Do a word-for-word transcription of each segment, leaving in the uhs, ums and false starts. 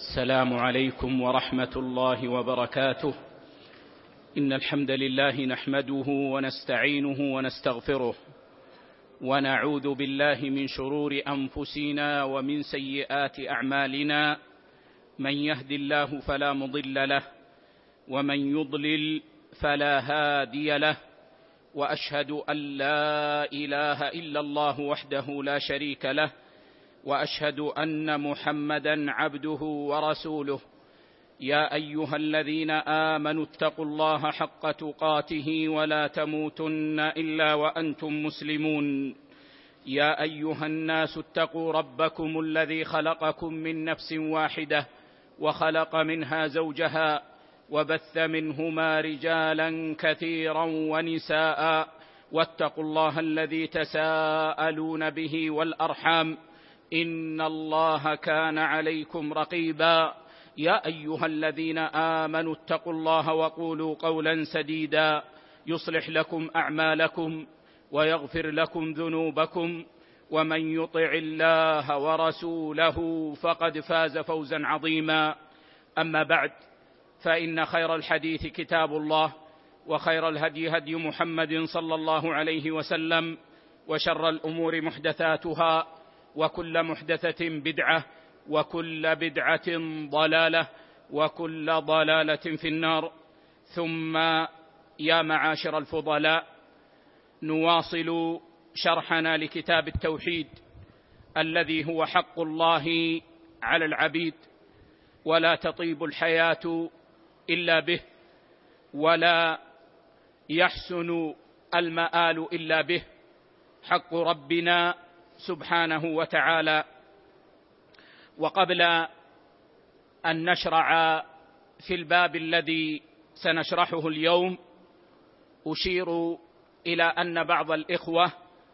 السلام عليكم ورحمة الله وبركاته. إن الحمد لله نحمده ونستعينه ونستغفره، ونعوذ بالله من شرور أنفسنا ومن سيئات أعمالنا. من يهد الله فلا مضل له، ومن يضلل فلا هادي له، وأشهد أن لا إله إلا الله وحده لا شريك له، وأشهد أن محمدًا عبده ورسوله. يا أيها الذين آمنوا اتقوا الله حق تقاته ولا تموتن إلا وأنتم مسلمون. يا أيها الناس اتقوا ربكم الذي خلقكم من نفس واحدة، وخلق منها زوجها، وبث منهما رجالا كثيرا ونساء، واتقوا الله الذي تساءلون به والأرحام، إن الله كان عليكم رقيبا. يا أيها الذين آمنوا اتقوا الله وقولوا قولا سديدا يصلح لكم أعمالكم ويغفر لكم ذنوبكم، ومن يطع الله ورسوله فقد فاز فوزا عظيما. أما بعد، فإن خير الحديث كتاب الله، وخير الهدي هدي محمد صلى الله عليه وسلم، وشر الأمور محدثاتها، وكل محدثة بدعة، وكل بدعة ضلالة، وكل ضلالة في النار. ثم يا معاشر الفضلاء، نواصل شرحنا لكتاب التوحيد الذي هو حق الله على العبيد، ولا تطيب الحياة إلا به، ولا يحسن المآل إلا به، حق ربنا سبحانه وتعالى. وقبل أن نشرع في الباب الذي سنشرحه اليوم، أشير إلى أن بعض الإخوة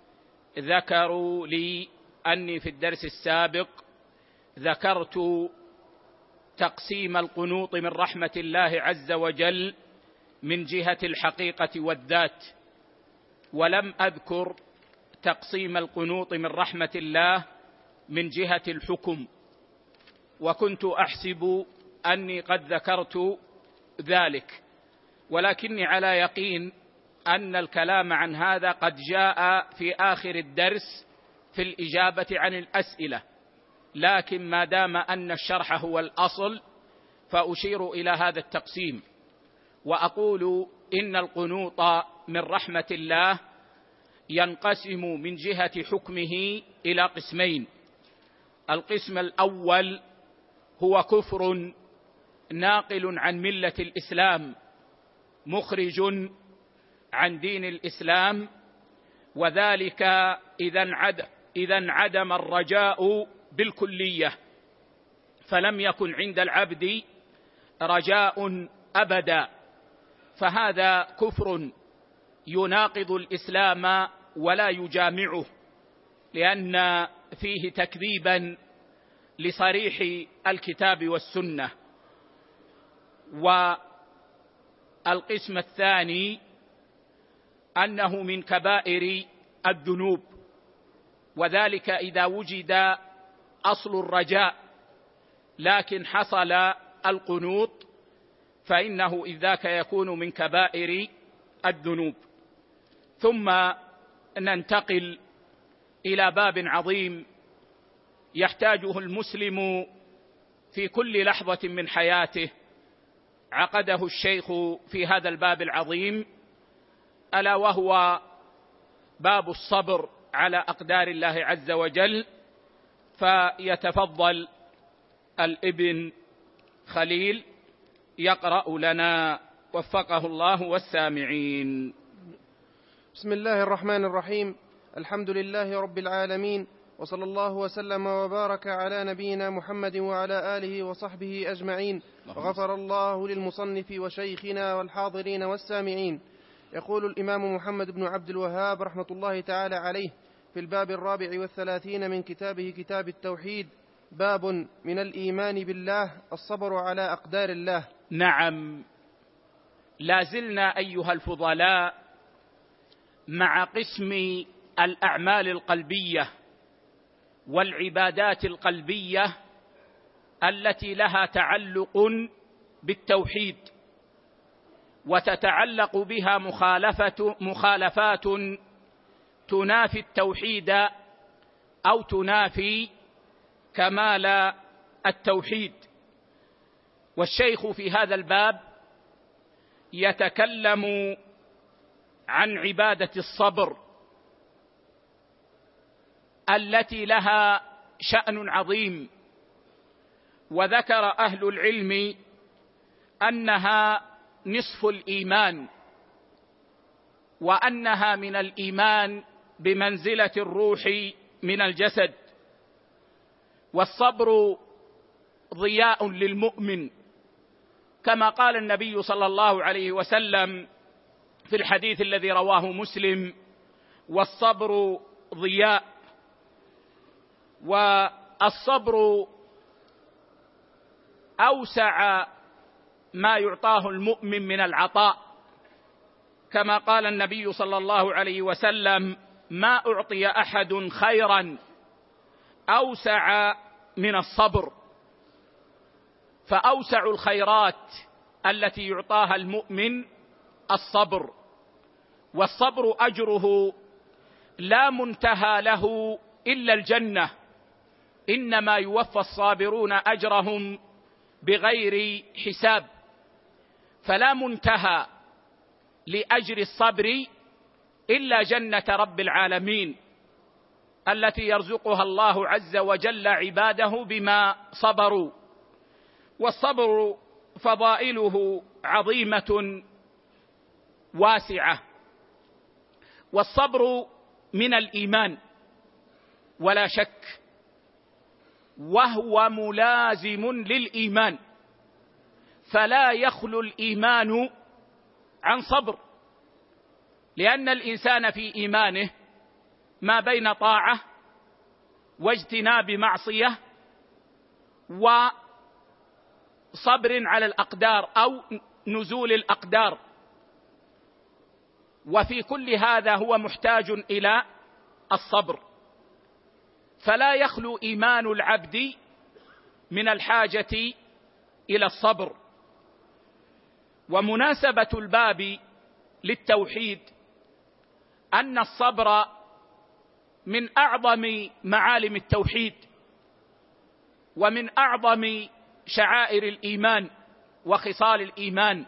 ذكروا لي أني في الدرس السابق ذكرت تقسيم القنوط من رحمة الله عز وجل من جهة الحقيقة والذات، ولم أذكر تقسيم القنوط من رحمة الله من جهة الحكم، وكنت أحسب أني قد ذكرت ذلك، ولكني على يقين أن الكلام عن هذا قد جاء في آخر الدرس في الإجابة عن الأسئلة، لكن ما دام أن الشرح هو الأصل فأشير إلى هذا التقسيم، وأقول إن القنوط من رحمة الله ينقسم من جهة حكمه إلى قسمين. القسم الأول هو كفر ناقل عن ملة الإسلام، مخرج عن دين الإسلام، وذلك إذا انعدم الرجاء بالكلية، فلم يكن عند العبد رجاء أبدا، فهذا كفر يناقض الإسلام ولا يجامعه، لأن فيه تكذيبا لصريح الكتاب والسنة. والقسم الثاني أنه من كبائر الذنوب، وذلك إذا وجد أصل الرجاء لكن حصل القنوط، فإنه إذ ذاك يكون من كبائر الذنوب. ثم ننتقل إلى باب عظيم يحتاجه المسلم في كل لحظة من حياته، عقده الشيخ في هذا الباب العظيم، ألا وهو باب الصبر على أقدار الله عز وجل. فيتفضل الابن خليل يقرأ لنا، وفقه الله والسامعين. بسم الله الرحمن الرحيم. الحمد لله رب العالمين، وصلى الله وسلم وبارك على نبينا محمد وعلى آله وصحبه أجمعين. وغفر الله للمصنف وشيخنا والحاضرين والسامعين. يقول الإمام محمد بن عبد الوهاب رحمة الله تعالى عليه في الباب الرابع والثلاثين من كتابه كتاب التوحيد: باب من الإيمان بالله الصبر على أقدار الله. نعم، لازلنا أيها الفضلاء مع قسم الأعمال القلبية والعبادات القلبية التي لها تعلق بالتوحيد، وتتعلق بها مخالفة مخالفات تنافي التوحيد أو تنافي كمال التوحيد. والشيخ في هذا الباب يتكلم عن عبادة الصبر التي لها شأن عظيم، وذكر أهل العلم أنها نصف الإيمان، وأنها من الإيمان بمنزلة الروح من الجسد. والصبر ضياء للمؤمن، كما قال النبي صلى الله عليه وسلم في الحديث الذي رواه مسلم: والصبر ضياء. والصبر أوسع ما يعطاه المؤمن من العطاء، كما قال النبي صلى الله عليه وسلم: ما أعطي أحد خيرا أوسع من الصبر. فأوسع الخيرات التي يعطاها المؤمن الصبر. والصبر أجره لا منتهى له إلا الجنة، إنما يوفى الصابرون أجرهم بغير حساب. فلا منتهى لأجر الصبر إلا جنة رب العالمين التي يرزقها الله عز وجل عباده بما صبروا. والصبر فضائله عظيمة واسعة. والصبر من الإيمان ولا شك، وهو ملازم للإيمان، فلا يخلو الإيمان عن صبر، لأن الإنسان في إيمانه ما بين طاعة واجتناب معصية وصبر على الأقدار أو نزول الأقدار، وفي كل هذا هو محتاج إلى الصبر. فلا يخلو إيمان العبد من الحاجة إلى الصبر. ومناسبة الباب للتوحيد أن الصبر من أعظم معالم التوحيد، ومن أعظم شعائر الإيمان وخصال الإيمان،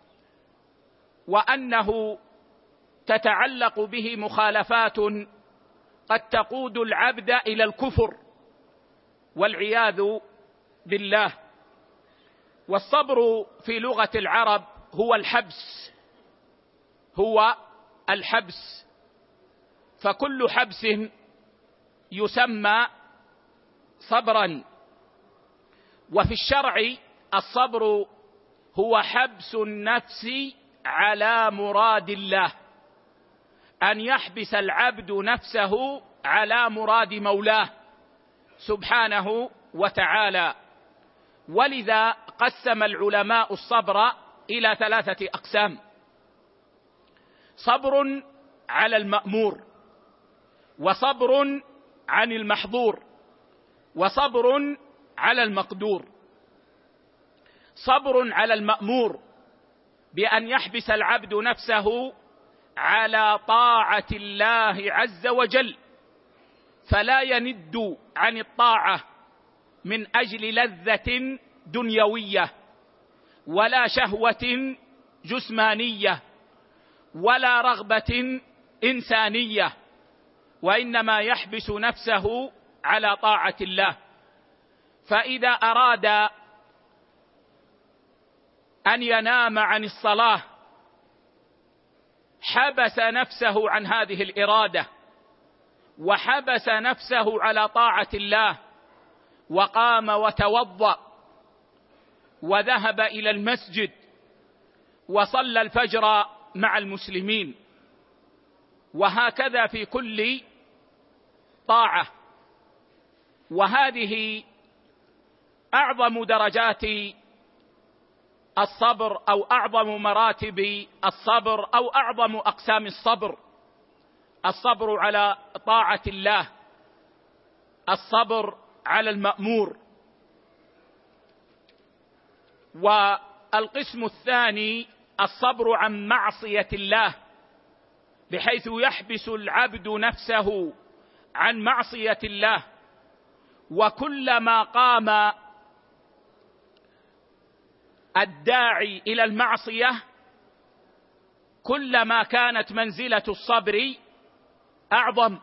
وأنه تتعلق به مخالفات قد تقود العبد إلى الكفر والعياذ بالله. والصبر في لغة العرب هو الحبس، هو الحبس، فكل حبس يسمى صبرا. وفي الشرع الصبر هو حبس النفس على مراد الله، أن يحبس العبد نفسه على مراد مولاه سبحانه وتعالى. ولذا قسم العلماء الصبر إلى ثلاثة أقسام: صبر على المأمور، وصبر عن المحظور، وصبر على المقدور. صبر على المأمور بأن يحبس العبد نفسه على طاعة الله عز وجل، فلا يند عن الطاعة من أجل لذة دنيوية ولا شهوة جسمانية ولا رغبة إنسانية، وإنما يحبس نفسه على طاعة الله. فإذا أراد أن ينام عن الصلاة حبس نفسه عن هذه الإرادة، وحبس نفسه على طاعة الله، وقام وتوضأ وذهب إلى المسجد وصلى الفجر مع المسلمين. وهكذا في كل طاعة. وهذه أعظم درجات الصبر، أو أعظم مراتب الصبر، أو أعظم أقسام الصبر: الصبر على طاعة الله، الصبر على المأمور، والقسم الثاني الصبر عن معصية الله، بحيث يحبس العبد نفسه عن معصية الله، وكلما قام الداعي إلى المعصية كلما كانت منزلة الصبر أعظم.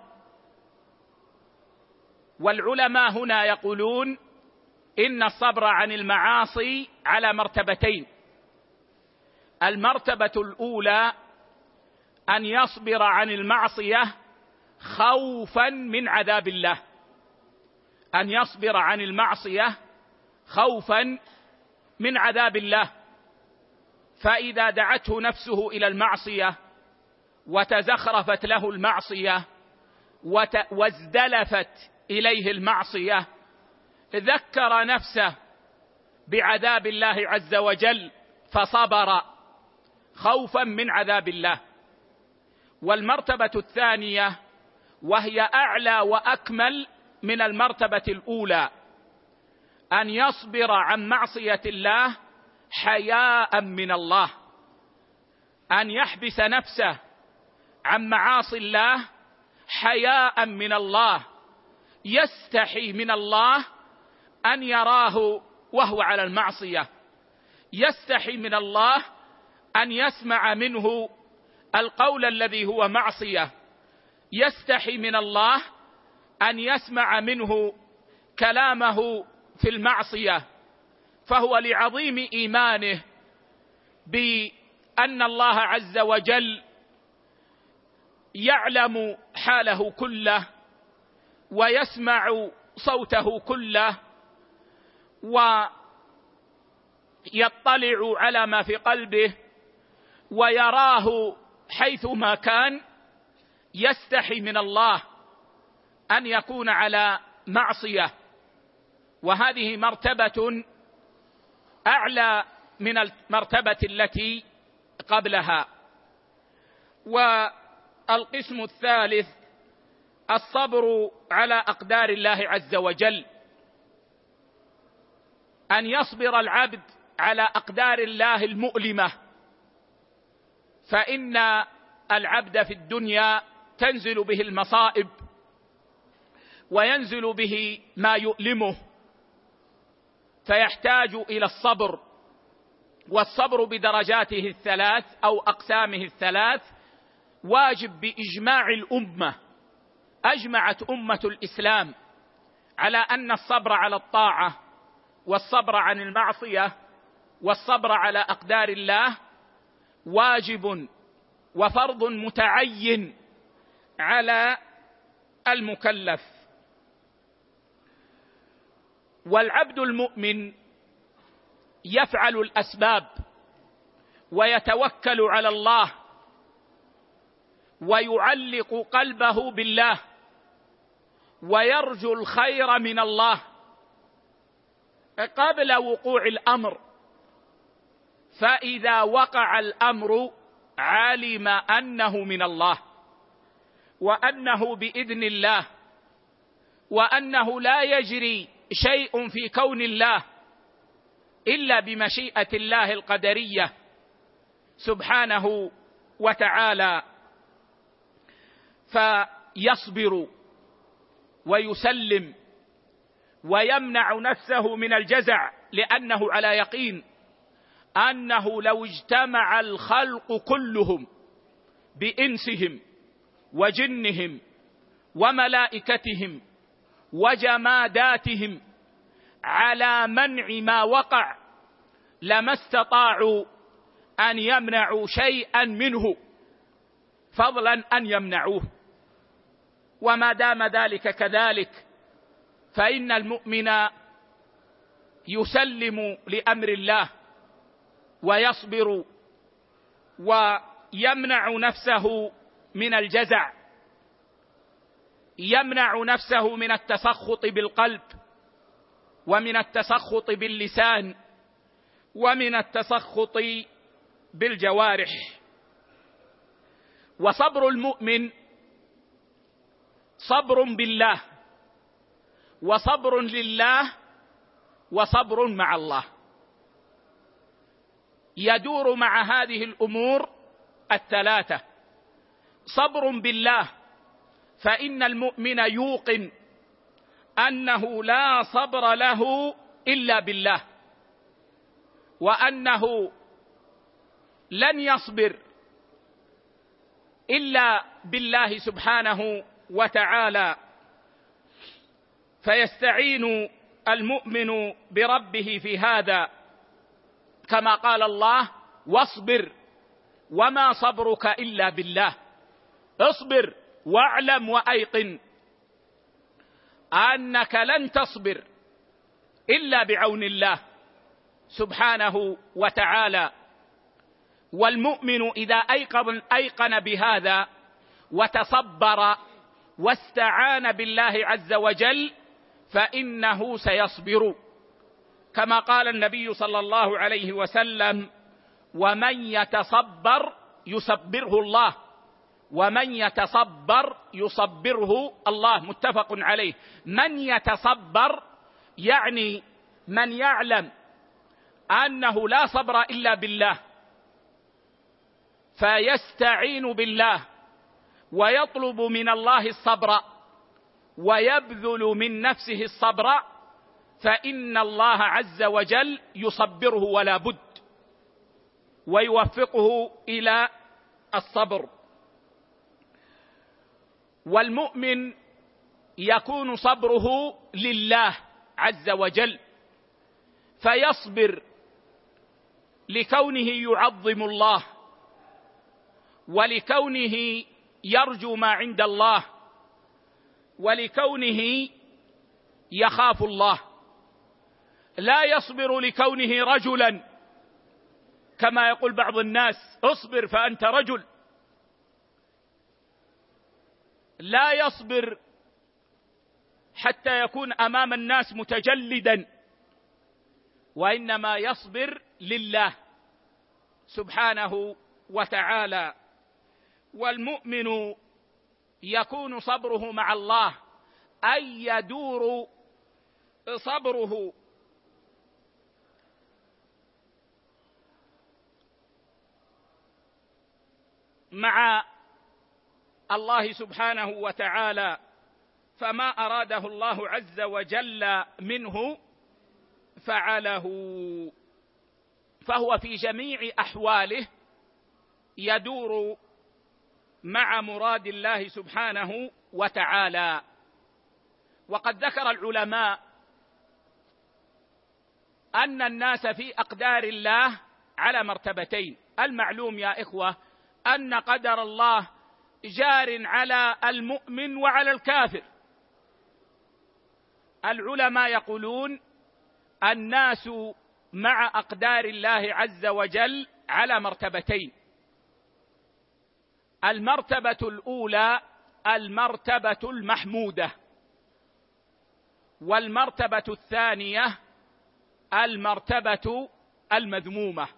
والعلماء هنا يقولون إن الصبر عن المعاصي على مرتبتين. المرتبة الأولى أن يصبر عن المعصية خوفا من عذاب الله، أن يصبر عن المعصية خوفا من عذاب الله، فإذا دعته نفسه إلى المعصية وتزخرفت له المعصية وازدلفت إليه المعصية ذكر نفسه بعذاب الله عز وجل فصبر خوفا من عذاب الله. والمرتبة الثانية وهي أعلى وأكمل من المرتبة الأولى، أن يصبر عن معصية الله حياء من الله، أن يحبس نفسه عن معاصي الله حياء من الله، يستحي من الله أن يراه وهو على المعصية، يستحي من الله أن يسمع منه القول الذي هو معصية، يستحي من الله أن يسمع منه كلامه في المعصية، فهو لعظيم إيمانه بأن الله عز وجل يعلم حاله كله ويسمع صوته كله ويطلع على ما في قلبه ويراه حيثما كان، يستحي من الله أن يكون على معصية. وهذه مرتبة أعلى من المرتبة التي قبلها. والقسم الثالث الصبر على أقدار الله عز وجل، أن يصبر العبد على أقدار الله المؤلمة، فإن العبد في الدنيا تنزل به المصائب وينزل به ما يؤلمه، فيحتاج إلى الصبر. والصبر بدرجاته الثلاث أو أقسامه الثلاث واجب بإجماع الأمة. أجمعت أمة الإسلام على أن الصبر على الطاعة والصبر عن المعصية والصبر على أقدار الله واجب وفرض متعين على المكلف. والعبد المؤمن يفعل الأسباب ويتوكل على الله ويعلق قلبه بالله ويرجو الخير من الله قبل وقوع الأمر، فإذا وقع الأمر علم أنه من الله وأنه بإذن الله، وأنه لا يجري شيء في كون الله إلا بمشيئة الله القدرية سبحانه وتعالى، فيصبر ويسلم ويمنع نفسه من الجزع، لأنه على يقين أنه لو اجتمع الخلق كلهم بإنسهم وجنهم وملائكتهم وجماداتهم على منع ما وقع لما استطاعوا أن يمنعوا شيئا منه، فضلا أن يمنعوه. وما دام ذلك كذلك فإن المؤمن يسلم لأمر الله ويصبر ويمنع نفسه من الجزع، يمنع نفسه من التسخط بالقلب ومن التسخط باللسان ومن التسخط بالجوارح. وصبر المؤمن صبر بالله وصبر لله وصبر مع الله. يدور مع هذه الأمور الثلاثة: صبر بالله، فإن المؤمن يوقن أنه لا صبر له إلا بالله، وأنه لن يصبر إلا بالله سبحانه وتعالى، فيستعين المؤمن بربه في هذا، كما قال الله: واصبر وما صبرك إلا بالله. اصبر واعلم وأيقن أنك لن تصبر إلا بعون الله سبحانه وتعالى. والمؤمن إذا أيقن, أيقن بهذا وتصبر واستعان بالله عز وجل فإنه سيصبر، كما قال النبي صلى الله عليه وسلم: ومن يتصبر يصبره الله، ومن يتصبر يصبره الله، متفق عليه. من يتصبر يعني من يعلم أنه لا صبر إلا بالله، فيستعين بالله ويطلب من الله الصبر ويبذل من نفسه الصبر، فإن الله عز وجل يصبره ولا بد، ويوفقه إلى الصبر. والمؤمن يكون صبره لله عز وجل، فيصبر لكونه يعظم الله، ولكونه يرجو ما عند الله، ولكونه يخاف الله. لا يصبر لكونه رجلا، كما يقول بعض الناس: اصبر فأنت رجل. لا يصبر حتى يكون أمام الناس متجلدا، وإنما يصبر لله سبحانه وتعالى. والمؤمن يكون صبره مع الله، أي يدور صبره مع الله سبحانه وتعالى، فما أراده الله عز وجل منه فعله، فهو في جميع أحواله يدور مع مراد الله سبحانه وتعالى. وقد ذكر العلماء أن الناس في أقدار الله على مرتبتين. المعلوم يا إخوة أن قدر الله جار على المؤمن وعلى الكافر. العلماء يقولون الناس مع أقدار الله عز وجل على مرتبتين: المرتبة الأولى المرتبة المحمودة، والمرتبة الثانية المرتبة المذمومة.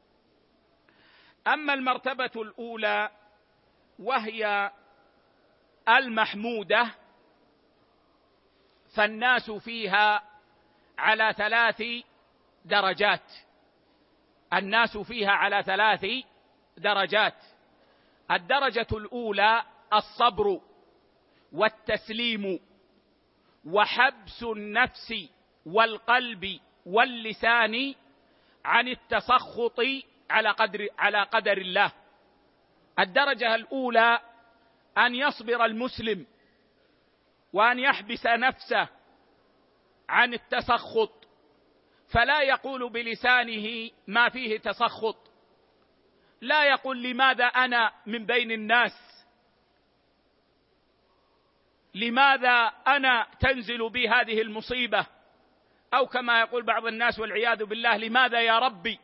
أما المرتبة الأولى وهي المحمودة فالناس فيها على ثلاث درجات الناس فيها على ثلاث درجات الدرجة الأولى الصبر والتسليم وحبس النفس والقلب واللسان عن التسخط على قدر على قدر الله. الدرجة الأولى أن يصبر المسلم وأن يحبس نفسه عن التسخط، فلا يقول بلسانه ما فيه تسخط، لا يقول لماذا أنا من بين الناس، لماذا أنا تنزل بي هذه المصيبة، أو كما يقول بعض الناس والعياذ بالله لماذا يا ربي،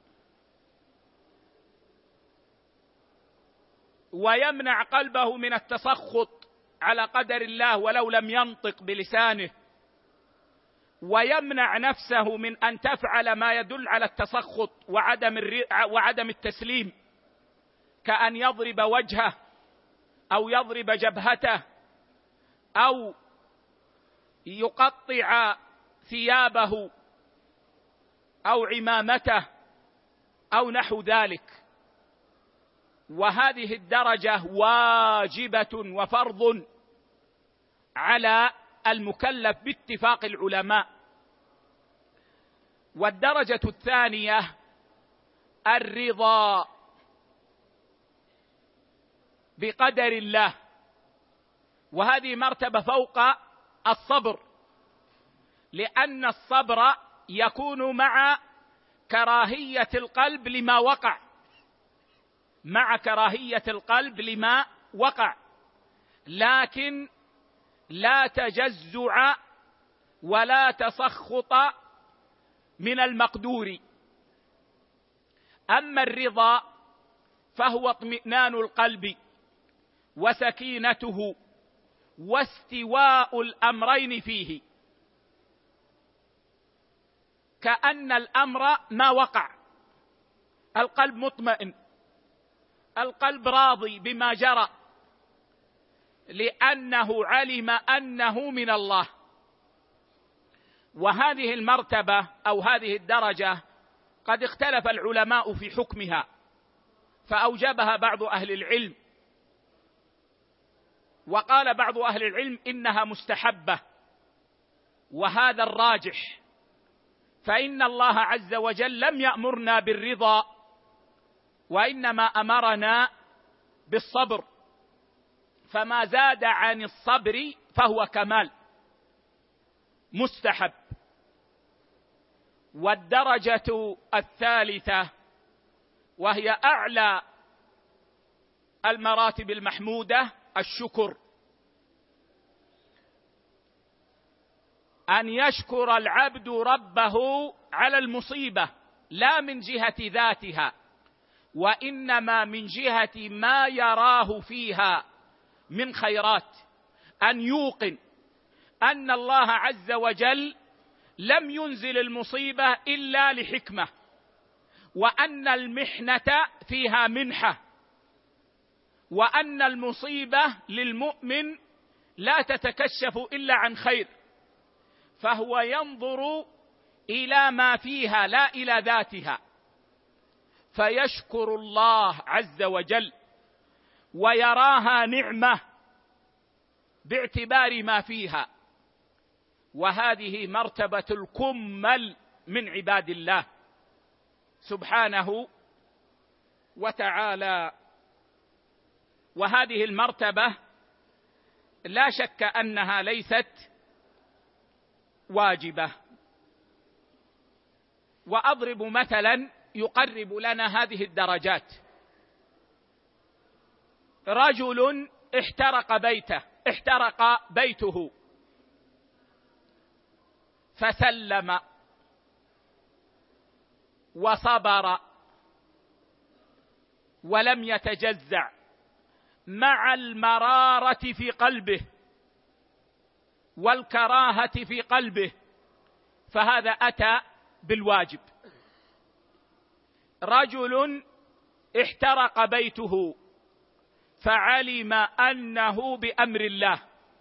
ويمنع قلبه من التسخط على قدر الله ولو لم ينطق بلسانه، ويمنع نفسه من أن تفعل ما يدل على التسخط وعدم وعدم التسليم، كأن يضرب وجهه أو يضرب جبهته أو يقطع ثيابه أو عمامته أو نحو ذلك. وهذه الدرجة واجبة وفرض على المكلف باتفاق العلماء. والدرجة الثانية الرضا بقدر الله، وهذه مرتبة فوق الصبر، لأن الصبر يكون مع كراهية القلب لما وقع، مع كراهية القلب لما وقع، لكن لا تجزع ولا تسخط من المقدور. أما الرضا فهو اطمئنان القلب وسكينته واستواء الأمرين فيه، كأن الأمر ما وقع، القلب مطمئن، القلب راضي بما جرى، لأنه علم أنه من الله. وهذه المرتبة أو هذه الدرجة قد اختلف العلماء في حكمها، فأوجبها بعض أهل العلم، وقال بعض أهل العلم إنها مستحبة، وهذا الراجح، فإن الله عز وجل لم يأمرنا بالرضا، وإنما أمرنا بالصبر، فما زاد عن الصبر فهو كمال مستحب. والدرجة الثالثة وهي أعلى المراتب المحمودة الشكر، أن يشكر العبد ربه على المصيبة، لا من جهة ذاتها، وإنما من جهة ما يراه فيها من خيرات، أن يوقن أن الله عز وجل لم ينزل المصيبة إلا لحكمة، وأن المحنة فيها منحة، وأن المصيبة للمؤمن لا تتكشف إلا عن خير، فهو ينظر إلى ما فيها لا إلى ذاتها، فيشكر الله عز وجل ويراها نعمة باعتبار ما فيها. وهذه مرتبة الكمل من عباد الله سبحانه وتعالى. وهذه المرتبة لا شك أنها ليست واجبة. وأضرب مثلا يقرب لنا هذه الدرجات. رجل احترق بيته احترق بيته فسلم وصبر ولم يتجزع مع المرارة في قلبه والكراهة في قلبه، فهذا أتى بالواجب. رجل احترق بيته فعلم أنه بأمر الله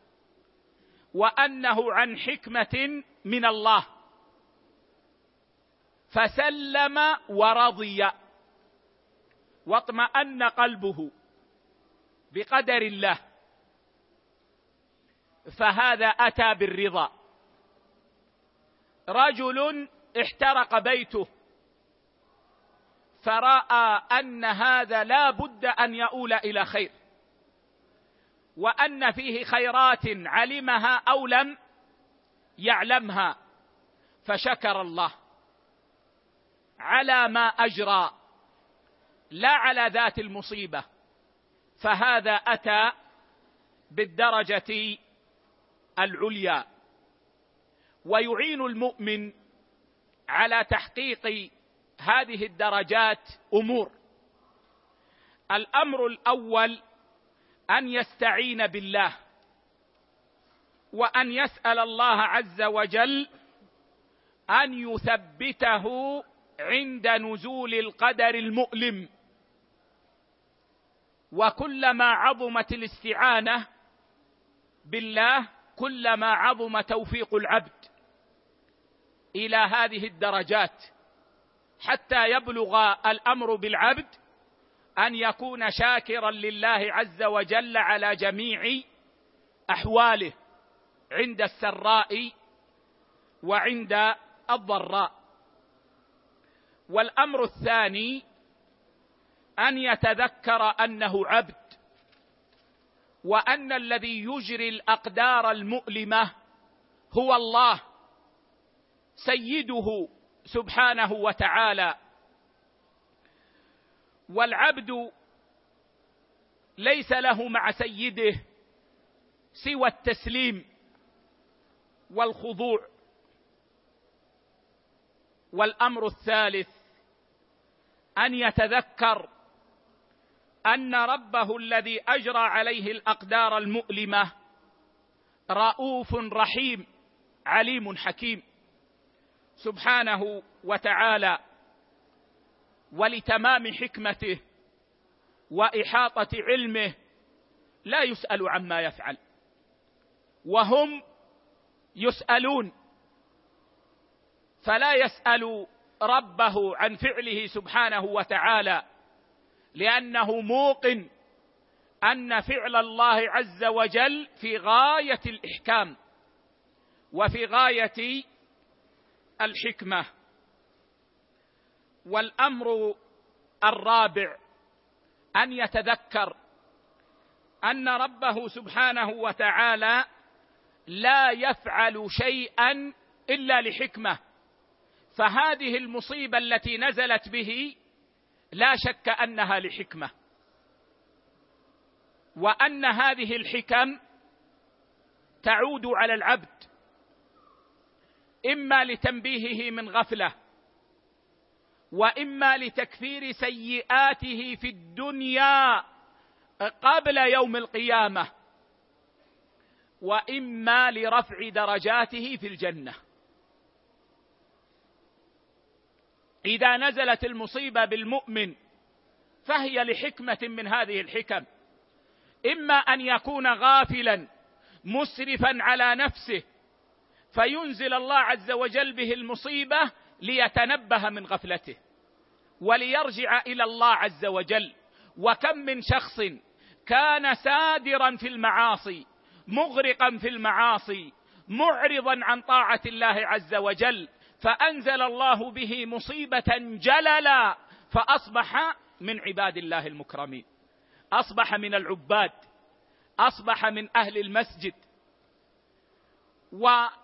وأنه عن حكمة من الله، فسلم ورضي واطمأن قلبه بقدر الله، فهذا أتى بالرضا. رجل احترق بيته فرأى أن هذا لا بد أن يؤول إلى خير، وأن فيه خيرات علمها أو لم يعلمها، فشكر الله على ما أجرى لا على ذات المصيبة، فهذا أتى بالدرجة العليا. ويعين المؤمن على تحقيق هذه الدرجات أمور. الأمر الأول أن يستعين بالله، وأن يسأل الله عز وجل أن يثبته عند نزول القدر المؤلم. وكلما عظمت الاستعانة بالله كلما عظم توفيق العبد إلى هذه الدرجات، حتى يبلغ الأمر بالعبد أن يكون شاكرا لله عز وجل على جميع أحواله عند السراء وعند الضراء. والأمر الثاني أن يتذكر أنه عبد، وأن الذي يجري الأقدار المؤلمة هو الله سيده سبحانه وتعالى. والعبد ليس له مع سيده سوى التسليم والخضوع. والأمر الثالث أن يتذكر أن ربه الذي أجرى عليه الأقدار المؤلمة رؤوف رحيم عليم حكيم سبحانه وتعالى. ولتمام حكمته وإحاطة علمه لا يسأل عما يفعل، وهم يسألون، فلا يسأل ربه عن فعله سبحانه وتعالى، لأنه موقن أن فعل الله عز وجل في غاية الإحكام وفي غاية الحكمة. والأمر الرابع أن يتذكر أن ربه سبحانه وتعالى لا يفعل شيئا إلا لحكمة، فهذه المصيبة التي نزلت به لا شك أنها لحكمة، وأن هذه الحكم تعود على العبد إما لتنبيهه من غفلة، وإما لتكفير سيئاته في الدنيا قبل يوم القيامة، وإما لرفع درجاته في الجنة. إذا نزلت المصيبة بالمؤمن فهي لحكمة من هذه الحكم، إما أن يكون غافلا مسرفا على نفسه فينزل الله عز وجل به المصيبة ليتنبه من غفلته وليرجع إلى الله عز وجل. وكم من شخص كان سادرا في المعاصي مغرقا في المعاصي معرضا عن طاعة الله عز وجل، فأنزل الله به مصيبة جللا فأصبح من عباد الله المكرمين، أصبح من العباد، أصبح من أهل المسجد. وقد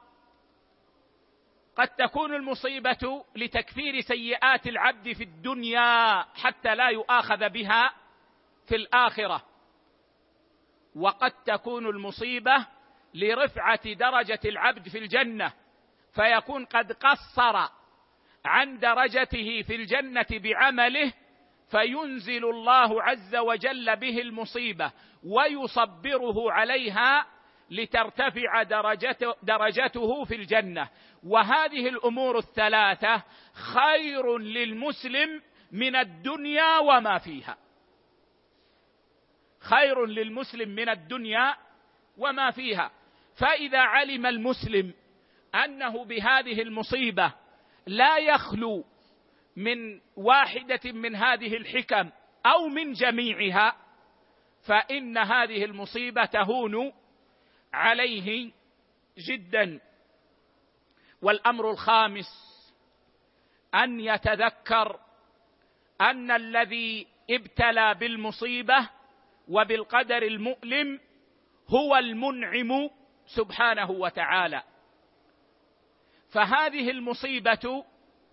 تكون المصيبة لتكفير سيئات العبد في الدنيا حتى لا يؤاخذ بها في الآخرة، وقد تكون المصيبة لرفعة درجة العبد في الجنة، فيكون قد قصر عن درجته في الجنة بعمله، فينزل الله عز وجل به المصيبة ويصبره عليها لترتفع درجته, درجته في الجنة. وهذه الأمور الثلاثة خير للمسلم من الدنيا وما فيها، خير للمسلم من الدنيا وما فيها. فإذا علم المسلم أنه بهذه المصيبة لا يخلو من واحدة من هذه الحكم أو من جميعها، فإن هذه المصيبة تهون عليه جدا. والأمر الخامس أن يتذكر أن الذي ابتلى بالمصيبة وبالقدر المؤلم هو المنعم سبحانه وتعالى، فهذه المصيبة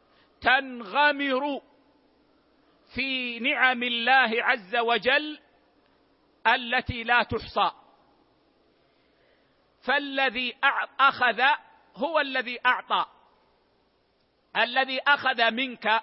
تنغمر في نعم الله عز وجل التي لا تحصى. فالذي أخذ هو الذي أعطى، الذي أخذ منك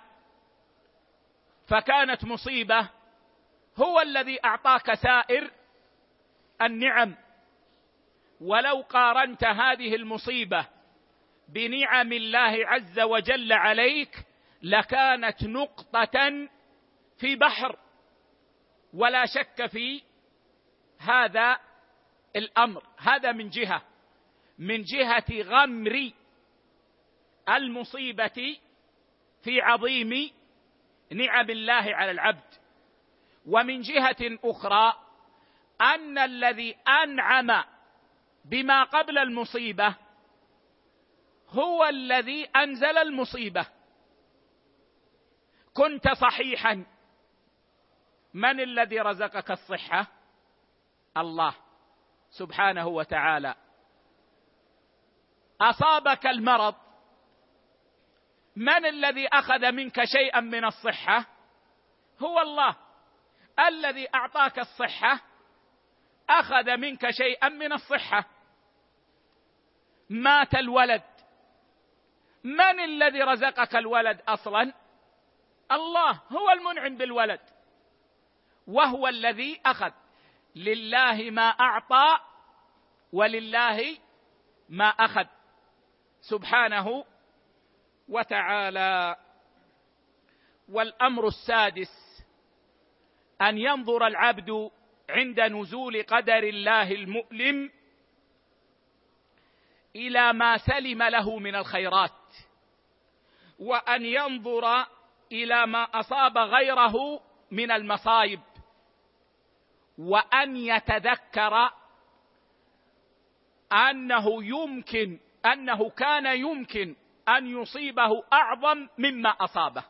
فكانت مصيبة هو الذي أعطاك سائر النعم. ولو قارنت هذه المصيبة بنعم الله عز وجل عليك لكانت نقطة في بحر، ولا شك في هذا الأمر. هذا من جهة من جهة غمر المصيبة في عظيم نعم الله على العبد. ومن جهة أخرى أن الذي أنعم بما قبل المصيبة هو الذي أنزل المصيبة. كنت صحيحا، من الذي رزقك الصحة؟ الله سبحانه وتعالى. أصابك المرض، من الذي أخذ منك شيئا من الصحة؟ هو الله. الذي أعطاك الصحة أخذ منك شيئا من الصحة. مات الولد، من الذي رزقك الولد أصلا؟ الله هو المنعم بالولد، وهو الذي أخذ. لله ما أعطى ولله ما أخذ سبحانه وتعالى. والأمر السادس أن ينظر العبد عند نزول قدر الله المؤلم إلى ما سلم له من الخيرات، وأن ينظر إلى ما أصاب غيره من المصائب، وأن يتذكر أنه يمكن أنه كان يمكن أن يصيبه أعظم مما أصابه.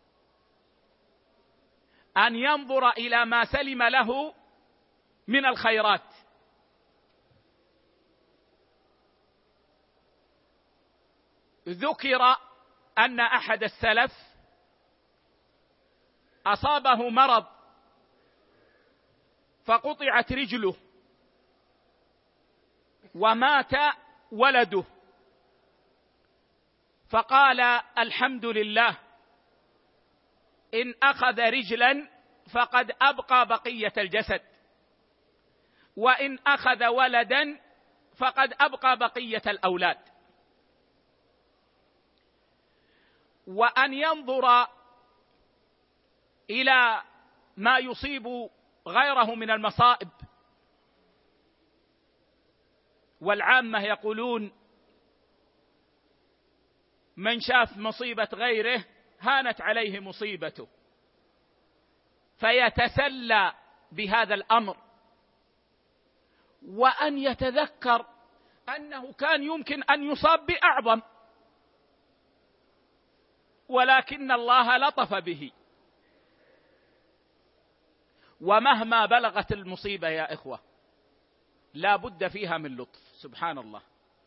أن ينظر إلى ما سلم له من الخيرات. ذكر أن أحد السلف أصابه مرض فقطعت رجله ومات ولده، فقال الحمد لله، إن أخذ رجلا فقد أبقى بقية الجسد، وإن أخذ ولدا فقد أبقى بقية الأولاد. وأن ينظر إلى ما يصيب غيره من المصائب. والعامة يقولون من شاف مصيبة غيره هانت عليه مصيبته، فيتسلى بهذا الأمر، وأن يتذكر أنه كان يمكن أن يصاب بأعظم، ولكن الله لطف به. ومهما بلغت المصيبة يا إخوة لا بد فيها من لطف، سبحان الله.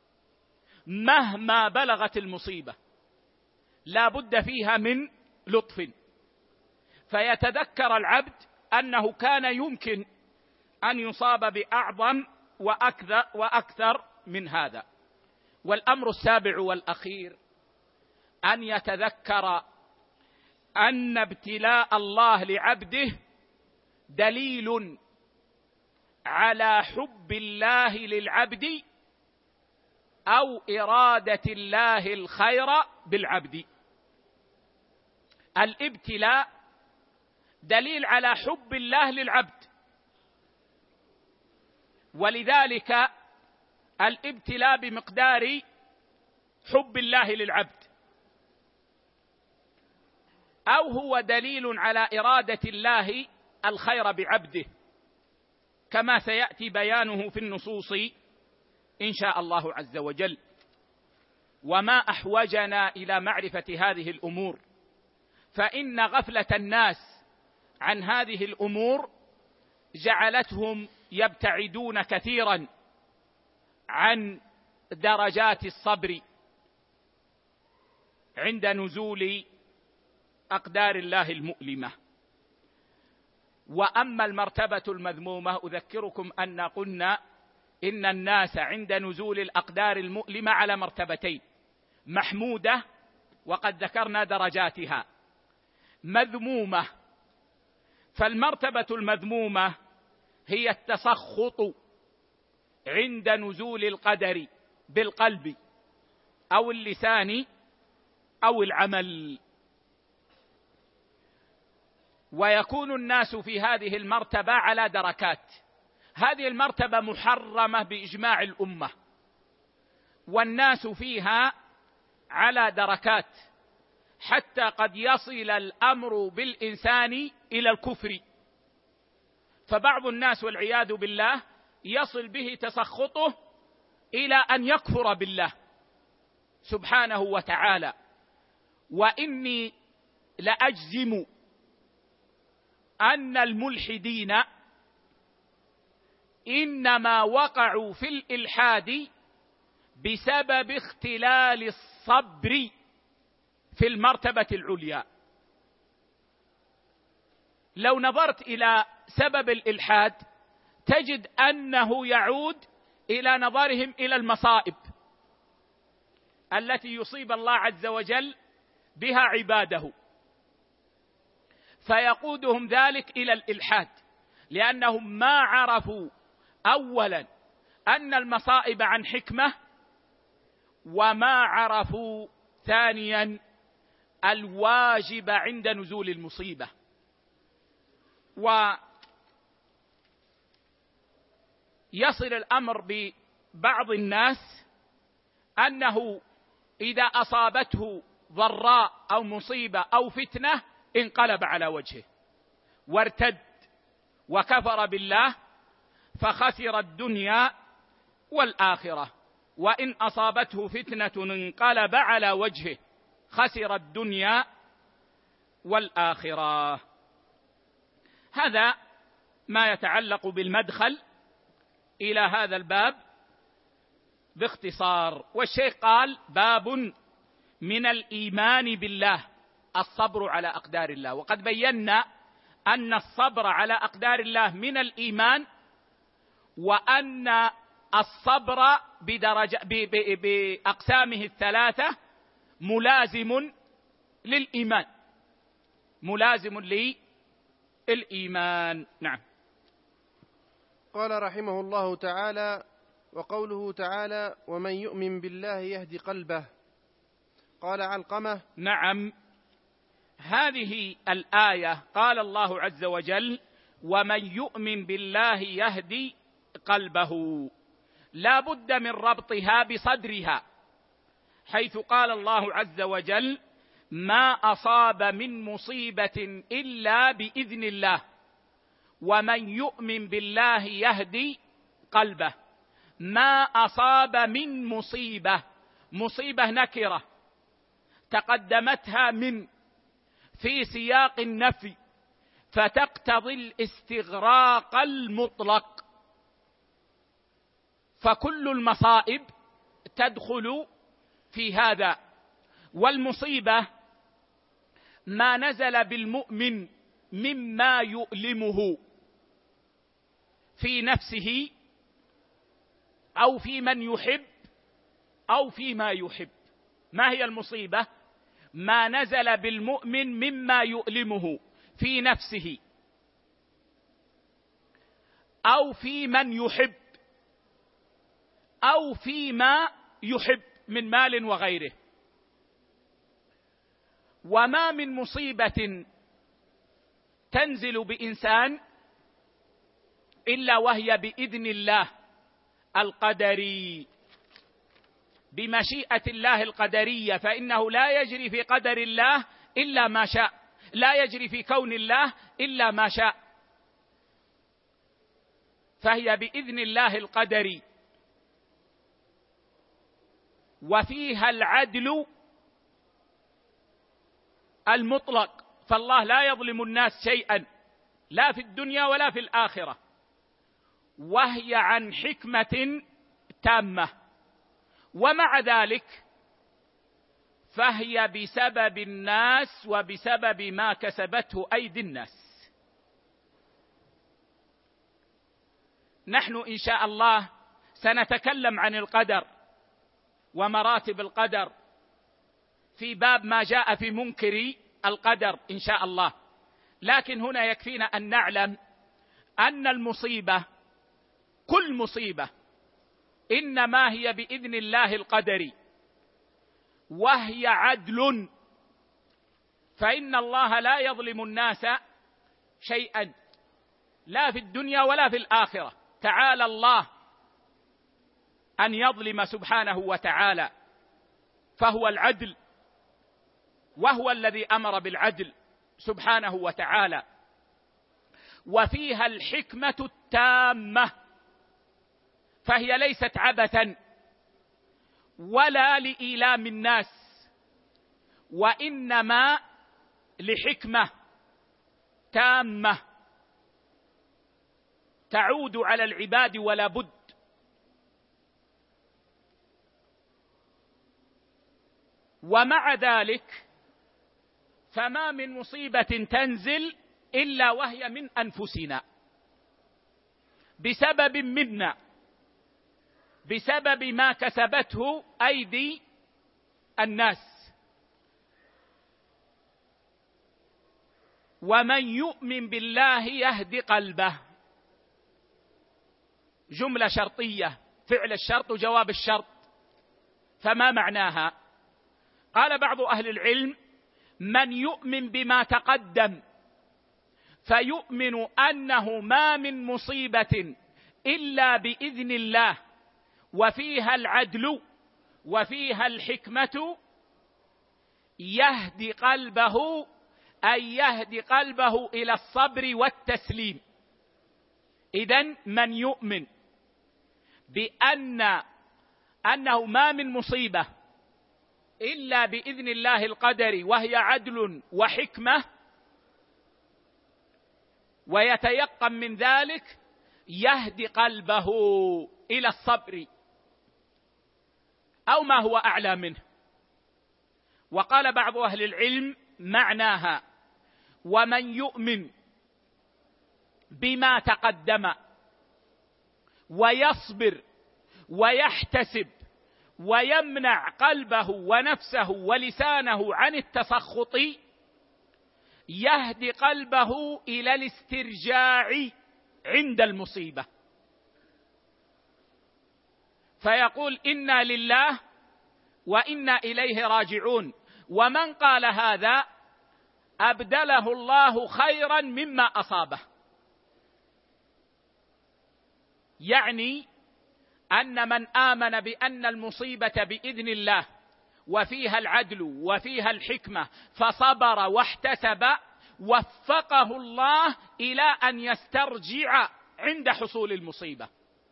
مهما بلغت المصيبة لا بد فيها من لطف. فيتذكر العبد أنه كان يمكن أن يصاب بأعظم وأكثر, وأكثر من هذا. والأمر السابع والأخير أن يتذكر أن ابتلاء الله لعبده دليل على حب الله للعبد أو إرادة الله الخير بالعبد. الابتلاء دليل على حب الله للعبد، ولذلك الابتلاء بمقدار حب الله للعبد، أو هو دليل على إرادة الله الخير بعبده، كما سيأتي بيانه في النصوص إن شاء الله عز وجل. وما أحوجنا إلى معرفة هذه الأمور، فإن غفلة الناس عن هذه الأمور جعلتهم يبتعدون كثيرا عن درجات الصبر عند نزول أقدار الله المؤلمة. وأما المرتبة المذمومة أذكركم أن قلنا إن الناس عند نزول الأقدار المؤلمة على مرتبتين: محمودة وقد ذكرنا درجاتها، مذمومة. فالمرتبة المذمومة هي التسخط عند نزول القدر بالقلب أو اللسان أو العمل. ويكون الناس في هذه المرتبة على دركات. هذه المرتبة محرمة بإجماع الأمة، والناس فيها على دركات. حتى قد يصل الأمر بالإنسان إلى الكفر. فبعض الناس والعياذ بالله يصل به تسخطه إلى أن يكفر بالله سبحانه وتعالى. وإني لأجزم أن الملحدين إنما وقعوا في الإلحاد بسبب اختلال الصبر في المرتبة العليا. لو نظرت إلى سبب الإلحاد تجد أنه يعود إلى نظرهم إلى المصائب التي يصيب الله عز وجل بها عباده، فيقودهم ذلك إلى الإلحاد، لأنهم ما عرفوا أولا أن المصائب عن حكمة، وما عرفوا ثانيا الواجب عند نزول المصيبة. ويصل الأمر ببعض الناس أنه إذا أصابته ضراء أو مصيبة أو فتنة انقلب على وجهه وارتد وكفر بالله فخسر الدنيا والآخرة. وإن أصابته فتنة انقلب على وجهه خسر الدنيا والآخرة. هذا ما يتعلق بالمدخل إلى هذا الباب باختصار. والشيخ قال: باب من الإيمان بالله الصبر على أقدار الله. وقد بينا أن الصبر على أقدار الله من الإيمان، وأن الصبر بدرجة بأقسامه الثلاثة ملازم للإيمان، ملازم للإيمان. نعم. قال رحمه الله تعالى: وقوله تعالى: ومن يؤمن بالله يهدي قلبه. قال علقمة: نعم، هذه الآية قال الله عز وجل: ومن يؤمن بالله يهدي قلبه، لا بد من ربطها بصدرها، حيث قال الله عز وجل: ما أصاب من مصيبة إلا بإذن الله ومن يؤمن بالله يهدي قلبه. ما أصاب من مصيبة، مصيبة نكرة تقدمتها من في سياق النفي فتقتضي الاستغراق المطلق، فكل المصائب تدخل في هذا. والمصيبة ما نزل بالمؤمن مما يؤلمه في نفسه أو في من يحب أو فيما يحب. ما هي المصيبة؟ ما نزل بالمؤمن مما يؤلمه في نفسه أو في من يحب أو فيما يحب من مال وغيره. وما من مصيبة تنزل بإنسان إلا وهي بإذن الله القدري، بمشيئة الله القدرية، فإنه لا يجري في قدر الله إلا ما شاء، لا يجري في كون الله إلا ما شاء، فهي بإذن الله القدري. وفيها العدل المطلق، فالله لا يظلم الناس شيئا لا في الدنيا ولا في الآخرة، وهي عن حكمة تامة. ومع ذلك فهي بسبب الناس وبسبب ما كسبته أيدي الناس. نحن إن شاء الله سنتكلم عن القدر ومراتب القدر في باب ما جاء في منكري القدر إن شاء الله، لكن هنا يكفينا أن نعلم أن المصيبة، كل مصيبة، إنما هي بإذن الله القدري، وهي عدل، فإن الله لا يظلم الناس شيئا لا في الدنيا ولا في الآخرة. تعالى الله أن يظلم سبحانه وتعالى، فهو العدل. وهو الذي أمر بالعدل سبحانه وتعالى، وفيها الحكمة التامة، فهي ليست عبثا ولا لإيلام الناس، وإنما لحكمة تامة تعود على العباد ولا بد. ومع ذلك فما من مصيبة تنزل إلا وهي من أنفسنا، بسبب منا، بسبب ما كسبته أيدي الناس. ومن يؤمن بالله يهد قلبه، جملة شرطية، فعل الشرط وجواب الشرط، فما معناها؟ قال بعض أهل العلم: من يؤمن بما تقدم فيؤمن أنه ما من مصيبة إلا بإذن الله، وفيها العدل وفيها الحكمة، يهدي قلبه، أي يهدي قلبه إلى الصبر والتسليم. إذن من يؤمن بأن أنه ما من مصيبة إلا بإذن الله القدري وهي عدل وحكمة، ويتيقن من ذلك، يهدي قلبه إلى الصبر، أو ما هو أعلى منه. وقال بعض أهل العلم معناها: ومن يؤمن بما تقدم ويصبر ويحتسب ويمنع قلبه ونفسه ولسانه عن التسخط، يهدي قلبه إلى الاسترجاع عند المصيبة، فيقول: إنا لله وإنا إليه راجعون. ومن قال هذا أبدله الله خيرا مما أصابه، يعني أن من آمن بأن المصيبة بإذن الله وفيها العدل وفيها الحكمة فصبر واحتسب، وفقه الله إلى أن يسترجع عند حصول المصيبة،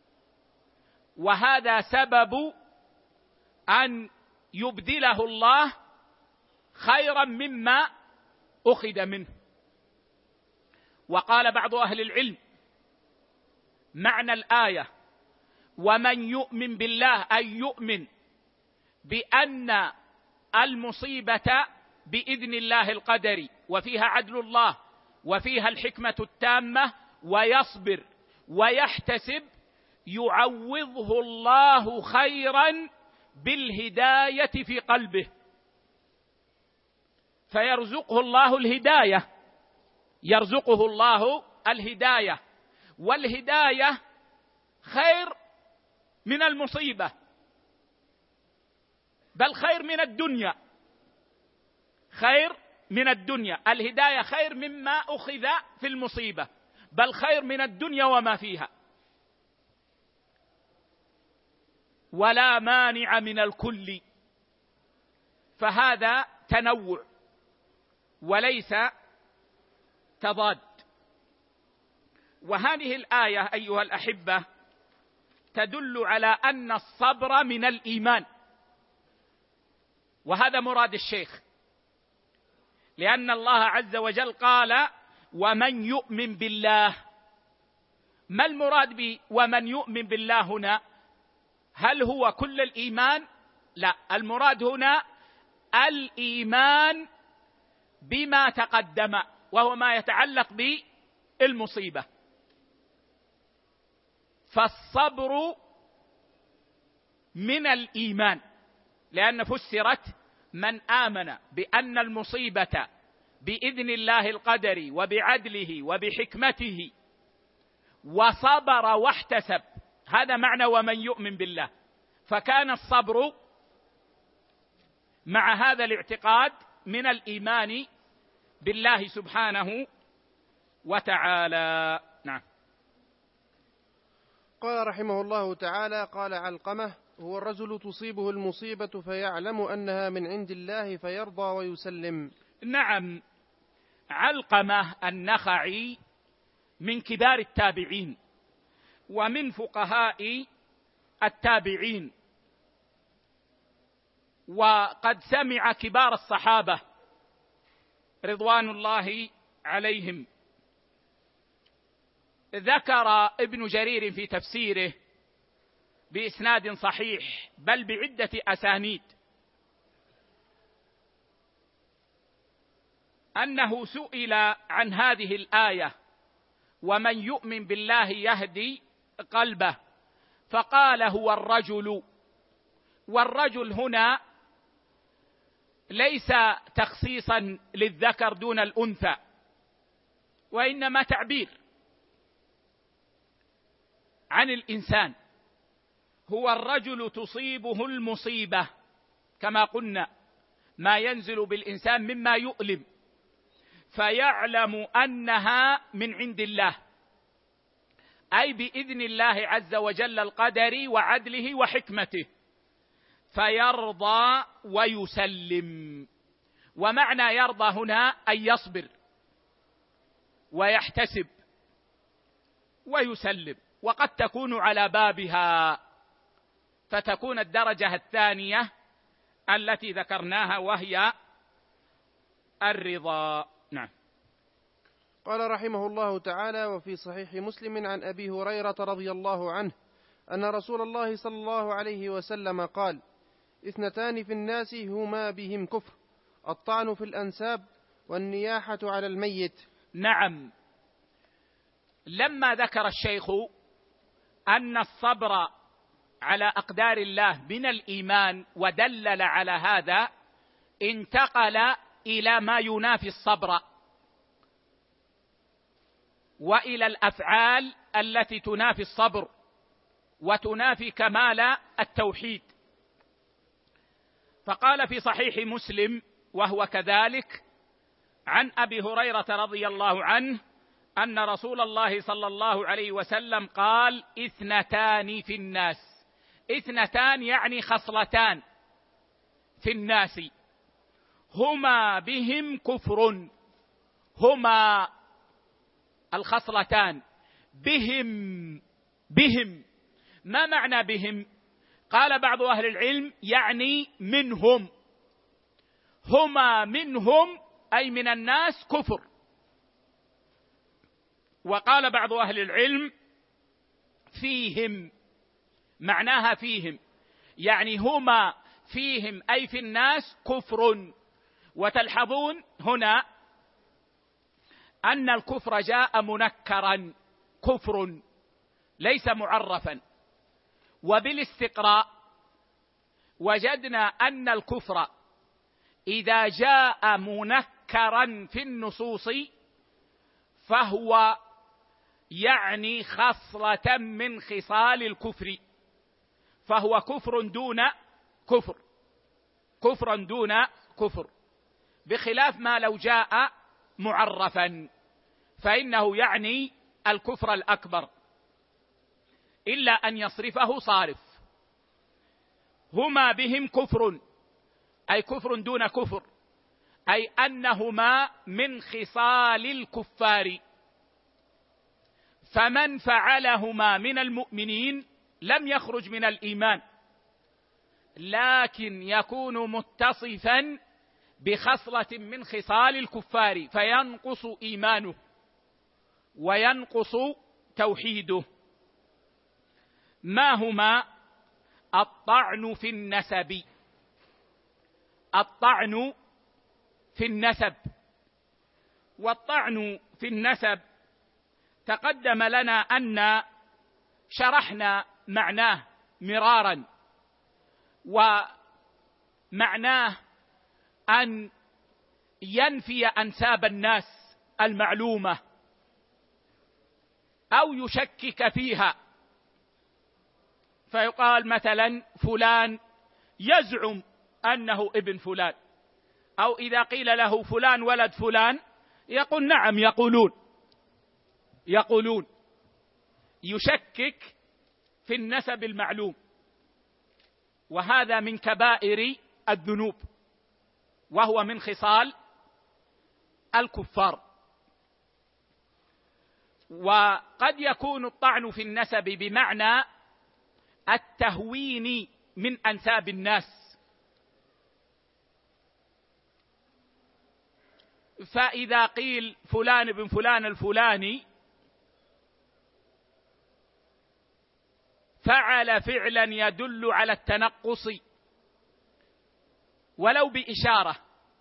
وهذا سبب أن يبدله الله خيرا مما أخذ منه. وقال بعض أهل العلم معنى الآية: ومن يؤمن بالله، أي يؤمن بأن المصيبة بإذن الله القدري وفيها عدل الله وفيها الحكمة التامة، ويصبر ويحتسب، يعوضه الله خيرا بالهداية في قلبه، فيرزقه الله الهداية، يرزقه الله الهداية، والهداية خير من المصيبة، بل خير من الدنيا، خير من الدنيا. الهداية خير مما أخذ في المصيبة، بل خير من الدنيا وما فيها. ولا مانع من الكل، فهذا تنوع وليس تضاد. وهذه الآية أيها الأحبة تدل على أن الصبر من الإيمان، وهذا مراد الشيخ، لأن الله عز وجل قال: ومن يؤمن بالله. ما المراد ب ومن يؤمن بالله هنا؟ هل هو كل الإيمان؟ لا، المراد هنا الإيمان بما تقدم، وهو ما يتعلق بالمصيبة. فالصبر من الإيمان، لأن فسرت: من آمن بأن المصيبة بإذن الله القدري وبعدله وبحكمته وصبر واحتسب، هذا معنى ومن يؤمن بالله. فكان الصبر مع هذا الاعتقاد من الإيمان بالله سبحانه وتعالى. نعم. قال رحمه الله تعالى: قال علقمة: هو الرجل تصيبه المصيبة فيعلم أنها من عند الله فيرضى ويسلم. نعم، علقمة النخعي من كبار التابعين ومن فقهاء التابعين، وقد سمع كبار الصحابة رضوان الله عليهم. ذكر ابن جرير في تفسيره بإسناد صحيح بل بعدة أسانيد أنه سئل عن هذه الآية ومن يؤمن بالله يهدي قلبه، فقال هو الرجل. والرجل هنا ليس تخصيصا للذكر دون الأنثى، وإنما تعبير عن الإنسان. هو الرجل تصيبه المصيبة، كما قلنا ما ينزل بالإنسان مما يؤلم، فيعلم أنها من عند الله، أي بإذن الله عز وجل القدر وعدله وحكمته، فيرضى ويسلم. ومعنى يرضى هنا أن يصبر ويحتسب ويسلم، وقد تكون على بابها، فتكون الدرجة الثانية التي ذكرناها وهي الرضا. نعم. قال رحمه الله تعالى: وفي صحيح مسلم عن أبي هريرة رضي الله عنه أن رسول الله صلى الله عليه وسلم قال: اثنتان في الناس هما بهم كفر، الطعن في الأنساب والنياحة على الميت. نعم، لما ذكر الشيخ أن الصبر على أقدار الله من الإيمان ودلل على هذا، انتقل إلى ما ينافي الصبر وإلى الأفعال التي تنافي الصبر وتنافي كمال التوحيد. فقال في صحيح مسلم وهو كذلك عن أبي هريرة رضي الله عنه أن رسول الله صلى الله عليه وسلم قال: اثنتان في الناس. اثنتان يعني خصلتان في الناس هما بهم كفر. هما الخصلتان بهم. بهم ما معنى بهم؟ قال بعض أهل العلم يعني منهم. هما منهم أي من الناس كفر. وقال بعض أهل العلم فيهم، معناها فيهم يعني هما فيهم أي في الناس كفر. وتلحظون هنا أن الكفر جاء منكرا، كفر ليس معرفا. وبالاستقراء وجدنا أن الكفر إذا جاء منكرا في النصوص فهو يعني خصلة من خصال الكفر، فهو كفر دون كفر، كفر دون كفر، بخلاف ما لو جاء معرفا فإنه يعني الكفر الأكبر، إلا أن يصرفه صارف. هما بهم كفر أي كفر دون كفر، أي أنهما من خصال الكفار، فمن فعلهما من المؤمنين لم يخرج من الإيمان، لكن يكون متصفا بخصلة من خصال الكفار فينقص إيمانه وينقص توحيده. ما هما؟ الطعن في النسب. الطعن في النسب. والطعن في النسب تقدم لنا أن شرحنا معناه مرارا، ومعناه أن ينفي أنساب الناس المعلومة أو يشكك فيها، فيقال مثلا فلان يزعم أنه ابن فلان، أو إذا قيل له فلان ولد فلان يقول نعم يقولون يقولون يشكك في النسب المعلوم. وهذا من كبائر الذنوب، وهو من خصال الكفار. وقد يكون الطعن في النسب بمعنى التهوين من أنساب الناس، فإذا قيل فلان بن فلان الفلاني فعل فعلا يدل على التنقص ولو بإشارة،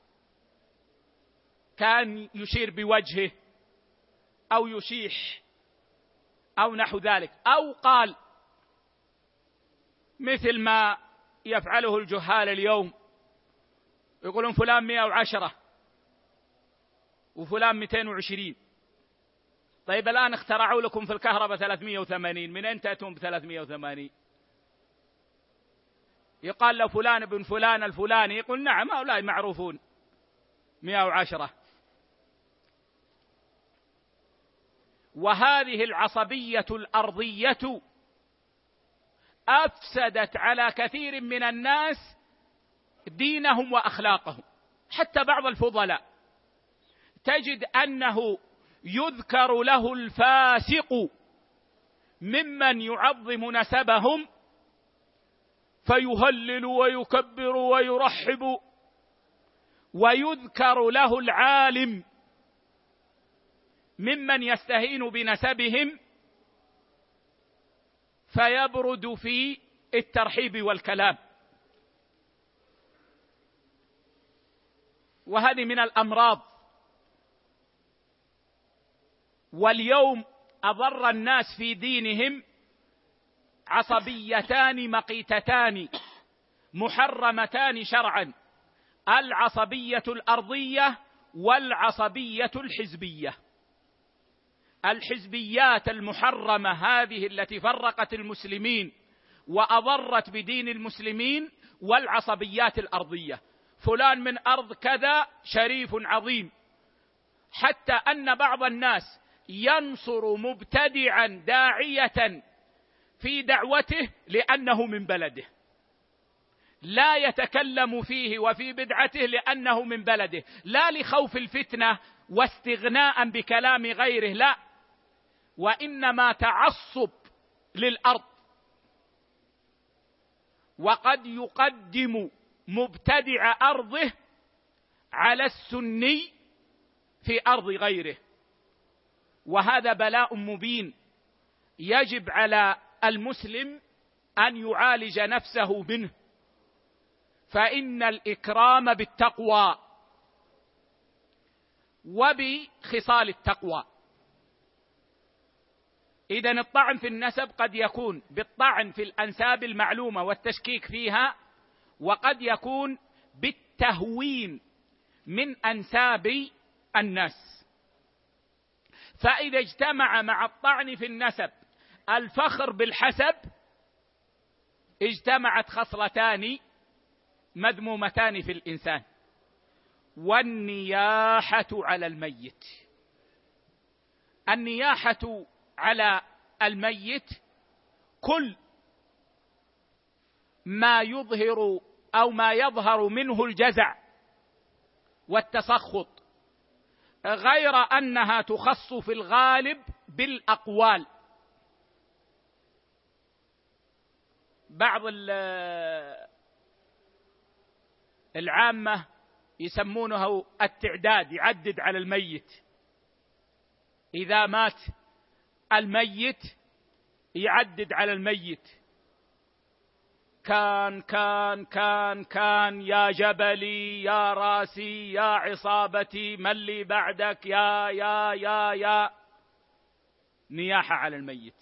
كان يشير بوجهه أو يشيح أو نحو ذلك، أو قال مثل ما يفعله الجهال اليوم، يقولون فلان مئة وعشرة وفلان مئتين وعشرين. طيب الآن اخترعوا لكم في الكهرباء ثلاثمئة وثمانين، من أين تأتون بثلاثمئة وثمانين؟ يقال لو فلان بن فلان الفلاني، يقول نعم هؤلاء معروفون مئة وعشرة. وهذه العصبية الأرضية أفسدت على كثير من الناس دينهم وأخلاقهم. حتى بعض الفضلاء تجد أنه يذكر له الفاسق ممن يعظم نسبهم فيهلل ويكبر ويرحب، ويذكر له العالم ممن يستهين بنسبهم فيبرد في الترحيب والكلام. وهذه من الأمراض. واليوم أضر الناس في دينهم عصبيتان مقيتتان محرمتان شرعا: العصبية الأرضية والعصبية الحزبية. الحزبيات المحرمة هذه التي فرقت المسلمين وأضرت بدين المسلمين، والعصبيات الأرضية، فلان من أرض كذا شريف عظيم، حتى أن بعض الناس ينصر مبتدعا داعية في دعوته لأنه من بلده، لا يتكلم فيه وفي بدعته لأنه من بلده، لا لخوف الفتنة واستغناء بكلام غيره، لا، وإنما تعصب للأرض. وقد يقدم مبتدع أرضه على السني في أرض غيره، وهذا بلاء مبين يجب على المسلم أن يعالج نفسه منه، فإن الإكرام بالتقوى وبخصال التقوى. إذن الطعن في النسب قد يكون بالطعن في الأنساب المعلومة والتشكيك فيها، وقد يكون بالتهوين من أنساب الناس. فإذا اجتمع مع الطعن في النسب الفخر بالحسب، اجتمعت خصلتان مذمومتان في الإنسان: والنياحة على الميت. النياحة على الميت كل ما يظهر أو ما يظهر منه الجزع والتسخط، غير أنها تخص في الغالب بالأقوال. بعض العامة يسمونه التعداد، يعدد على الميت. إذا مات الميت يعدد على الميت: كان كان كان كان يا جبلي يا راسي يا عصابتي من لي بعدك يا يا يا يا. نياحة على الميت.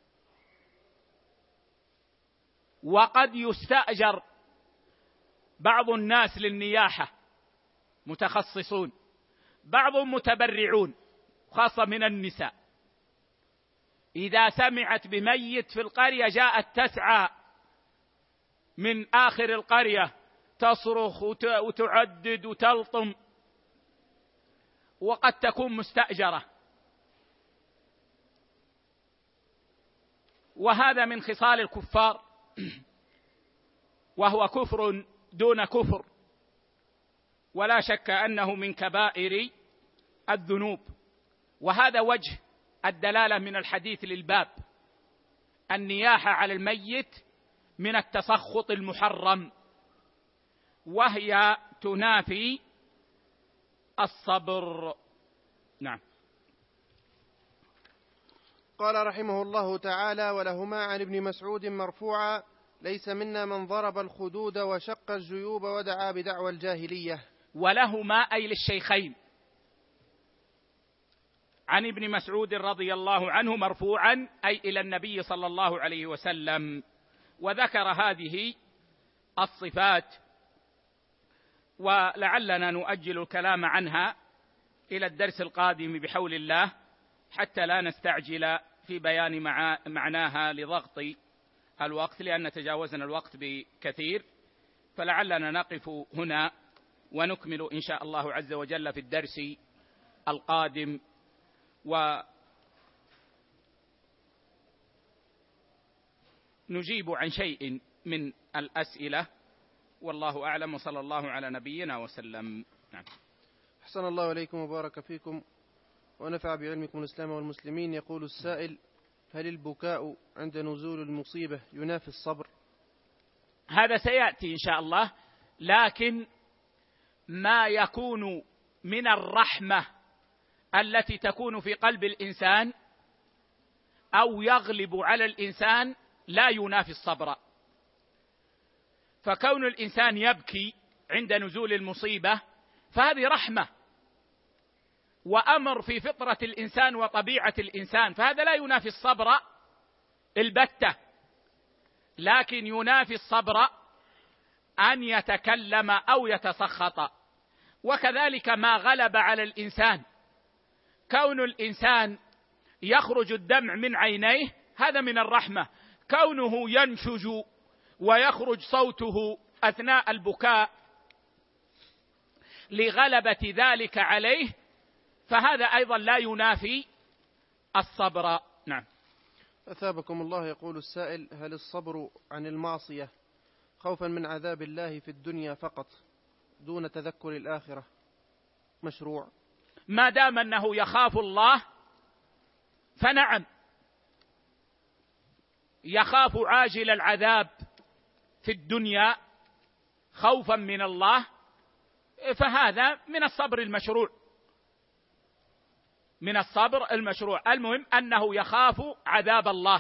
وقد يستأجر بعض الناس للنياحة، متخصصون، بعضهم متبرعون، خاصة من النساء. إذا سمعت بميت في القرية جاءت تسعى من آخر القرية تصرخ وتعدد وتلطم، وقد تكون مستأجرة. وهذا من خصال الكفار. وهو كفر دون كفر، ولا شك أنه من كبائر الذنوب. وهذا وجه الدلالة من الحديث للباب، النياحة على الميت من التسخط المحرم، وهي تنافي الصبر. نعم. قال رحمه الله تعالى: ولهما عن ابن مسعود مرفوعا: ليس منا من ضرب الخدود وشق الجيوب ودعا بدعوى الجاهلية. ولهما أي للشيخين، عن ابن مسعود رضي الله عنه مرفوعا أي إلى النبي صلى الله عليه وسلم، وذكر هذه الصفات، ولعلنا نؤجل الكلام عنها إلى الدرس القادم بحول الله، حتى لا نستعجل في بيان معناها لضغط الوقت، لأن تجاوزنا الوقت بكثير، فلعلنا نقف هنا ونكمل إن شاء الله عز وجل في الدرس القادم، ونجيب عن شيء من الأسئلة، والله أعلم، وصلى الله على نبينا وسلم. نعم. أحسن الله إليكم وبارك فيكم ونفع بعلمكم الإسلام والمسلمين. يقول السائل: هل البكاء عند نزول المصيبة ينافي الصبر؟ هذا سيأتي إن شاء الله، لكن ما يكون من الرحمة التي تكون في قلب الإنسان أو يغلب على الإنسان لا ينافي الصبر. فكون الإنسان يبكي عند نزول المصيبة فهذه رحمة وأمر في فطرة الإنسان وطبيعة الإنسان، فهذا لا ينافي الصبر البتة، لكن ينافي الصبر أن يتكلم أو يتسخط. وكذلك ما غلب على الإنسان، كون الإنسان يخرج الدمع من عينيه هذا من الرحمة، كونه ينشج ويخرج صوته أثناء البكاء لغلبة ذلك عليه فهذا أيضا لا ينافي الصبر. نعم. أثابكم الله. يقول السائل: هل الصبر عن المعصية خوفا من عذاب الله في الدنيا فقط دون تذكر الآخرة مشروع؟ ما دام أنه يخاف الله فنعم، يخاف عاجل العذاب في الدنيا خوفا من الله، فهذا من الصبر المشروع، من الصبر المشروع. المهم أنه يخاف عذاب الله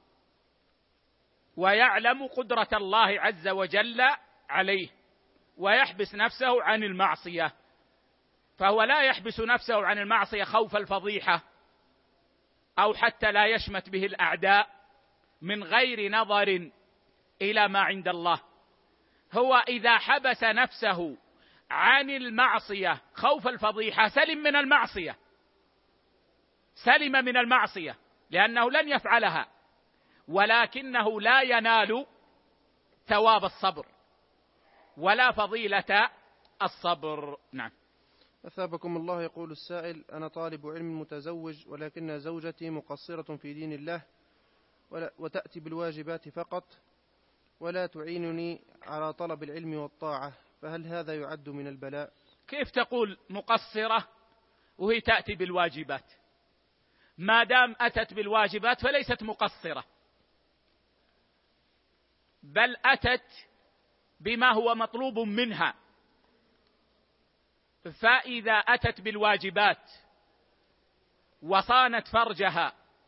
ويعلم قدرة الله عز وجل عليه، ويحبس نفسه عن المعصية، فهو لا يحبس نفسه عن المعصية خوف الفضيحة أو حتى لا يشمت به الأعداء من غير نظر إلى ما عند الله. هو إذا حبس نفسه عن المعصية خوف الفضيحة سلم من المعصية، سلم من المعصية لأنه لن يفعلها، ولكنه لا ينال ثواب الصبر ولا فضيلة الصبر. نعم. أثابكم الله. يقول السائل: أنا طالب علم متزوج، ولكن زوجتي مقصرة في دين الله وتأتي بالواجبات فقط ولا تعينني على طلب العلم والطاعة، فهل هذا يعد من البلاء؟ كيف تقول مقصرة وهي تأتي بالواجبات؟ ما دام أتت بالواجبات فليست مقصرة، بل أتت بما هو مطلوب منها. فإذا أتت بالواجبات وصانت فرجها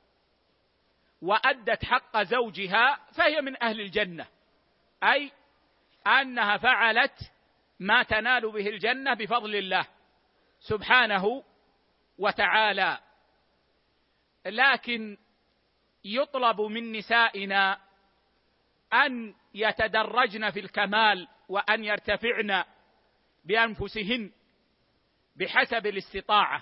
وأدت حق زوجها فهي من أهل الجنة، أي أنها فعلت ما تنال به الجنة بفضل الله سبحانه وتعالى. لكن يطلب من نسائنا أن يتدرجن في الكمال وأن يرتفعن بأنفسهن بحسب الاستطاعة،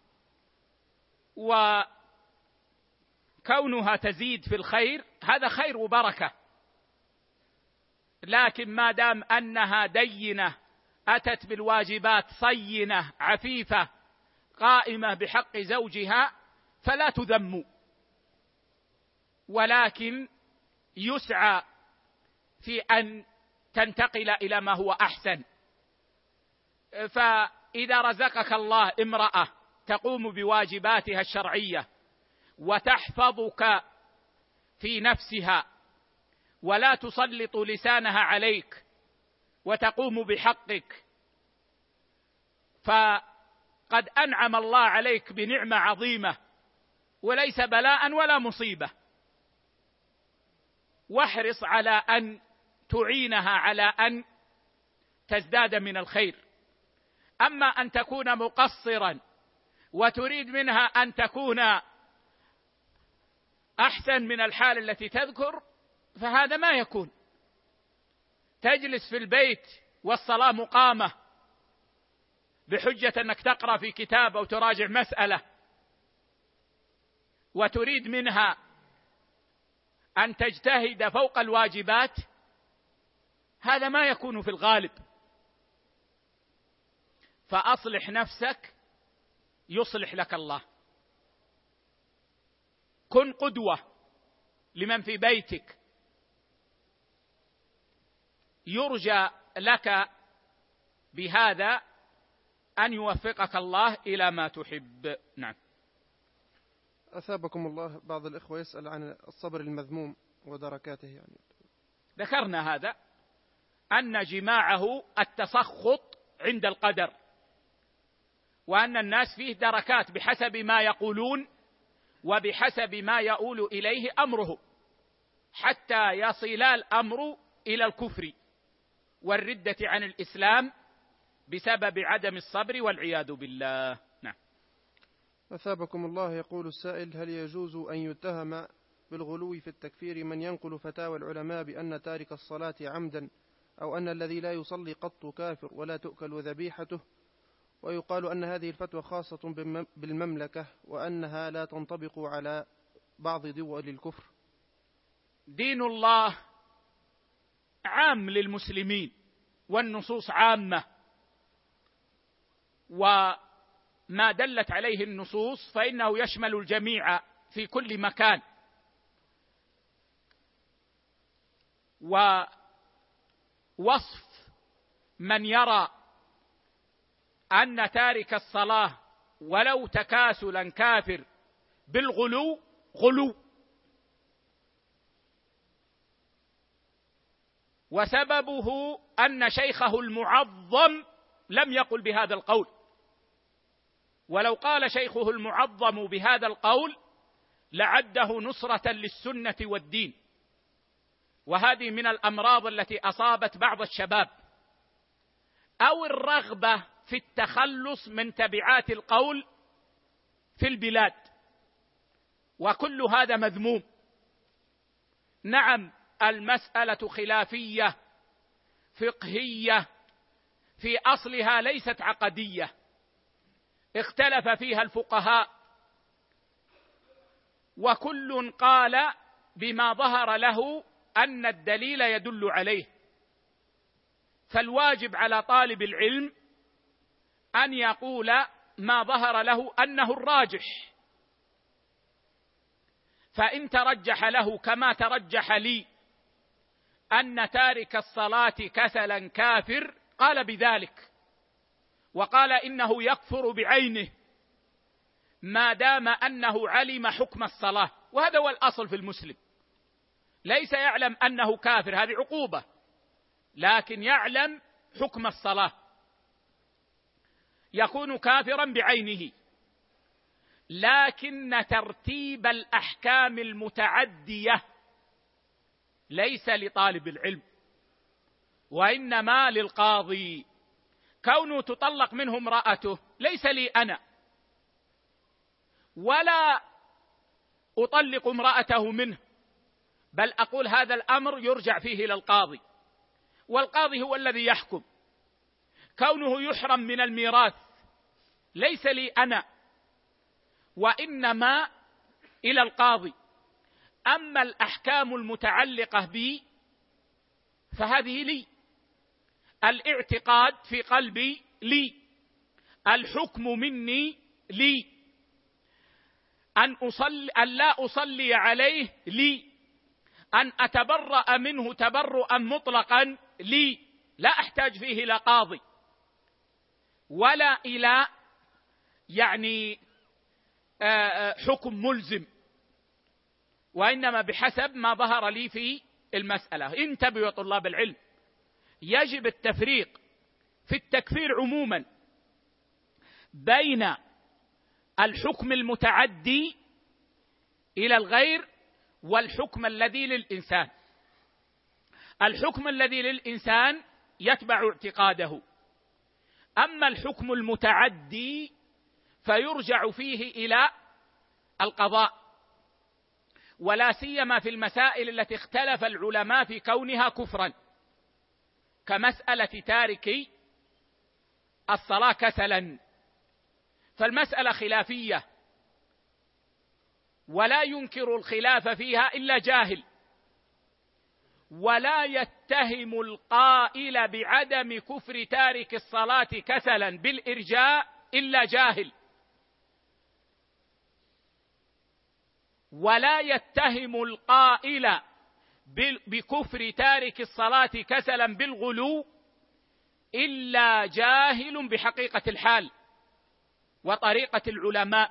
وكونها تزيد في الخير هذا خير وبركة، لكن ما دام أنها دينة أتت بالواجبات صينة عفيفة قائمة بحق زوجها فلا تذم، ولكن يسعى في أن تنتقل إلى ما هو أحسن. فإذا رزقك الله امرأة تقوم بواجباتها الشرعية وتحفظك في نفسها ولا تسلط لسانها عليك وتقوم بحقك، فقد أنعم الله عليك بنعمة عظيمة وليس بلاء ولا مصيبة. واحرص على أن تعينها على أن تزداد من الخير. أما أن تكون مقصرا وتريد منها أن تكون أحسن من الحال التي تذكر، فهذا ما يكون. تجلس في البيت والصلاة مقامة بحجة أنك تقرأ في كتاب أو تراجع مسألة، وتريد منها أن تجتهد فوق الواجبات، هذا ما يكون في الغالب. فأصلح نفسك يصلح لك الله. كن قدوة لمن في بيتك، يرجى لك بهذا أن يوفقك الله إلى ما تحب. نعم. أثابكم الله، بعض الإخوة يسأل عن الصبر المذموم ودركاته. يعني ذكرنا هذا، أن جماعه التسخط عند القدر، وأن الناس فيه دركات بحسب ما يقولون وبحسب ما يؤول إليه أمره، حتى يصل الأمر إلى الكفر والردة عن الإسلام بسبب عدم الصبر والعياذ بالله. نعم. أثابكم الله، يقول السائل: هل يجوز أن يتهم بالغلو في التكفير من ينقل فتاوى العلماء بأن تارك الصلاة عمدا أو أن الذي لا يصلي قط كافر ولا تؤكل ذبيحته، ويقال أن هذه الفتوى خاصة بالمملكة وأنها لا تنطبق على بعض دول الكفر؟ دين الله عام للمسلمين والنصوص عامة، وما دلت عليه النصوص فإنه يشمل الجميع في كل مكان. ووصف من يرى أن تارك الصلاة ولو تكاسلا كافر بالغلو غلو، وسببه أن شيخه المعظم لم يقل بهذا القول، ولو قال شيخه المعظم بهذا القول لعده نصرة للسنة والدين. وهذه من الأمراض التي أصابت بعض الشباب، أو الرغبة في التخلص من تبعات القول في البلاد، وكل هذا مذموم. نعم، المسألة خلافية فقهية في أصلها ليست عقدية، اختلف فيها الفقهاء، وكل قال بما ظهر له أن الدليل يدل عليه. فالواجب على طالب العلم أن يقول ما ظهر له أنه الراجح، فإن ترجح له كما ترجح لي أن تارك الصلاة كسلا كافر قال بذلك، وقال إنه يكفر بعينه ما دام أنه علم حكم الصلاة، وهذا هو الأصل في المسلم، ليس يعلم أنه كافر، هذه عقوبة، لكن يعلم حكم الصلاة، يكون كافرا بعينه. لكن ترتيب الأحكام المتعدية ليس لطالب العلم، وإنما للقاضي. كونه تطلق منه امرأته ليس لي أنا، ولا أطلق امرأته منه، بل أقول هذا الأمر يرجع فيه إلى القاضي، والقاضي هو الذي يحكم. كونه يحرم من الميراث ليس لي أنا، وإنما إلى القاضي. أما الأحكام المتعلقة بي فهذه لي، الاعتقاد في قلبي لي، الحكم مني لي، أن أصلي أن لا أصلي عليه لي، أن أتبرأ منه تبرؤا مطلقا لي، لا أحتاج فيه إلى قاضي ولا إلى يعني حكم ملزم، وإنما بحسب ما ظهر لي في المسألة. انتبهوا يا طلاب العلم، يجب التفريق في التكفير عموما بين الحكم المتعدي إلى الغير والحكم الذي للإنسان. الحكم الذي للإنسان يتبع اعتقاده، أما الحكم المتعدي فيرجع فيه إلى القضاء، ولا سيما في المسائل التي اختلف العلماء في كونها كفرا، كمسألة تارك الصلاة كسلا، فالمسألة خلافية ولا ينكر الخلاف فيها إلا جاهل، ولا يتهم القائل بعدم كفر تارك الصلاة كسلا بالإرجاء إلا جاهل، ولا يتهم القائل بكفر تارك الصلاة كسلا بالغلو إلا جاهل بحقيقة الحال وطريقة العلماء.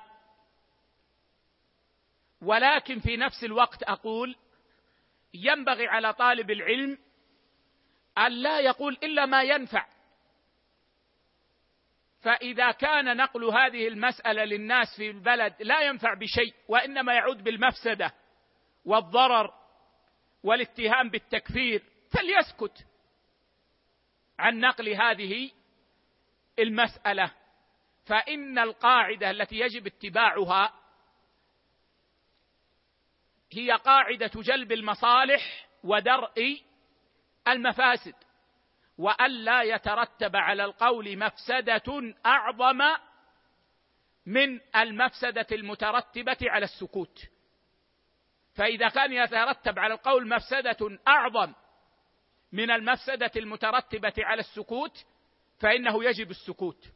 ولكن في نفس الوقت أقول ينبغي على طالب العلم أن لا يقول إلا ما ينفع، فإذا كان نقل هذه المسألة للناس في البلد لا ينفع بشيء وإنما يعود بالمفسدة والضرر والاتهام بالتكفير، فليسكت عن نقل هذه المسألة. فإن القاعدة التي يجب اتباعها هي قاعدة جلب المصالح ودرء المفاسد، وألا يترتب على القول مفسدة أعظم من المفسدة المترتبة على السكوت. فإذا كان يترتب على القول مفسدة أعظم من المفسدة المترتبة على السكوت فإنه يجب السكوت،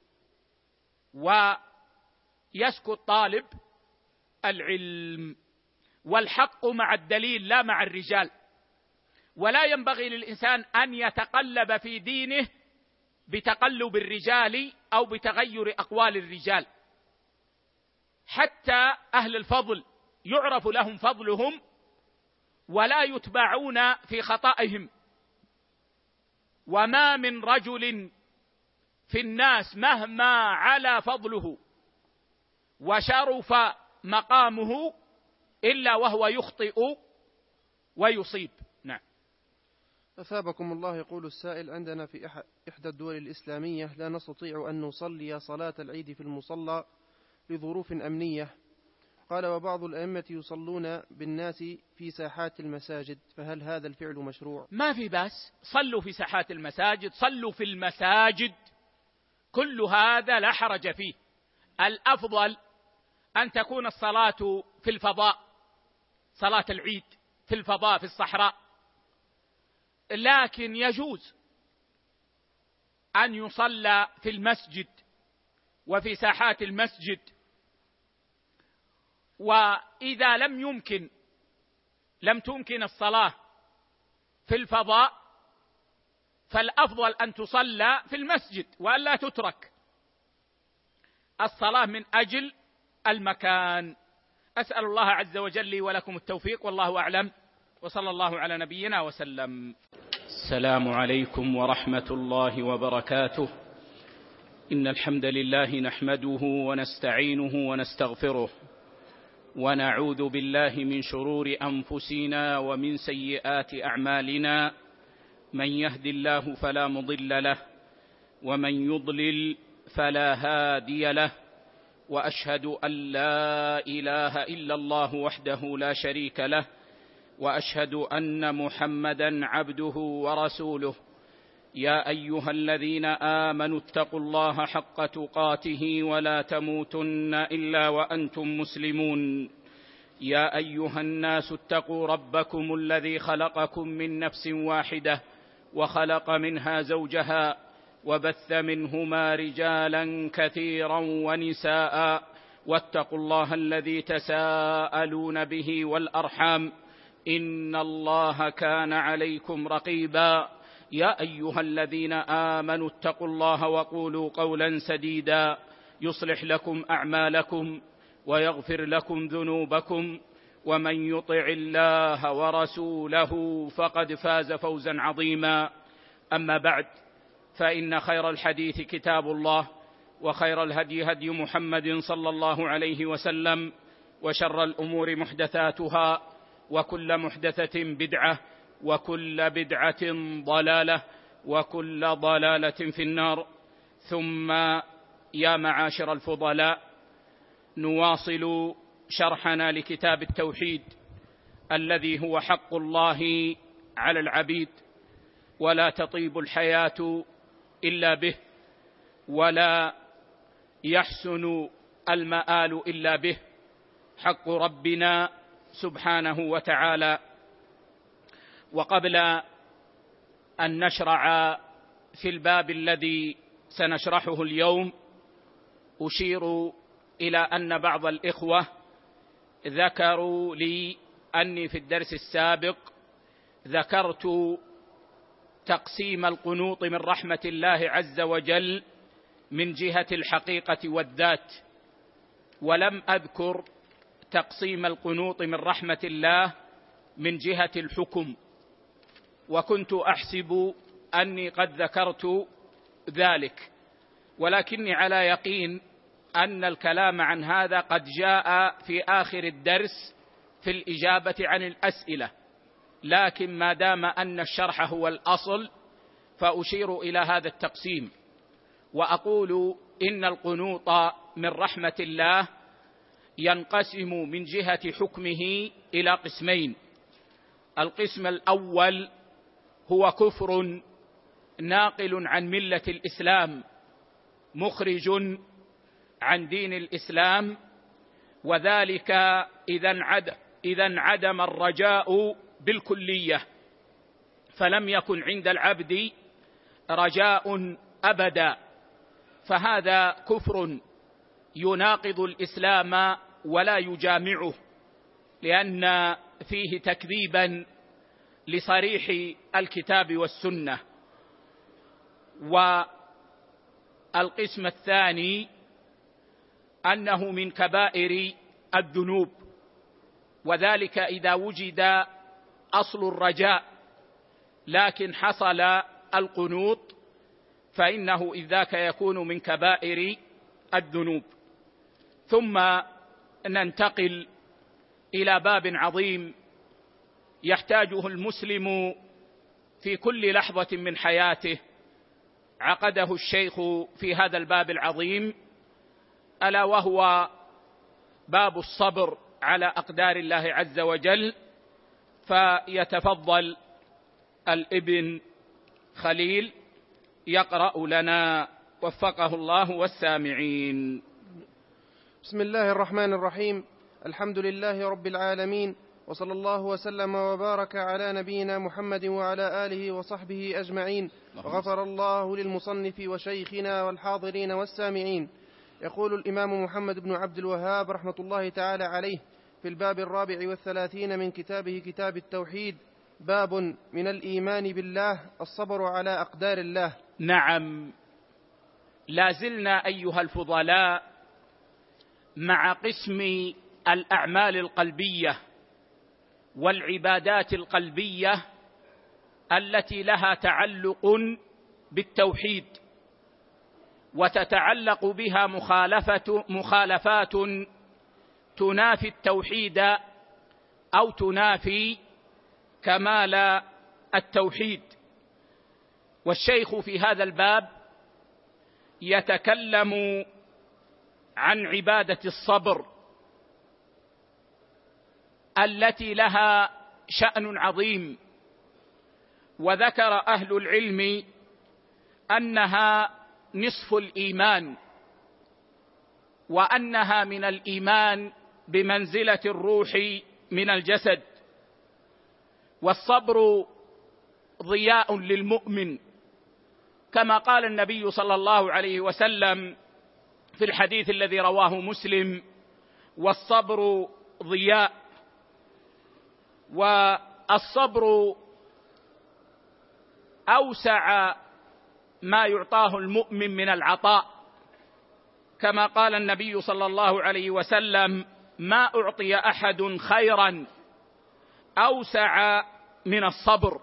ويسكت طالب العلم. والحق مع الدليل لا مع الرجال، ولا ينبغي للإنسان أن يتقلب في دينه بتقلب الرجال أو بتغير أقوال الرجال. حتى أهل الفضل يعرف لهم فضلهم ولا يتبعون في خطئهم، وما من رجل في الناس مهما علا فضله وشرف مقامه إلا وهو يخطئ ويصيب. نعم. أثابكم الله. يقول السائل: عندنا في إحدى الدول الإسلامية لا نستطيع أن نصلي صلاة العيد في المصلى لظروف أمنية، قال وبعض الأئمة يصلون بالناس في ساحات المساجد، فهل هذا الفعل مشروع؟ ما في بأس، صلوا في ساحات المساجد، صلوا في المساجد، كل هذا لا حرج فيه. الأفضل أن تكون الصلاة في الفضاء، صلاة العيد في الفضاء في الصحراء، لكن يجوز أن يصلى في المسجد وفي ساحات المسجد. وإذا لم يمكن لم تمكن الصلاة في الفضاء فالأفضل أن تصلى في المسجد وألا تترك الصلاة من أجل المكان. أسأل الله عز وجل لي ولكم التوفيق، والله أعلم، وصلى الله على نبينا وسلم. السلام عليكم ورحمة الله وبركاته. إن الحمد لله نحمده ونستعينه ونستغفره، ونعوذ بالله من شرور أنفسنا ومن سيئات أعمالنا، من يهد الله فلا مضل له ومن يضلل فلا هادي له، وأشهد أن لا إله إلا الله وحده لا شريك له، وأشهد أن محمدا عبده ورسوله. يا أيها الذين آمنوا اتقوا الله حق تقاته ولا تموتن إلا وأنتم مسلمون. يا أيها الناس اتقوا ربكم الذي خلقكم من نفس واحدة وخلق منها زوجها وبث منهما رجالا كثيرا ونساء، واتقوا الله الذي تساءلون به والأرحام، إن الله كان عليكم رقيبا. يا أيها الذين آمنوا اتقوا الله وقولوا قولا سديدا يصلح لكم أعمالكم ويغفر لكم ذنوبكم ومن يطع الله ورسوله فقد فاز فوزا عظيما. أما بعد، فإن خير الحديث كتاب الله، وخير الهدي هدي محمد صلى الله عليه وسلم، وشر الأمور محدثاتها، وكل محدثة بدعة، وكل بدعة ضلالة، وكل ضلالة في النار. ثم يا معاشر الفضلاء، نواصل شرحنا لكتاب التوحيد الذي هو حق الله على العبيد، ولا تطيب الحياة إلا به، ولا يحسن المآل إلا به، حق ربنا سبحانه وتعالى. وقبل أن نشرع في الباب الذي سنشرحه اليوم، أشير إلى أن بعض الإخوة ذكروا لي أني في الدرس السابق ذكرت تقسيم القنوط من رحمة الله عز وجل من جهة الحقيقة والذات، ولم أذكر تقسيم القنوط من رحمة الله من جهة الحكم، وكنت أحسب أني قد ذكرت ذلك، ولكني على يقين أن الكلام عن هذا قد جاء في آخر الدرس في الإجابة عن الأسئلة، لكن ما دام أن الشرح هو الأصل فأشير إلى هذا التقسيم، وأقول إن القنوط من رحمة الله ينقسم من جهة حكمه إلى قسمين. القسم الأول هو كفر ناقل عن ملة الإسلام، مخرج عن دين الإسلام، وذلك إذا انعدم الرجاء بالكلية، فلم يكن عند العبد رجاء أبدا، فهذا كفر يناقض الإسلام ولا يجامعه، لأن فيه تكذيبا لصريح الكتاب والسنة. والقسم الثاني أنه من كبائر الذنوب، وذلك إذا وجد أصل الرجاء لكن حصل القنوط، فإنه إذ ذاك يكون من كبائر الذنوب. ثم ننتقل إلى باب عظيم يحتاجه المسلم في كل لحظة من حياته، عقده الشيخ في هذا الباب العظيم، ألا وهو باب الصبر على أقدار الله عز وجل. فيتفضل الابن خليل يقرأ لنا، وفقه الله والسامعين. بسم الله الرحمن الرحيم. الحمد لله رب العالمين، وصلى الله وسلم وبارك على نبينا محمد وعلى آله وصحبه أجمعين. وغفر الله للمصنف وشيخنا والحاضرين والسامعين. يقول الإمام محمد بن عبد الوهاب رحمة الله تعالى عليه في الباب الرابع والثلاثين من كتابه كتاب التوحيد: باب من الإيمان بالله الصبر على أقدار الله. نعم، لازلنا أيها الفضلاء مع قسم الأعمال القلبية والعبادات القلبية التي لها تعلق بالتوحيد، وتتعلق بها مخالفة مخالفات تنافي التوحيد أو تنافي كمال التوحيد. والشيخ في هذا الباب يتكلم عن عبادة الصبر التي لها شأن عظيم، وذكر أهل العلم أنها نصف الإيمان، وأنها من الإيمان بمنزلة الروح من الجسد. والصبر ضياء للمؤمن، كما قال النبي صلى الله عليه وسلم في الحديث الذي رواه مسلم: والصبر ضياء. والصبر أوسع ما يعطاه المؤمن من العطاء، كما قال النبي صلى الله عليه وسلم: ما أعطي أحد خيرا أوسع من الصبر.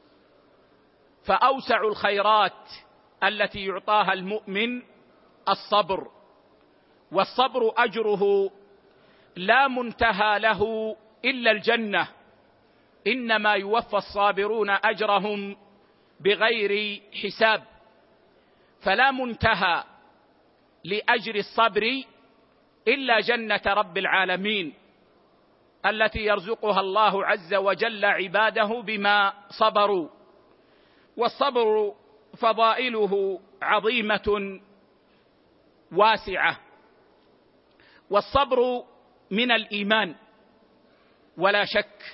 فأوسع الخيرات التي يعطاها المؤمن الصبر، والصبر أجره لا منتهى له إلا الجنة، إنما يوفى الصابرون أجرهم بغير حساب. فلا منتهى لأجر الصبر إلا جنة رب العالمين التي يرزقها الله عز وجل عباده بما صبروا. والصبر فضائله عظيمة واسعة، والصبر من الإيمان ولا شك،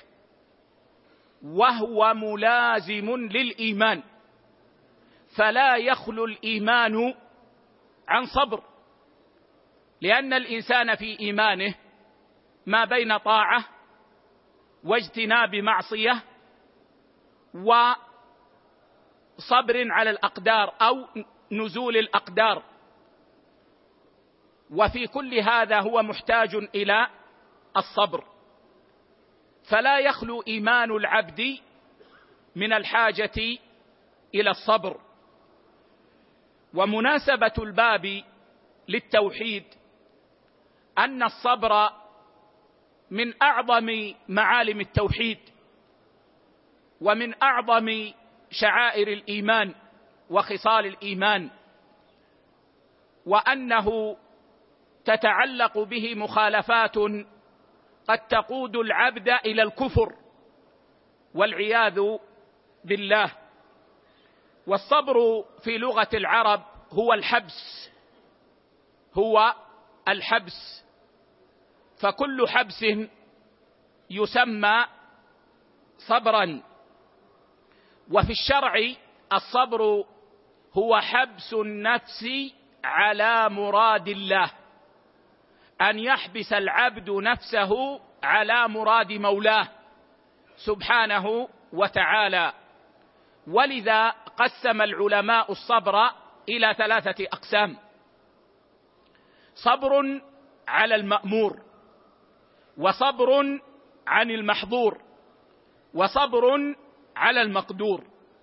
وهو ملازم للإيمان، فلا يخلو الإيمان عن صبر، لأن الإنسان في إيمانه ما بين طاعة واجتناب معصية وصبر على الأقدار أو نزول الأقدار، وفي كل هذا هو محتاج إلى الصبر. فلا يخلو إيمان العبد من الحاجة إلى الصبر. ومناسبة الباب للتوحيد أن الصبر من أعظم معالم التوحيد، ومن أعظم شعائر الإيمان وخصال الإيمان، وأنه تتعلق به مخالفات قد تقود العبد إلى الكفر والعياذ بالله. والصبر في لغة العرب هو الحبس، هو الحبس، فكل حبس يسمى صبرا. وفي الشرع الصبر هو حبس النفس على مراد الله، أن يحبس العبد نفسه على مراد مولاه سبحانه وتعالى. ولذا قسم العلماء الصبر إلى ثلاثة أقسام: صبر على المأمور، وصبر عن المحظور، وصبر على المقدور.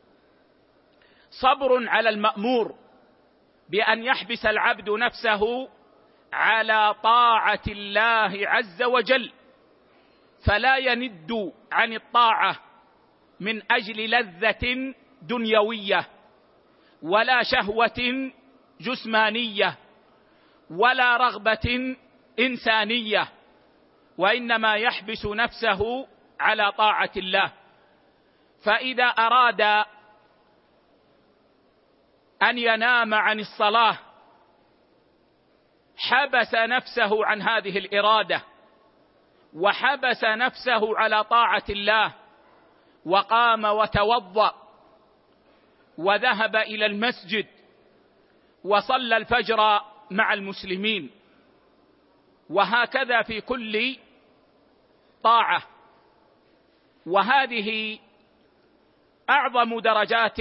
صبر على المأمور بأن يحبس العبد نفسه على طاعة الله عز وجل، فلا يند عن الطاعة من أجل لذة دنيوية ولا شهوة جسمانية ولا رغبة إنسانية، وإنما يحبس نفسه على طاعة الله. فإذا أراد أن ينام عن الصلاة حبس نفسه عن هذه الإرادة، وحبس نفسه على طاعة الله، وقام وتوضأ وذهب إلى المسجد وصلى الفجر مع المسلمين. وهكذا في كل طاعة. وهذه أعظم درجات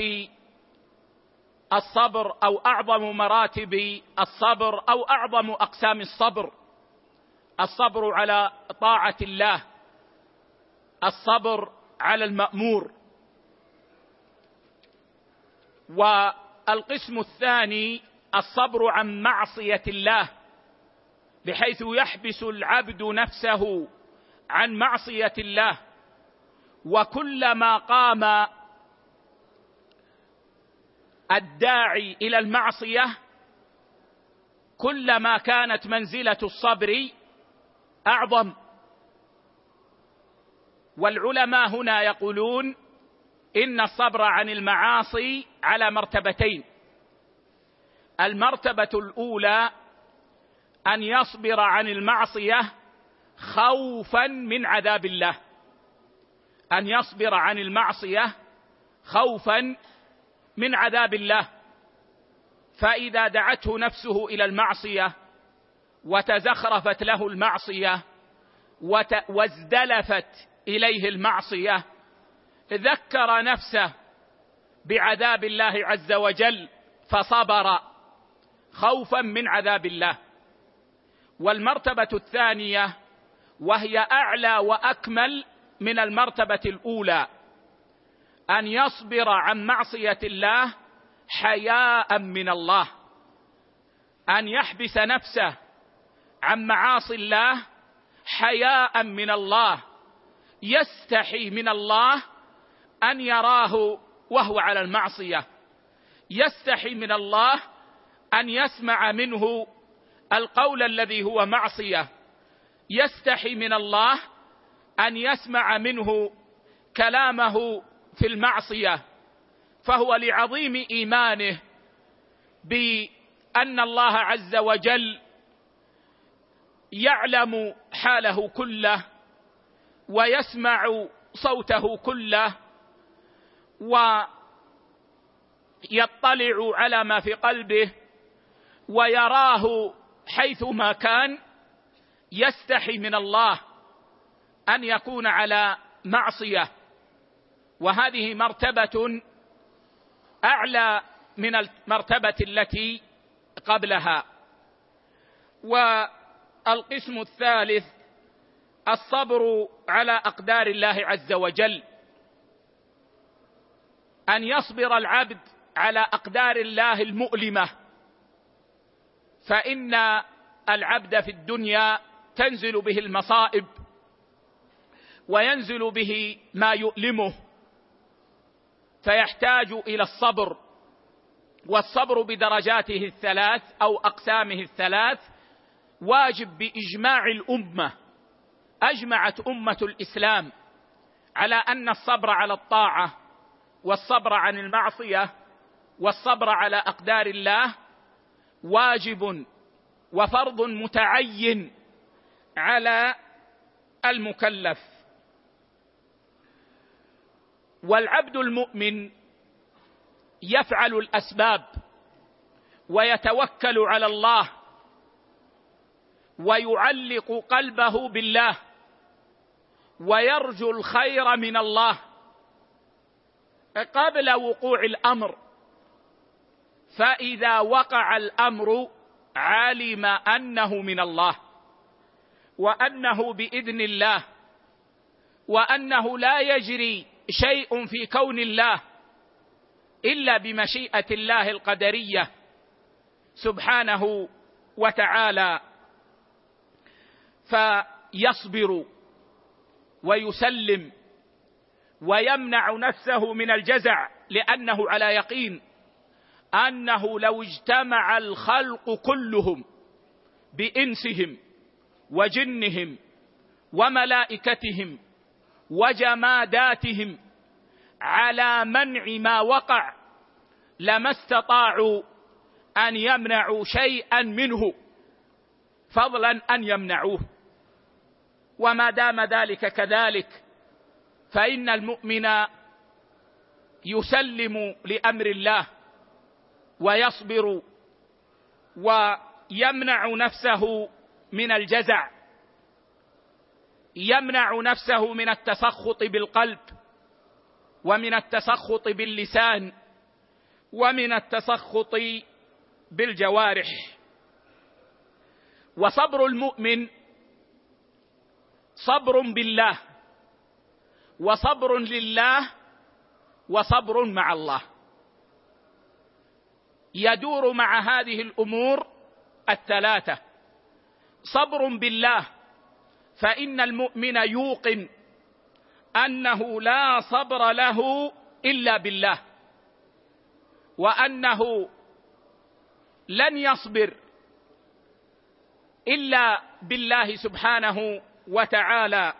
الصبر، أو أعظم مراتب الصبر، أو أعظم أقسام الصبر: الصبر على طاعة الله، الصبر على المأمور. والقسم الثاني الصبر عن معصية الله، بحيث يحبس العبد نفسه عن معصية الله، وكلما قام الداعي إلى المعصية كلما كانت منزلة الصبر أعظم. والعلماء هنا يقولون إن الصبر عن المعاصي على مرتبتين: المرتبة الأولى أن يصبر عن المعصية خوفا من عذاب الله، أن يصبر عن المعصية خوفا من عذاب الله. فإذا دعته نفسه إلى المعصية وتزخرفت له المعصية وازدلفت إليه المعصية، ذكر نفسه بعذاب الله عز وجل فصبر خوفا من عذاب الله. والمرتبة الثانية وهي أعلى وأكمل من المرتبة الأولى، أن يصبر عن معصية الله حياء من الله، أن يحبس نفسه عن معاصي الله حياء من الله، يستحي من الله أن يراه وهو على المعصية، يستحي من الله أن يسمع منه القول الذي هو معصية، يستحي من الله أن يسمع منه كلامه في المعصية، فهو لعظيم إيمانه بأن الله عز وجل يعلم حاله كله ويسمع صوته كله ويطلع على ما في قلبه ويراه حيثما كان، يستحي من الله أن يكون على معصية. وهذه مرتبة أعلى من المرتبة التي قبلها. والقسم الثالث الصبر على أقدار الله عز وجل، أن يصبر العبد على أقدار الله المؤلمة، فإن العبد في الدنيا تنزل به المصائب وينزل به ما يؤلمه، فيحتاج إلى الصبر. والصبر بدرجاته الثلاث أو أقسامه الثلاث واجب بإجماع الأمة. أجمعت أمة الإسلام على أن الصبر على الطاعة والصبر عن المعصية والصبر على أقدار الله واجب وفرض متعين على المكلف. والعبد المؤمن يفعل الأسباب ويتوكل على الله ويعلق قلبه بالله ويرجو الخير من الله قبل وقوع الأمر، فإذا وقع الأمر علم أنه من الله وأنه بإذن الله، وأنه لا يجري شيء في كون الله إلا بمشيئة الله القدرية سبحانه وتعالى، فيصبر ويسلم ويمنع نفسه من الجزع، لأنه على يقين أنه لو اجتمع الخلق كلهم بإنسهم وجنهم وملائكتهم وجماداتهم على منع ما وقع لما استطاعوا أن يمنعوا شيئا منه، فضلا أن يمنعوه. وما دام ذلك كذلك فإن المؤمن يسلم لأمر الله ويصبر ويمنع نفسه من الجزع، يمنع نفسه من التسخط بالقلب ومن التسخط باللسان ومن التسخط بالجوارح. وصبر المؤمن صبر بالله وصبر لله وصبر مع الله، يدور مع هذه الأمور الثلاثة. صبر بالله، فإن المؤمن يوقن أنه لا صبر له إلا بالله، وأنه لن يصبر إلا بالله سبحانه وتعالى،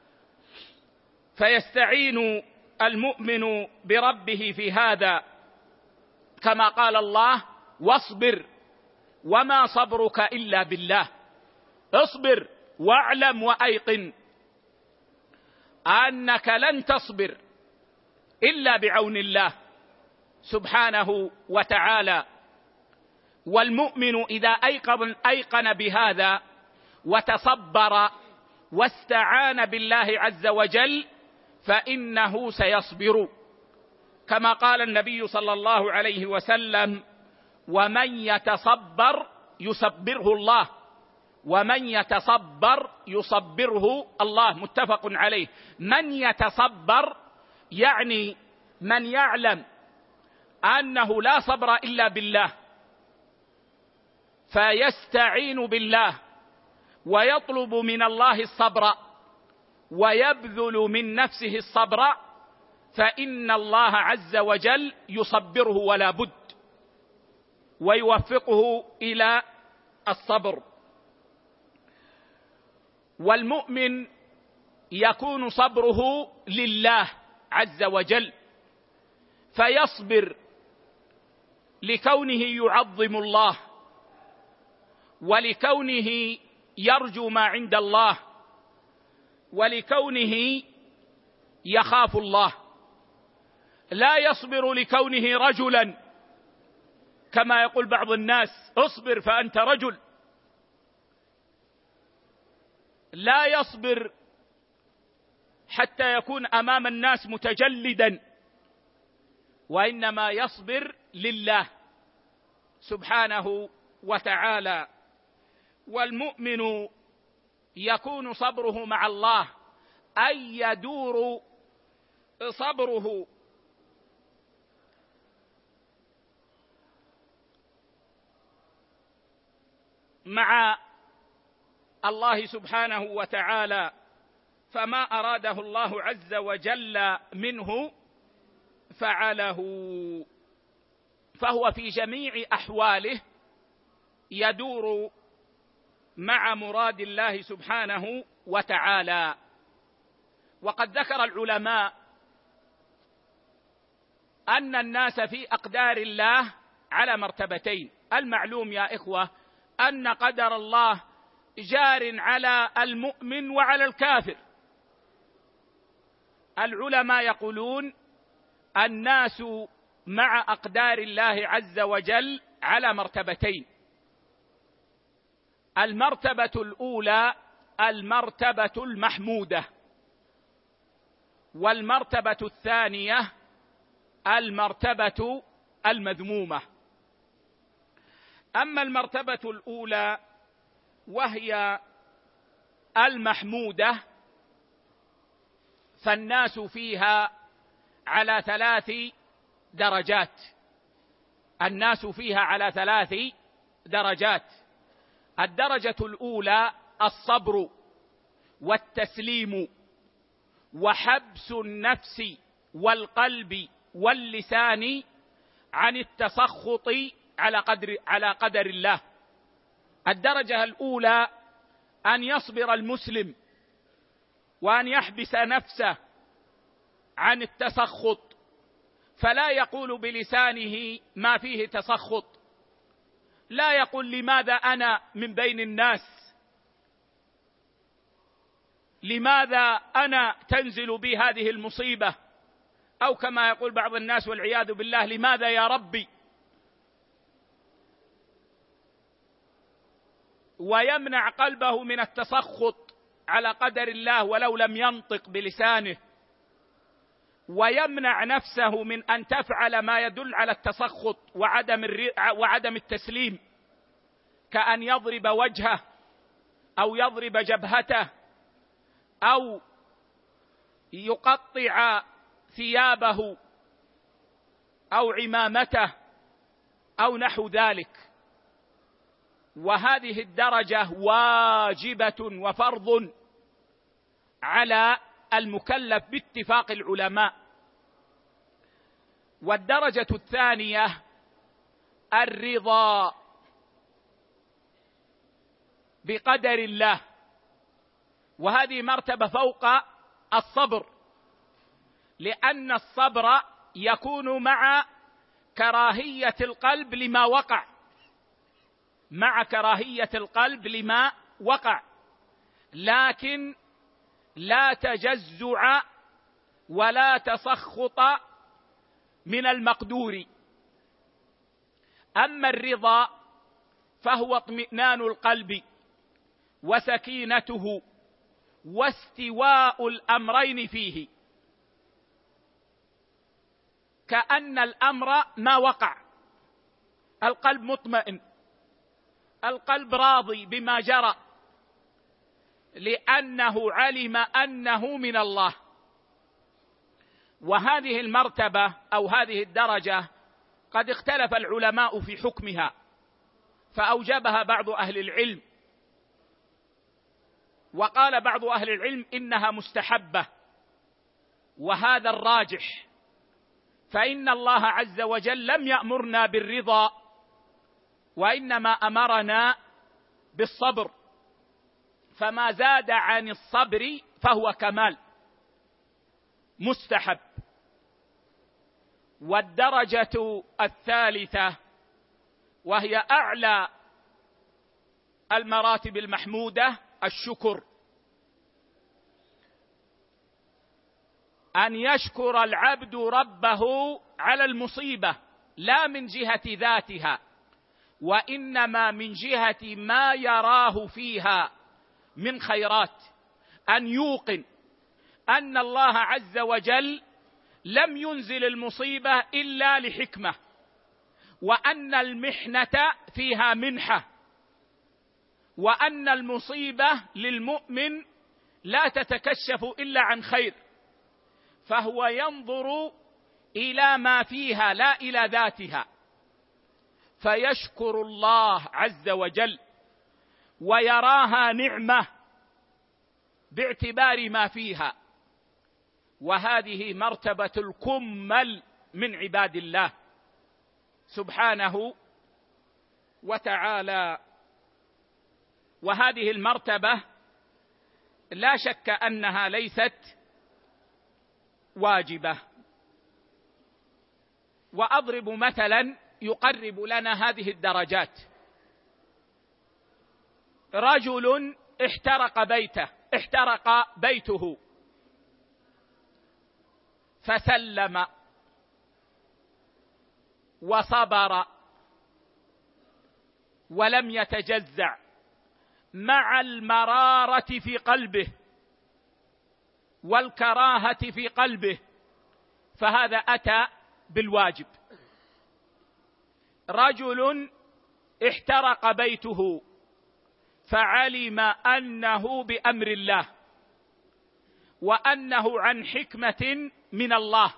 فيستعين المؤمن بربه في هذا، كما قال الله: واصبر وما صبرك إلا بالله. اصبر واعلم وأيقن أنك لن تصبر إلا بعون الله سبحانه وتعالى. والمؤمن إذا أيقن, أيقن بهذا وتصبر واستعان بالله عز وجل فإنه سيصبر. كما قال النبي صلى الله عليه وسلم: ومن يتصبر يصبره الله، ومن يتصبر يصبره الله، متفق عليه. من يتصبر يعني من يعلم أنه لا صبر إلا بالله، فيستعين بالله ويطلب من الله الصبر ويبذل من نفسه الصبر، فإن الله عز وجل يصبره ولا بد، ويوفقه إلى الصبر. والمؤمن يكون صبره لله عز وجل، فيصبر لكونه يعظم الله، ولكونه يرجو ما عند الله، ولكونه يخاف الله. لا يصبر لكونه رجلا كما يقول بعض الناس: اصبر فأنت رجل. لا يصبر حتى يكون أمام الناس متجلدا، وإنما يصبر لله سبحانه وتعالى. والمؤمن يكون صبره مع الله، أي يدور صبره مع الله سبحانه وتعالى، فما أراده الله عز وجل منه فعله، فهو في جميع أحواله يدور مع مراد الله سبحانه وتعالى. وقد ذكر العلماء أن الناس في أقدار الله على مرتبتين. المعلوم يا إخوة أن قدر الله جار على المؤمن وعلى الكافر. العلماء يقولون الناس مع أقدار الله عز وجل على مرتبتين: المرتبة الأولى المرتبة المحمودة، والمرتبة الثانية المرتبة المذمومة. أما المرتبة الأولى وهي المحمودة فالناس فيها على ثلاث درجات. الناس فيها على ثلاث درجات. الدرجة الأولى الصبر والتسليم وحبس النفس والقلب واللسان عن التسخط على قدر على قدر الله. الدرجة الأولى أن يصبر المسلم وأن يحبس نفسه عن التسخط، فلا يقول بلسانه ما فيه تسخط، لا يقول لماذا أنا من بين الناس، لماذا أنا تنزل بي هذه المصيبة، أو كما يقول بعض الناس والعياذ بالله: لماذا يا ربي. ويمنع قلبه من التسخط على قدر الله ولو لم ينطق بلسانه، ويمنع نفسه من أن تفعل ما يدل على التسخط وعدم وعدم التسليم، كأن يضرب وجهه أو يضرب جبهته أو يقطع ثيابه أو عمامته أو نحو ذلك. وهذه الدرجة واجبة وفرض على المكلف باتفاق العلماء. والدرجة الثانية الرضا بقدر الله، وهذه مرتبة فوق الصبر، لأن الصبر يكون مع كراهية القلب لما وقع، مع كراهية القلب لما وقع، لكن لا تجزع ولا تسخط من المقدور. أما الرضا فهو اطمئنان القلب وسكينته واستواء الأمرين فيه. كأن الأمر ما وقع، القلب مطمئن، القلب راضي بما جرى، لأنه علم أنه من الله. وهذه المرتبة أو هذه الدرجة قد اختلف العلماء في حكمها، فأوجبها بعض أهل العلم، وقال بعض أهل العلم إنها مستحبة، وهذا الراجح، فإن الله عز وجل لم يأمرنا بالرضا، وإنما أمرنا بالصبر، فما زاد عن الصبر فهو كمال مستحب. والدرجة الثالثة وهي أعلى المراتب المحمودة الشكر، أن يشكر العبد ربه على المصيبة، لا من جهة ذاتها، وإنما من جهة ما يراه فيها من خيرات، أن يوقن أن الله عز وجل لم ينزل المصيبة إلا لحكمة، وأن المحنة فيها منحة، وأن المصيبة للمؤمن لا تتكشف إلا عن خير، فهو ينظر إلى ما فيها لا إلى ذاتها، فيشكر الله عز وجل ويراها نعمة باعتبار ما فيها. وهذه مرتبة الكمل من عباد الله سبحانه وتعالى. وهذه المرتبة لا شك أنها ليست واجبة. وأضرب مثلا يقرب لنا هذه الدرجات. رجل احترق بيته احترق بيته فسلم وصبر ولم يتجزع مع المرارة في قلبه والكراهة في قلبه، فهذا أتى بالواجب. رجل احترق بيته فعلم أنه بأمر الله وأنه عن حكمة من الله،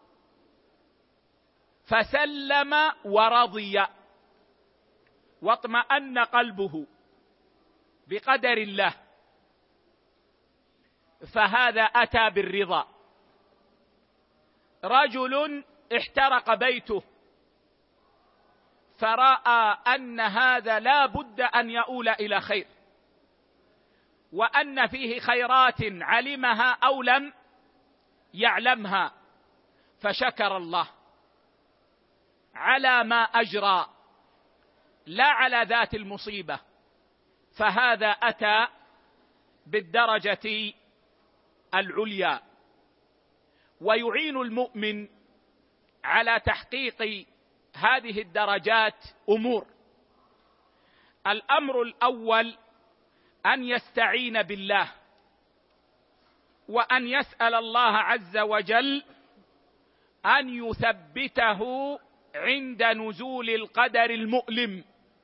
فسلم ورضي واطمأن قلبه بقدر الله، فهذا أتى بالرضا. رجل احترق بيته فرأى أن هذا لا بد أن يؤول إلى خير، وأن فيه خيرات علمها أو لم يعلمها، فشكر الله على ما أجرى لا على ذات المصيبة، فهذا أتى بالدرجة العليا. ويعين المؤمن على تحقيق هذه الدرجات أمور. الأمر الأول أن يستعين بالله، وأن يسأل الله عز وجل أن يثبته عند نزول القدر المؤلم.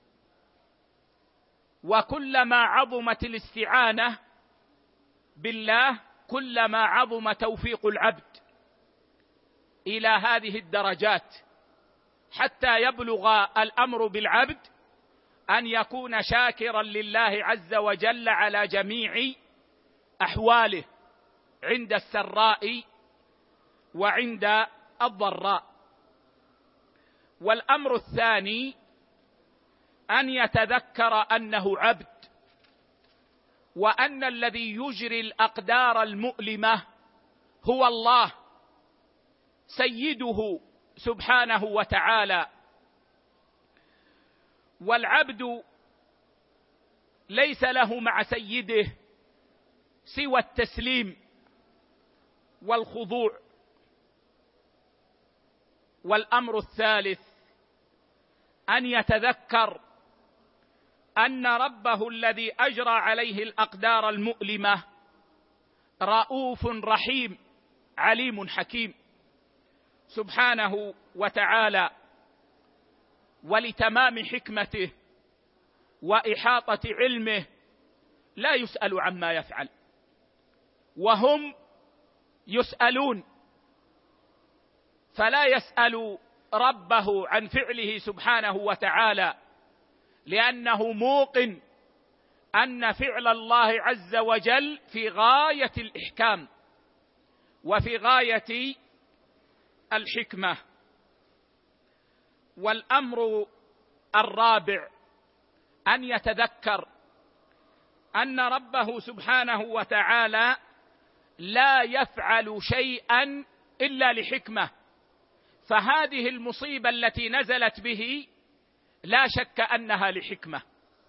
وكلما عظمت الاستعانة بالله كلما عظم توفيق العبد إلى هذه الدرجات، حتى يبلغ الأمر بالعبد أن يكون شاكرا لله عز وجل على جميع أحواله عند السراء وعند الضراء. والأمر الثاني أن يتذكر أنه عبد، وأن الذي يجري الأقدار المؤلمة هو الله سيده سبحانه وتعالى. والعبد ليس له مع سيده سوى التسليم والخضوع. والأمر الثالث أن يتذكر أن ربه الذي أجرى عليه الأقدار المؤلمة رؤوف رحيم عليم حكيم سبحانه وتعالى ولتمام حكمته وإحاطة علمه لا يسأل عما يفعل، وهم يسألون، فلا يسأل ربه عن فعله سبحانه وتعالى، لأنه موقن أن فعل الله عز وجل في غاية الإحكام وفي غاية الحكمة. والأمر الرابع أن يتذكر أن ربه سبحانه وتعالى لا يفعل شيئا إلا لحكمة، فهذه المصيبة التي نزلت به لا شك أنها لحكمة،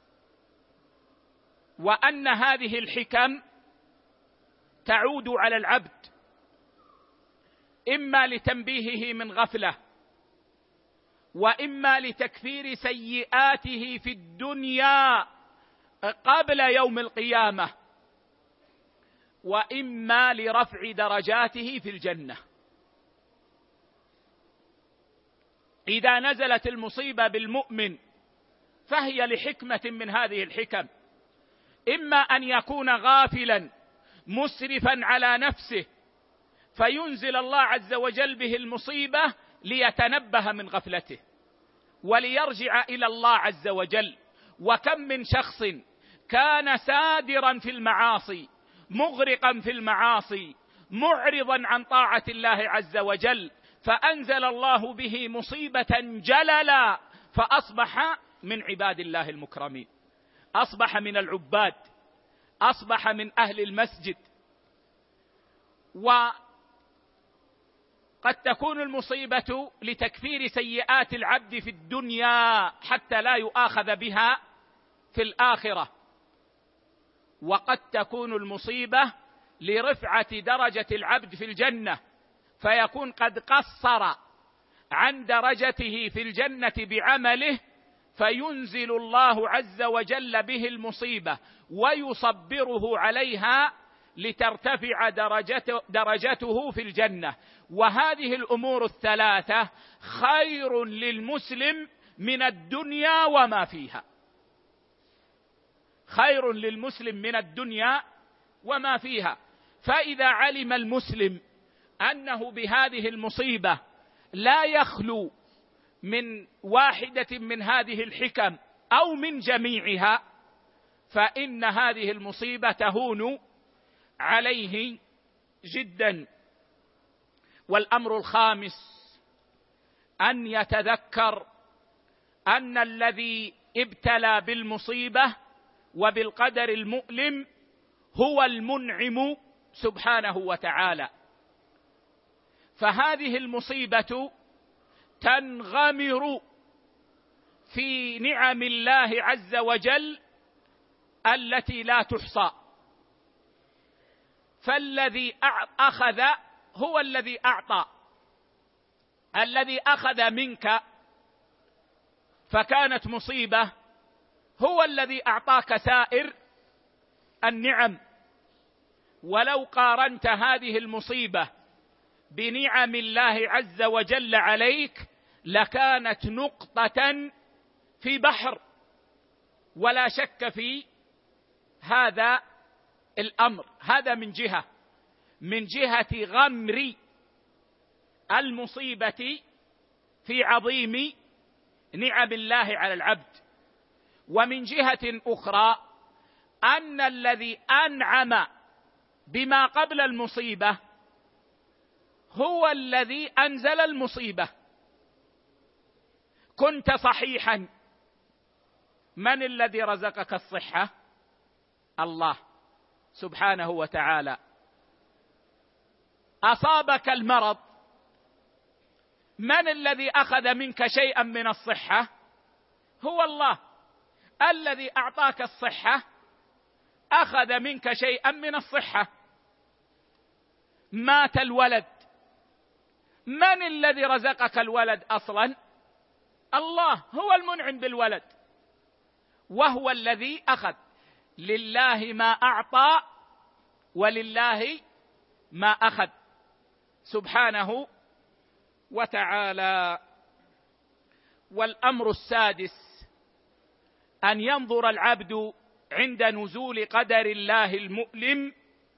وأن هذه الحكم تعود على العبد إما لتنبيهه من غفلة، وإما لتكفير سيئاته في الدنيا قبل يوم القيامة، وإما لرفع درجاته في الجنة. إذا نزلت المصيبة بالمؤمن فهي لحكمة من هذه الحكم، إما أن يكون غافلا مسرفا على نفسه فينزل الله عز وجل به المصيبة ليتنبه من غفلته وليرجع إلى الله عز وجل. وكم من شخص كان سادرا في المعاصي مغرقا في المعاصي معرضا عن طاعة الله عز وجل، فأنزل الله به مصيبة جللا فأصبح من عباد الله المكرمين، أصبح من العباد، أصبح من أهل المسجد. وقد تكون المصيبة لتكفير سيئات العبد في الدنيا حتى لا يؤاخذ بها في الآخرة، وقد تكون المصيبة لرفعة درجة العبد في الجنة، فيكون قد قصر عن درجته في الجنة بعمله، فينزل الله عز وجل به المصيبة ويصبره عليها لترتفع درجته, درجته في الجنة. وهذه الأمور الثلاثة خير للمسلم من الدنيا وما فيها، خير للمسلم من الدنيا وما فيها. فإذا علم المسلم أنه بهذه المصيبة لا يخلو من واحدة من هذه الحكم أو من جميعها، فإن هذه المصيبة تهون عليه جدا. والأمر الخامس أن يتذكر أن الذي ابتلى بالمصيبة وبالقدر المؤلم هو المنعم سبحانه وتعالى، فهذه المصيبة تنغمر في نعم الله عز وجل التي لا تحصى، فالذي أخذ هو الذي أعطى، الذي أخذ منك فكانت مصيبة هو الذي أعطاك سائر النعم. ولو قارنت هذه المصيبة بنعم الله عز وجل عليك لكانت نقطة في بحر، ولا شك في هذا الأمر. هذا من جهة من جهة غمر المصيبة في عظيم نعم الله على العبد. ومن جهة أخرى أن الذي أنعم بما قبل المصيبة هو الذي أنزل المصيبة. كنت صحيحا، من الذي رزقك الصحة؟ الله سبحانه وتعالى. أصابك المرض، من الذي أخذ منك شيئا من الصحة؟ هو الله الذي أعطاك الصحة، أخذ منك شيئا من الصحة. مات الولد، من الذي رزقك الولد أصلا؟ الله هو المنعم بالولد، وهو الذي أخذ. لله ما أعطى ولله ما أخذ سبحانه وتعالى. والأمر السادس أن ينظر العبد عند نزول قدر الله المؤلم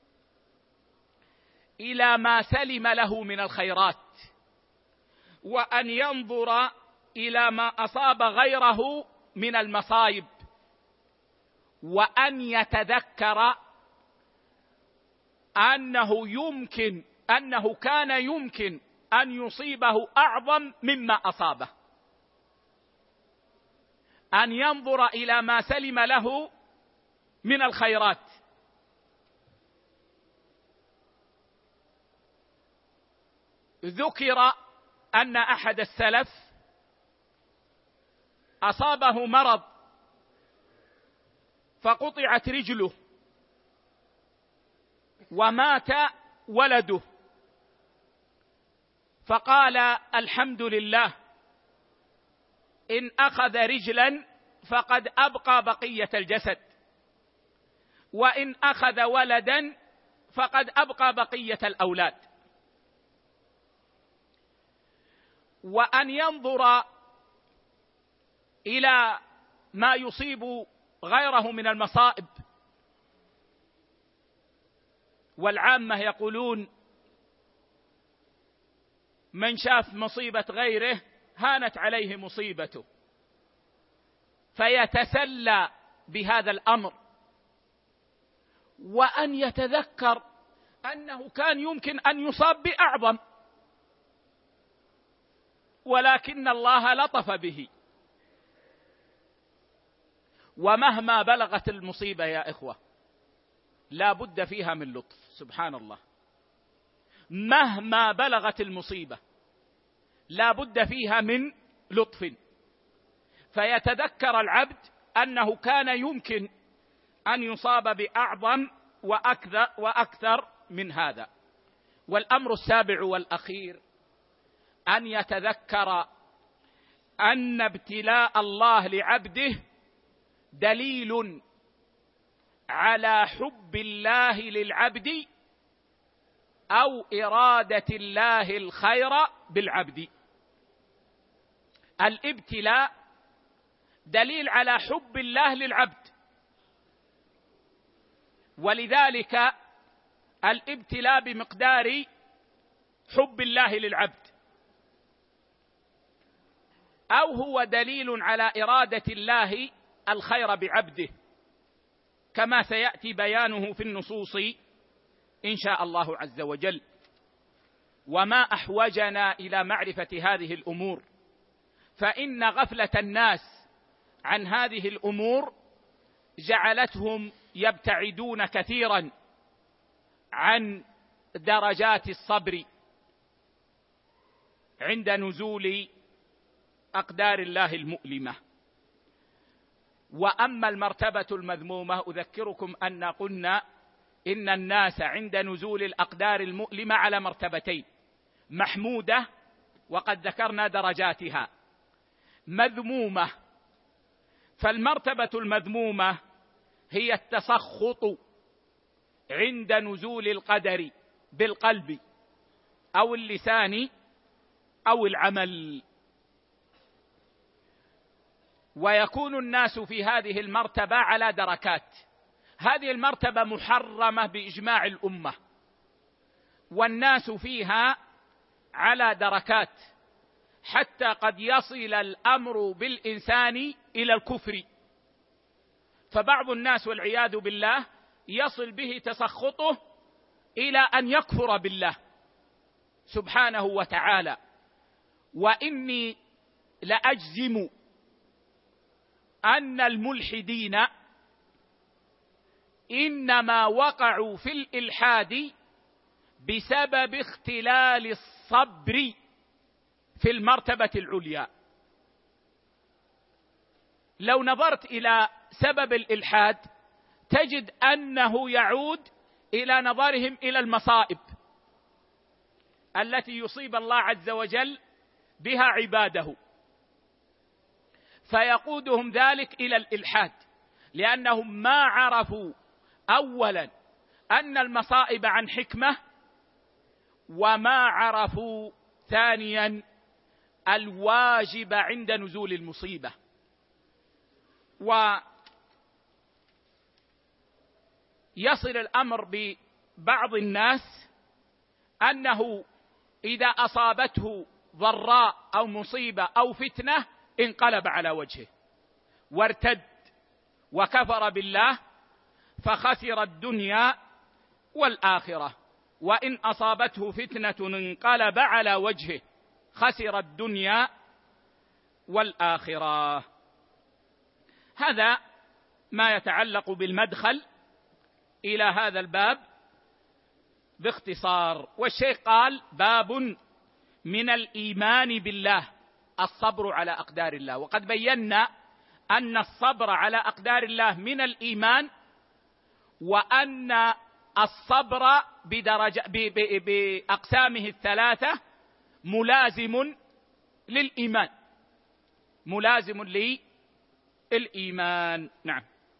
إلى ما سلم له من الخيرات، وأن ينظر إلى ما أصاب غيره من المصائب، وأن يتذكر أنه يمكن أنه كان يمكن أن يصيبه أعظم مما أصابه، أن ينظر إلى ما سلم له من الخيرات. ذكر أن أحد السلف أصابه مرض فقطعت رجله ومات ولده، فقال: الحمد لله، إن أخذ رجلا فقد أبقى بقية الجسد، وإن أخذ ولدا فقد أبقى بقية الأولاد. وأن ينظر إلى ما يصيب غيره من المصائب. والعامة يقولون: من شاف مصيبة غيره هانت عليه مصيبته، فيتسلى بهذا الأمر، وأن يتذكر أنه كان يمكن أن يصاب بأعظم، ولكن الله لطف به. ومهما بلغت المصيبة يا إخوة لا بد فيها من لطف، سبحان الله، مهما بلغت المصيبة لا بد فيها من لطف. فيتذكر العبد أنه كان يمكن أن يصاب بأعظم وأكثر, وأكثر من هذا. والأمر السابع والأخير أن يتذكر أن ابتلاء الله لعبده دليل على حب الله للعبد أو إرادة الله الخير بالعبد. الابتلاء دليل على حب الله للعبد، ولذلك الابتلاء بمقدار حب الله للعبد، أو هو دليل على إرادة الله الخير بعبده، كما سيأتي بيانه في النصوص إن شاء الله عز وجل. وما أحوجنا إلى معرفة هذه الأمور، فإن غفلة الناس عن هذه الأمور جعلتهم يبتعدون كثيرا عن درجات الصبر عند نزول أقدار الله المؤلمة. وأما المرتبة المذمومة، أذكركم أن قلنا إن الناس عند نزول الأقدار المؤلمة على مرتبتين: محمودة، وقد ذكرنا درجاتها، مذمومة. فالمرتبة المذمومة هي التسخط عند نزول القدر بالقلب أو اللسان أو العمل. ويكون الناس في هذه المرتبة على دركات. هذه المرتبة محرمة بإجماع الأمة، والناس فيها على دركات، حتى قد يصل الأمر بالإنسان إلى الكفر. فبعض الناس والعياذ بالله يصل به تسخطه إلى أن يكفر بالله سبحانه وتعالى. وإني لأجزم أن الملحدين إنما وقعوا في الإلحاد بسبب اختلال الصبر في المرتبة العليا. لو نظرت إلى سبب الإلحاد تجد أنه يعود إلى نظرهم إلى المصائب التي يصيب الله عز وجل بها عباده، فيقودهم ذلك إلى الإلحاد، لأنهم ما عرفوا أولا أن المصائب عن حكمة، وما عرفوا ثانيا الواجب عند نزول المصيبة. ويصل الأمر ببعض الناس أنه إذا أصابته ضراء أو مصيبة أو فتنة انقلب على وجهه وارتد وكفر بالله فخسر الدنيا والآخرة. وإن أصابته فتنة انقلب على وجهه خسر الدنيا والآخرة. هذا ما يتعلق بالمدخل إلى هذا الباب باختصار. والشيخ قال: باب من الإيمان بالله الصبر على أقدار الله. وقد بينا أن الصبر على أقدار الله من الإيمان، وأن الصبر بدرجة بأقسامه الثلاثة ملازم للإيمان، ملازم للإيمان. نعم.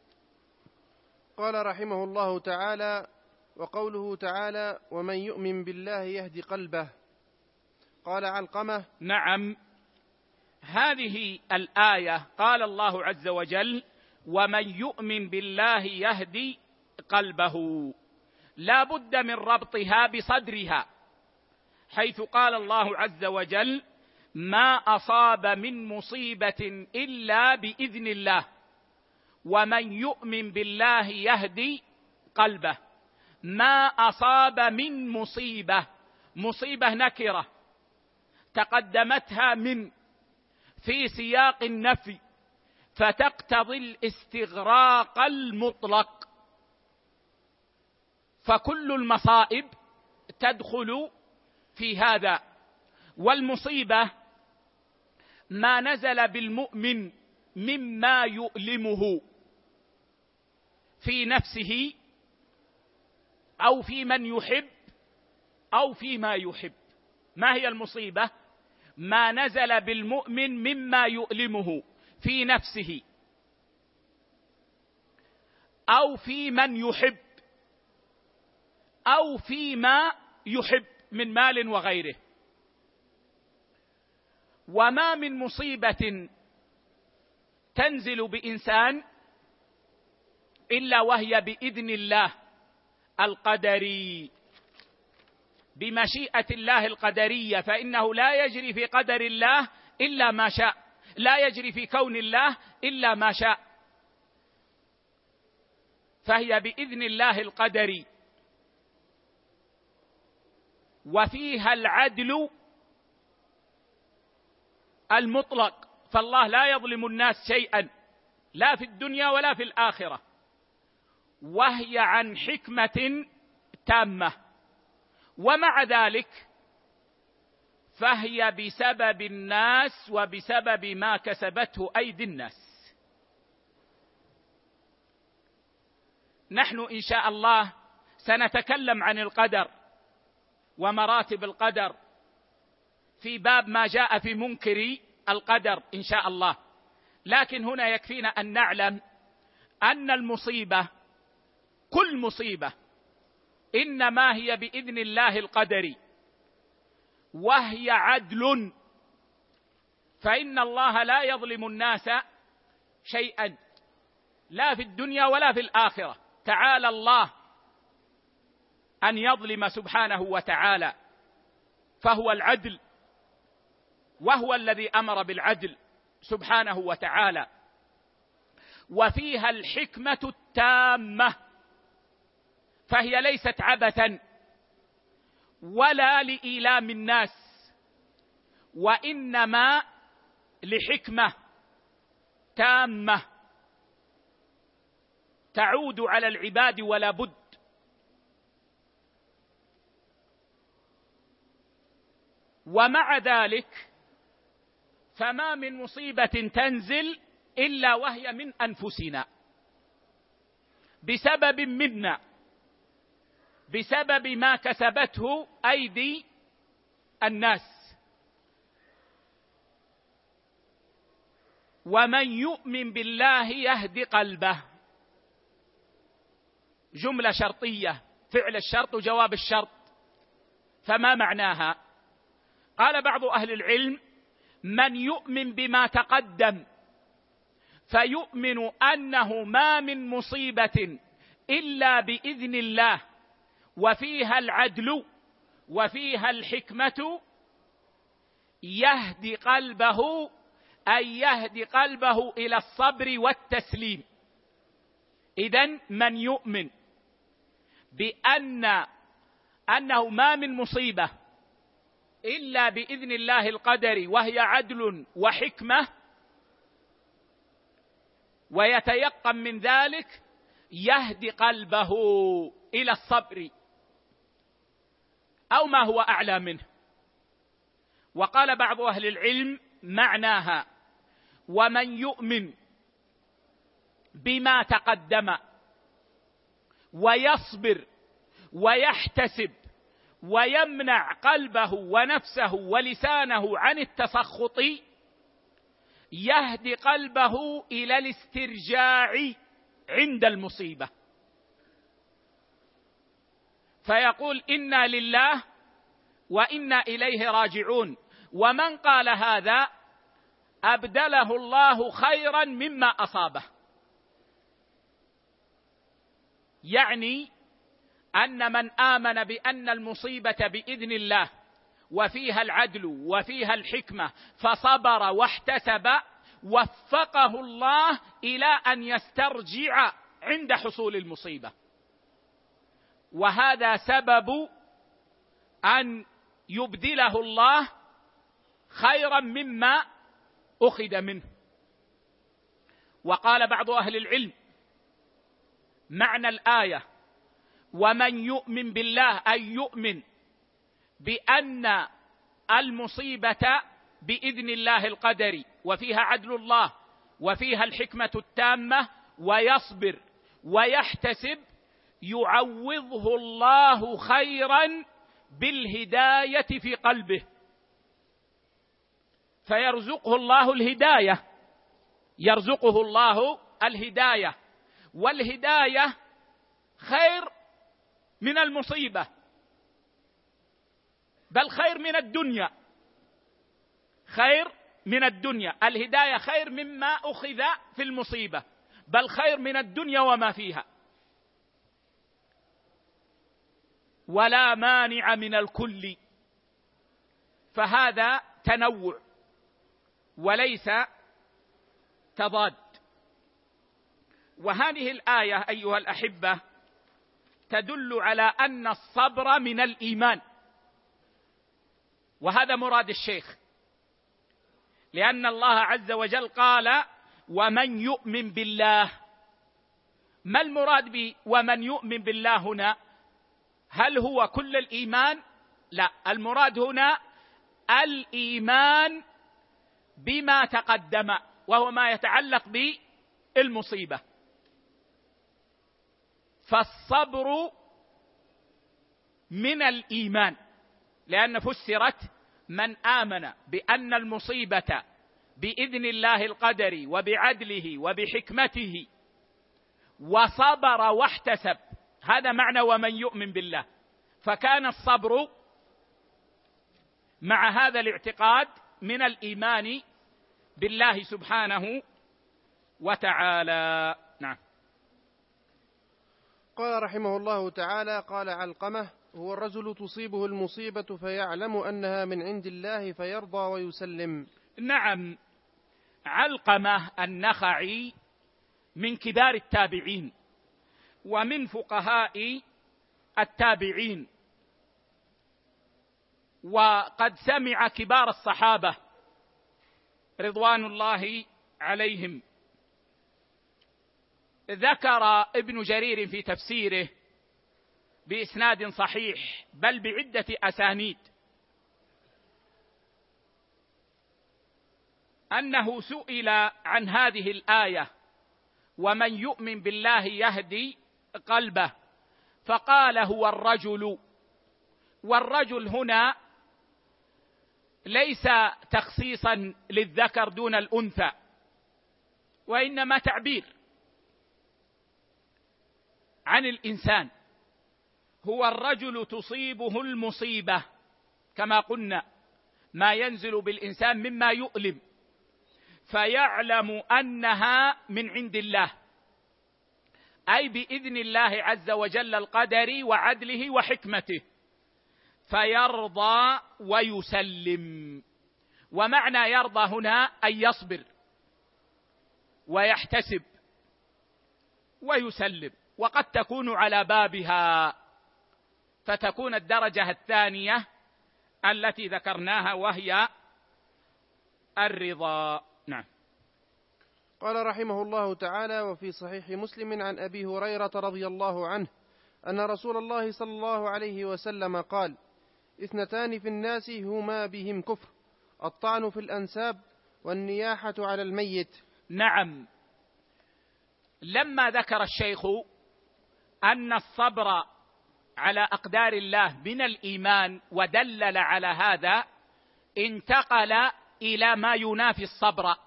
قال رحمه الله تعالى: وقوله تعالى: ومن يؤمن بالله يهدي قلبه. قال علقمة: نعم، هذه الآية قال الله عز وجل: ومن يؤمن بالله يهدي قلبه، لا بد من ربطها بصدرها، حيث قال الله عز وجل: ما أصاب من مصيبة إلا بإذن الله، ومن يؤمن بالله يهدي قلبه. ما أصاب من مصيبة، مصيبة نكرة تقدمتها من في سياق النفي فتقتضي الاستغراق المطلق، فكل المصائب تدخل في هذا. والمصيبة ما نزل بالمؤمن مما يؤلمه في نفسه أو في من يحب أو فيما يحب. ما هي المصيبة؟ ما نزل بالمؤمن مما يؤلمه في نفسه أو في من يحب أو فيما يحب من مال وغيره. وما من مصيبة تنزل بإنسان إلا وهي بإذن الله القدري، بمشيئة الله القدرية، فإنه لا يجري في قدر الله إلا ما شاء، لا يجري في كون الله إلا ما شاء، فهي بإذن الله القدري. وفيها العدل المطلق، فالله لا يظلم الناس شيئا لا في الدنيا ولا في الآخرة. وهي عن حكمة تامة، ومع ذلك فهي بسبب الناس وبسبب ما كسبته أيدي الناس. نحن إن شاء الله سنتكلم عن القدر ومراتب القدر في باب ما جاء في منكر القدر إن شاء الله، لكن هنا يكفينا أن نعلم أن المصيبة، كل مصيبة، إنما هي بإذن الله القدري، وهي عدل، فإن الله لا يظلم الناس شيئا لا في الدنيا ولا في الآخرة. تعالى الله أن يظلم سبحانه وتعالى، فهو العدل، وهو الذي أمر بالعدل سبحانه وتعالى. وفيها الحكمة التامة، فهي ليست عبثا ولا لإيلام الناس، وإنما لحكمة تامة تعود على العباد ولا بد. ومع ذلك فما من مصيبة تنزل إلا وهي من أنفسنا، بسبب منا، بسبب ما كسبته أيدي الناس. ومن يؤمن بالله يهدي قلبه، جملة شرطية، فعل الشرط وجواب الشرط. فما معناها؟ قال بعض أهل العلم: من يؤمن بما تقدم فيؤمن أنه ما من مصيبة إلا بإذن الله وفيها العدل وفيها الحكمة، يهدي قلبه، أي يهدي قلبه إلى الصبر والتسليم. إذن من يؤمن بأن أنه ما من مصيبة إلا بإذن الله القدر وهي عدل وحكمة ويتيقن من ذلك، يهدي قلبه إلى الصبر أو ما هو أعلى منه. وقال بعض أهل العلم معناها: ومن يؤمن بما تقدم ويصبر ويحتسب ويمنع قلبه ونفسه ولسانه عن التسخط، يهدي قلبه إلى الاسترجاع عند المصيبة، فيقول: إنا لله وإنا إليه راجعون. ومن قال هذا أبدله الله خيرا مما أصابه، يعني أن من آمن بأن المصيبة بإذن الله وفيها العدل وفيها الحكمة فصبر واحتسب، وفقه الله إلى أن يسترجع عند حصول المصيبة، وهذا سبب أن يبدله الله خيرا مما أخذ منه. وقال بعض أهل العلم معنى الآية: ومن يؤمن بالله، أي يؤمن بأن المصيبة بإذن الله القدر وفيها عدل الله وفيها الحكمة التامة، ويصبر ويحتسب، يعوضه الله خيرا بالهداية في قلبه، فيرزقه الله الهداية، يرزقه الله الهداية، والهداية خير من المصيبة، بل خير من الدنيا، خير من الدنيا. الهداية خير مما أخذ في المصيبة، بل خير من الدنيا وما فيها. ولا مانع من الكل، فهذا تنوع وليس تضاد. وهذه الآية أيها الأحبة تدل على أن الصبر من الإيمان، وهذا مراد الشيخ، لأن الله عز وجل قال: ومن يؤمن بالله. ما المراد ب ومن يؤمن بالله هنا؟ هل هو كل الإيمان؟ لا، المراد هنا الإيمان بما تقدم، وهو ما يتعلق بالمصيبة. فالصبر من الإيمان، لأن فسرت: من آمن بأن المصيبة بإذن الله القدر وبعدله وبحكمته وصبر واحتسب، هذا معنى ومن يؤمن بالله. فكان الصبر مع هذا الاعتقاد من الإيمان بالله سبحانه وتعالى. نعم. قال رحمه الله تعالى: قال علقمة: هو الرجل تصيبه المصيبة فيعلم أنها من عند الله فيرضى ويسلم. نعم، علقمة النخعي من كبار التابعين ومن فقهاء التابعين، وقد سمع كبار الصحابة رضوان الله عليهم. ذكر ابن جرير في تفسيره بإسناد صحيح بل بعدة أسانيد أنه سئل عن هذه الآية: ومن يؤمن بالله يهدي قلبه، فقال: هو الرجل. والرجل هنا ليس تخصيصا للذكر دون الأنثى، وإنما تعبير عن الإنسان. هو الرجل تصيبه المصيبة، كما قلنا ما ينزل بالإنسان مما يؤلم، فيعلم أنها من عند الله، أي بإذن الله عز وجل القدر وعدله وحكمته، فيرضى ويسلم. ومعنى يرضى هنا أن يصبر ويحتسب ويسلم، وقد تكون على بابها، فتكون الدرجة الثانية التي ذكرناها وهي الرضا. نعم. قال رحمه الله تعالى: وفي صحيح مسلم عن أبي هريرة رضي الله عنه أن رسول الله صلى الله عليه وسلم قال: اثنتان في الناس هما بهم كفر، الطعن في الأنساب والنياحة على الميت. نعم. لما ذكر الشيخ أن الصبر على أقدار الله من الإيمان ودلل على هذا، انتقل إلى ما ينافي الصبر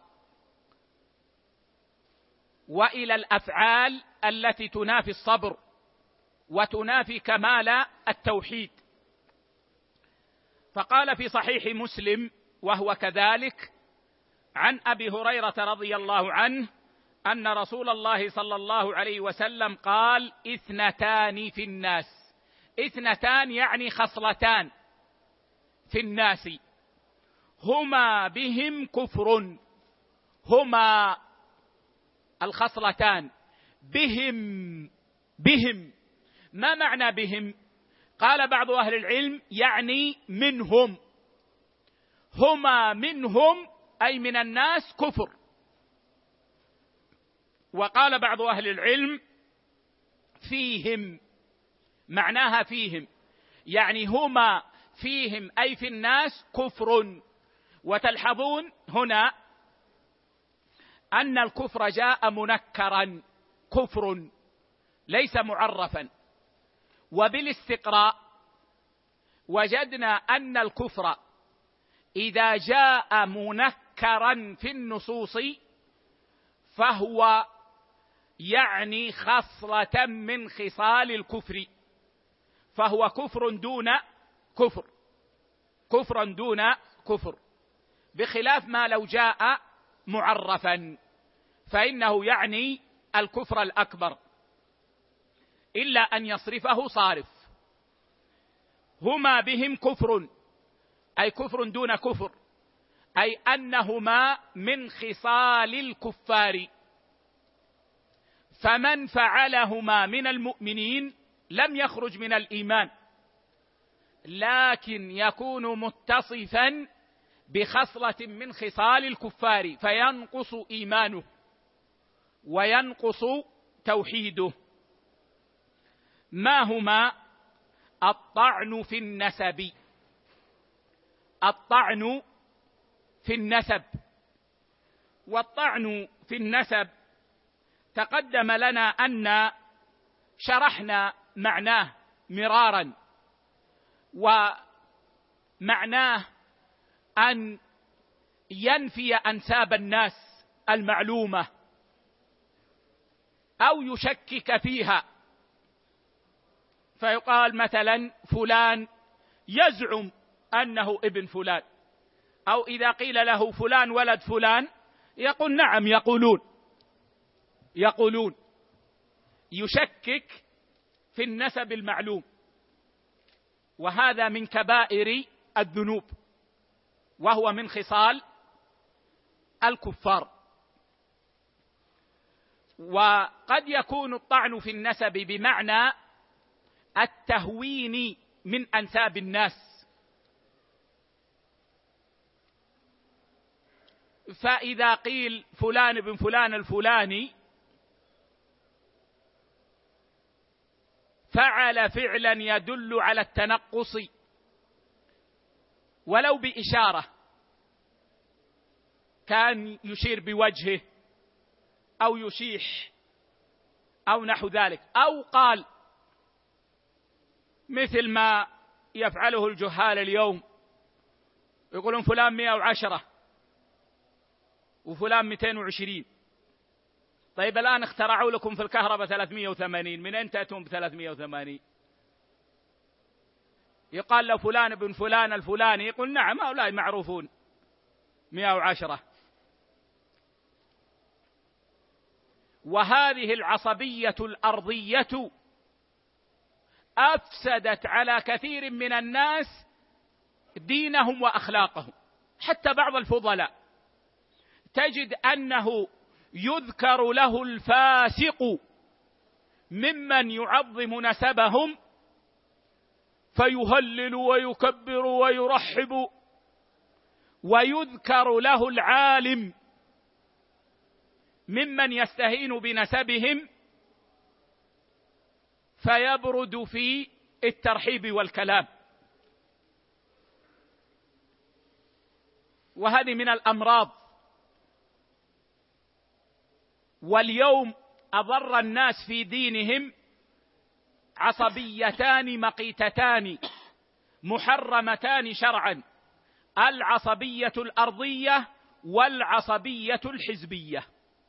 وإلى الأفعال التي تنافي الصبر وتنافي كمال التوحيد. فقال في صحيح مسلم وهو كذلك عن أبي هريرة رضي الله عنه أن رسول الله صلى الله عليه وسلم قال: اثنتان في الناس. اثنتان يعني خصلتان في الناس هما بهم كفر، هما الخصلتان بهم. بهم ما معنى بهم؟ قال بعض أهل العلم يعني منهم، هما منهم أي من الناس كفر. وقال بعض أهل العلم فيهم، معناها فيهم يعني هما فيهم أي في الناس كفر. وتلحظون هنا أن الكفر جاء منكرا، كفر ليس معرفا. وبالاستقراء وجدنا أن الكفر إذا جاء منكرا في النصوص فهو يعني خصلة من خصال الكفر، فهو كفر دون كفر، كفر دون كفر، بخلاف ما لو جاء معرفا فإنه يعني الكفر الأكبر، إلا أن يصرفه صارف. هما بهم كفر أي كفر دون كفر، أي أنهما من خصال الكفار، فمن فعلهما من المؤمنين لم يخرج من الإيمان، لكن يكون متصفا بخصلة من خصال الكفار فينقص إيمانه وينقص توحيده. ما هما؟ الطعن في النسب، الطعن في النسب. والطعن في النسب تقدم لنا أن شرحنا معناه مرارا، ومعناه أن ينفي أنساب الناس المعلومة أو يشكك فيها، فيقال مثلا فلان يزعم أنه ابن فلان، أو إذا قيل له فلان ولد فلان يقول نعم يقولون يقولون يشكك في النسب المعلوم، وهذا من كبائر الذنوب وهو من خصال الكفار. وقد يكون الطعن في النسب بمعنى التهوين من أنساب الناس، فإذا قيل فلان بن فلان الفلاني فعل فعلا يدل على التنقص ولو بإشارة، كان يشير بوجهه أو يشيح أو نحو ذلك، أو قال مثل ما يفعله الجهال اليوم، يقولون فلان مئة وعشرة وفلان مئتين وعشرين. طيب الآن اخترعوا لكم في الكهرباء ثلاثمئة وثمانين، من أين تأتون بثلاثمئة وثمانين؟ يقال له فلان بن فلان الفلاني، يقول نعم هؤلاء معروفون مئة وعشرة. وهذه العصبية الأرضية أفسدت على كثير من الناس دينهم وأخلاقهم. حتى بعض الفضلاء تجد أنه يذكر له الفاسق ممن يعظم نسبهم فيهلل ويكبر ويرحب، ويذكر له العالم ممن يستهين بنسبهم فيبرد في الترحيب والكلام. وهذه من الأمراض. واليوم أضر الناس في دينهم عصبيتان مقيتتان محرمتان شرعا: العصبية الأرضية والعصبية الحزبية.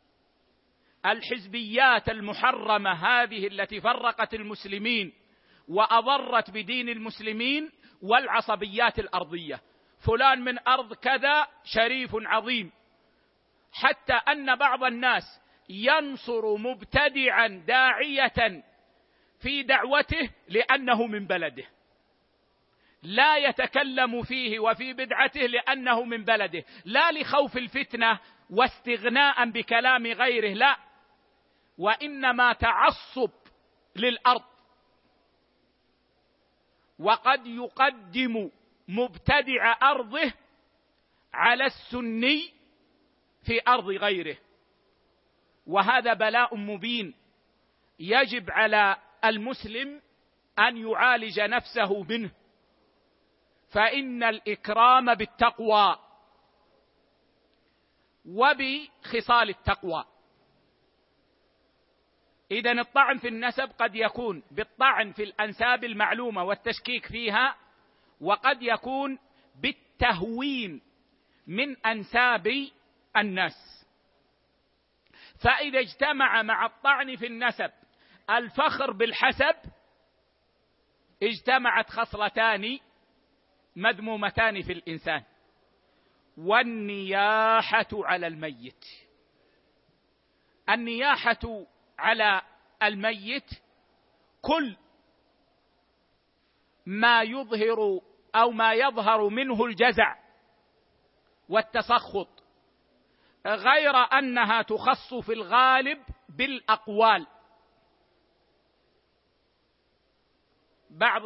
الحزبيات المحرمة هذه التي فرقت المسلمين وأضرت بدين المسلمين، والعصبيات الأرضية: فلان من أرض كذا شريف عظيم، حتى أن بعض الناس ينصر مبتدعا داعية في دعوته لأنه من بلده، لا يتكلم فيه وفي بدعته لأنه من بلده، لا لخوف الفتنة واستغناء بكلام غيره، لا، وإنما تعصب للأرض. وقد يقدم مبتدع أرضه على السني في أرض غيره، وهذا بلاء مبين يجب على المسلم أن يعالج نفسه منه، فإن الإكرام بالتقوى وبخصال التقوى. إذن الطعن في النسب قد يكون بالطعن في الأنساب المعلومة والتشكيك فيها، وقد يكون بالتهوين من أنساب الناس. فإذا اجتمع مع الطعن في النسب الفخر بالحسب، اجتمعت خصلتان مذمومتان في الإنسان: والنياحة على الميت. النياحة على الميت كل ما يظهر أو ما يظهر منه الجزع والتسخط، غير أنها تخص في الغالب بالأقوال. بعض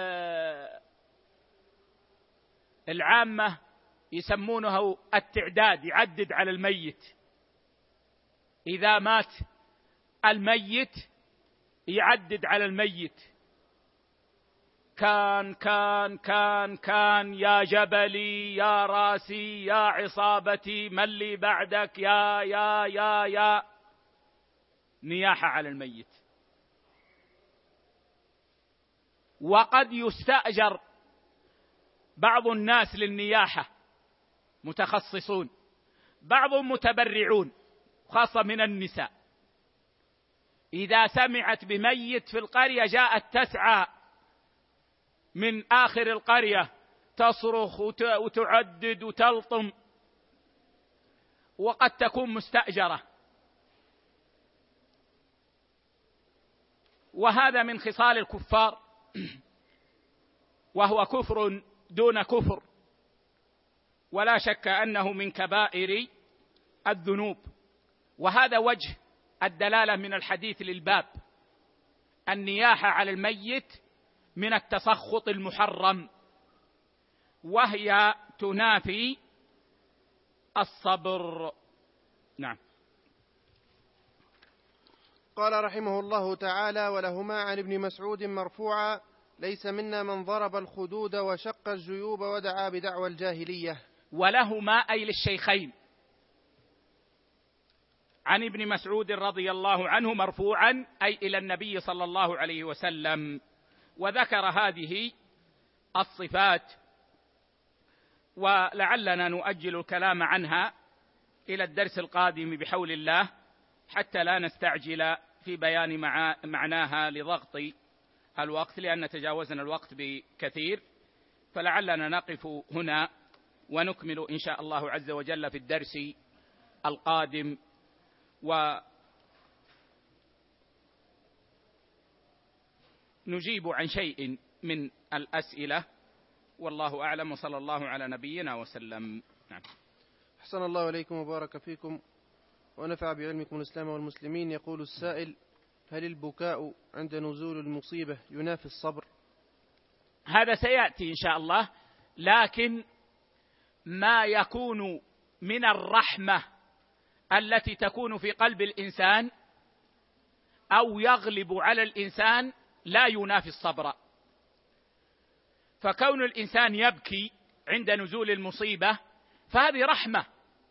العامة يسمونه التعداد، يعدد على الميت. إذا مات الميت يعدد على الميت: كان كان كان كان يا جبلي يا راسي يا عصابتي من لي بعدك يا يا يا يا. نياحة على الميت. وقد يستأجر بعض الناس للنياحة، متخصصون، بعضهم متبرعون، خاصة من النساء. إذا سمعت بميت في القرية جاءت تسعى من آخر القرية تصرخ وتعدد وتلطم، وقد تكون مستأجرة. وهذا من خصال الكفار، وهو كفر دون كفر، ولا شك أنه من كبائر الذنوب. وهذا وجه الدلالة من الحديث للباب: النياحة على الميت من التسخط المحرم، وهي تنافي الصبر. نعم. قال رحمه الله تعالى: ولهما عن ابن مسعود مرفوعا: ليس منا من ضرب الخدود وشق الجيوب ودعا بدعوى الجاهلية. ولهما أي للشيخين، عن ابن مسعود رضي الله عنه مرفوعا أي إلى النبي صلى الله عليه وسلم، وذكر هذه الصفات، ولعلنا نؤجل الكلام عنها إلى الدرس القادم بحول الله، حتى لا نستعجل في بيان معناها لضغط الوقت لأن تجاوزنا الوقت بكثير، فلعلنا نقف هنا ونكمل إن شاء الله عز وجل في الدرس القادم، ونجيب عن شيء من الأسئلة، والله أعلم، وصلى الله على نبينا وسلم. نعم. أحسن الله إليكم وبارك فيكم ونفع بعلمكم الإسلام والمسلمين. يقول السائل: هل البكاء عند نزول المصيبة ينافي الصبر؟ هذا سيأتي إن شاء الله، لكن ما يكون من الرحمة التي تكون في قلب الإنسان أو يغلب على الإنسان لا ينافي الصبر. فكون الإنسان يبكي عند نزول المصيبة فهذه رحمة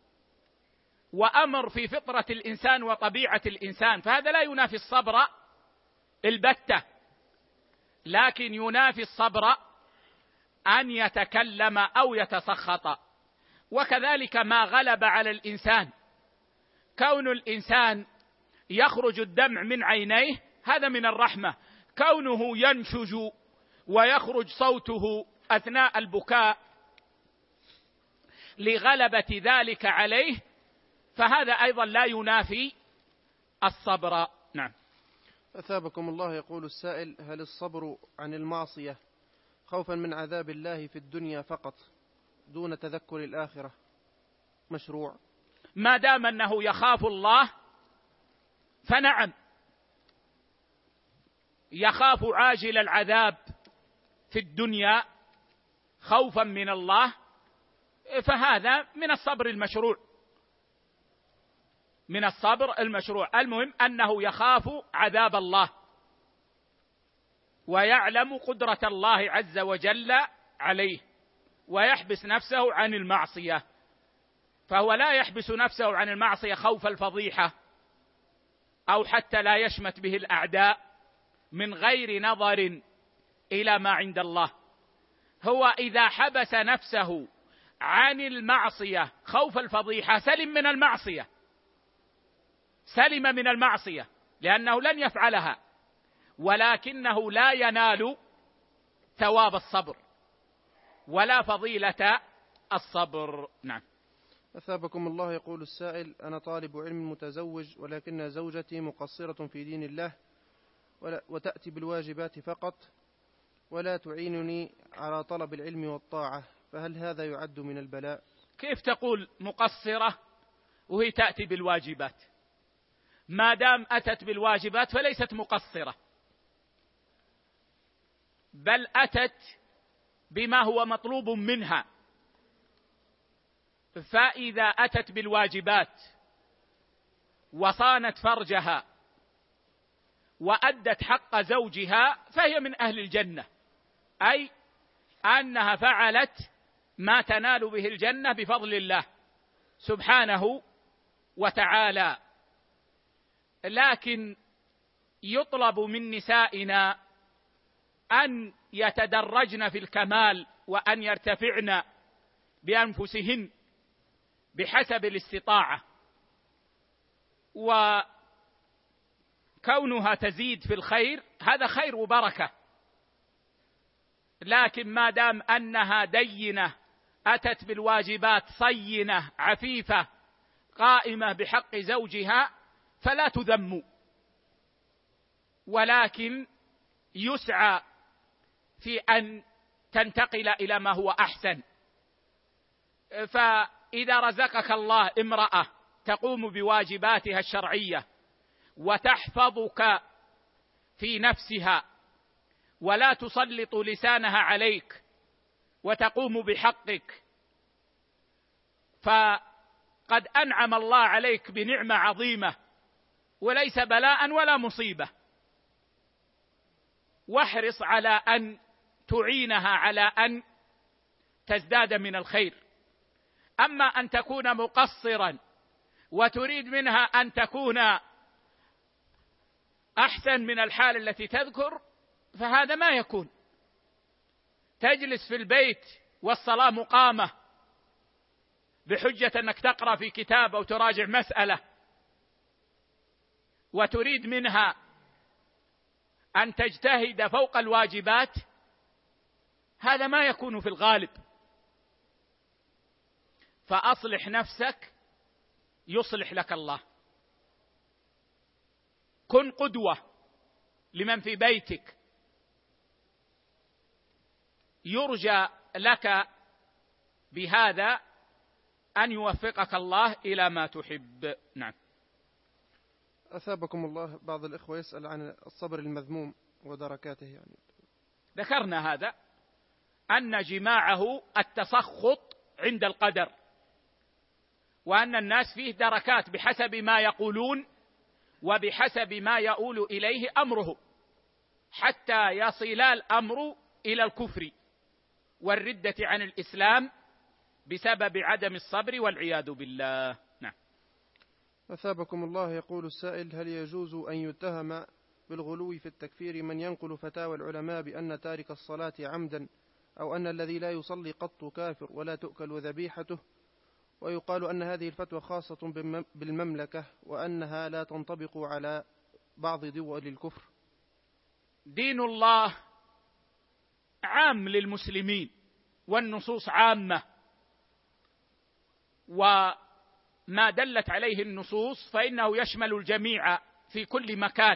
وأمر في فطرة الإنسان وطبيعة الإنسان، فهذا لا ينافي الصبر البتة، لكن ينافي الصبر أن يتكلم أو يتسخط. وكذلك ما غلب على الإنسان، كون الإنسان يخرج الدمع من عينيه هذا من الرحمة، كونه ينشج ويخرج صوته أثناء البكاء لغلبة ذلك عليه فهذا أيضا لا ينافي الصبر. نعم. أثابكم الله. يقول السائل: هل الصبر عن المعصية خوفا من عذاب الله في الدنيا فقط دون تذكر الآخرة مشروع؟ ما دام أنه يخاف الله فنعم، يخاف عاجل العذاب في الدنيا خوفا من الله، فهذا من الصبر المشروع، من الصبر المشروع. المهم أنه يخاف عذاب الله ويعلم قدرة الله عز وجل عليه ويحبس نفسه عن المعصية، فهو لا يحبس نفسه عن المعصية خوف الفضيحة أو حتى لا يشمت به الأعداء من غير نظر إلى ما عند الله. هو إذا حبس نفسه عن المعصية خوف الفضيحة سلم من المعصية، سلم من المعصية لأنه لن يفعلها، ولكنه لا ينال ثواب الصبر ولا فضيلة الصبر. نعم. أثابكم الله. يقول السائل: أنا طالب علم متزوج، ولكن زوجتي مقصرة في دين الله وتأتي بالواجبات فقط ولا تعينني على طلب العلم والطاعة، فهل هذا يعد من البلاء؟ كيف تقول مقصرة وهي تأتي بالواجبات؟ ما دام أتت بالواجبات فليست مقصرة، بل أتت بما هو مطلوب منها. فإذا أتت بالواجبات وصانت فرجها وأدت حق زوجها فهي من أهل الجنة، أي أنها فعلت ما تنال به الجنة بفضل الله سبحانه وتعالى. لكن يطلب من نسائنا أن يتدرجن في الكمال وأن يرتفعن بأنفسهن بحسب الاستطاعة، وكونها تزيد في الخير هذا خير وبركة، لكن ما دام أنها دينة أتت بالواجبات صينة عفيفة قائمة بحق زوجها فلا تذم، ولكن يسعى في أن تنتقل إلى ما هو أحسن. فإذا رزقك الله امرأة تقوم بواجباتها الشرعية وتحفظك في نفسها ولا تسلط لسانها عليك وتقوم بحقك، فقد أنعم الله عليك بنعمة عظيمة وليس بلاء ولا مصيبة، واحرص على أن تعينها على أن تزداد من الخير. أما أن تكون مقصرا وتريد منها أن تكون أحسن من الحال التي تذكر فهذا ما يكون. تجلس في البيت والصلاة مقامة بحجة أنك تقرأ في كتاب أو تراجع مسألة، وتريد منها أن تجتهد فوق الواجبات، هذا ما يكون في الغالب. فأصلح نفسك يصلح لك الله. كن قدوة لمن في بيتك، يرجى لك بهذا أن يوفقك الله إلى ما تحب. نعم. أثابكم الله، بعض الإخوة يسأل عن الصبر المذموم ودركاته. يعني ذكرنا هذا، أن جماعه التسخط عند القدر، وأن الناس فيه دركات بحسب ما يقولون وبحسب ما يؤول إليه أمره، حتى يصل الأمر إلى الكفر والردة عن الإسلام بسبب عدم الصبر والعياذ بالله. نعم. أثابكم الله، يقول السائل: هل يجوز أن يتهم بالغلو في التكفير من ينقل فتاوى العلماء بأن تارك الصلاة عمدا، أو أن الذي لا يصلي قط كافر ولا تؤكل ذبيحته، ويقال أن هذه الفتوى خاصة بالمملكة وأنها لا تنطبق على بعض دول الكفر؟ دين الله عام للمسلمين، والنصوص عامة، وما دلت عليه النصوص فإنه يشمل الجميع في كل مكان.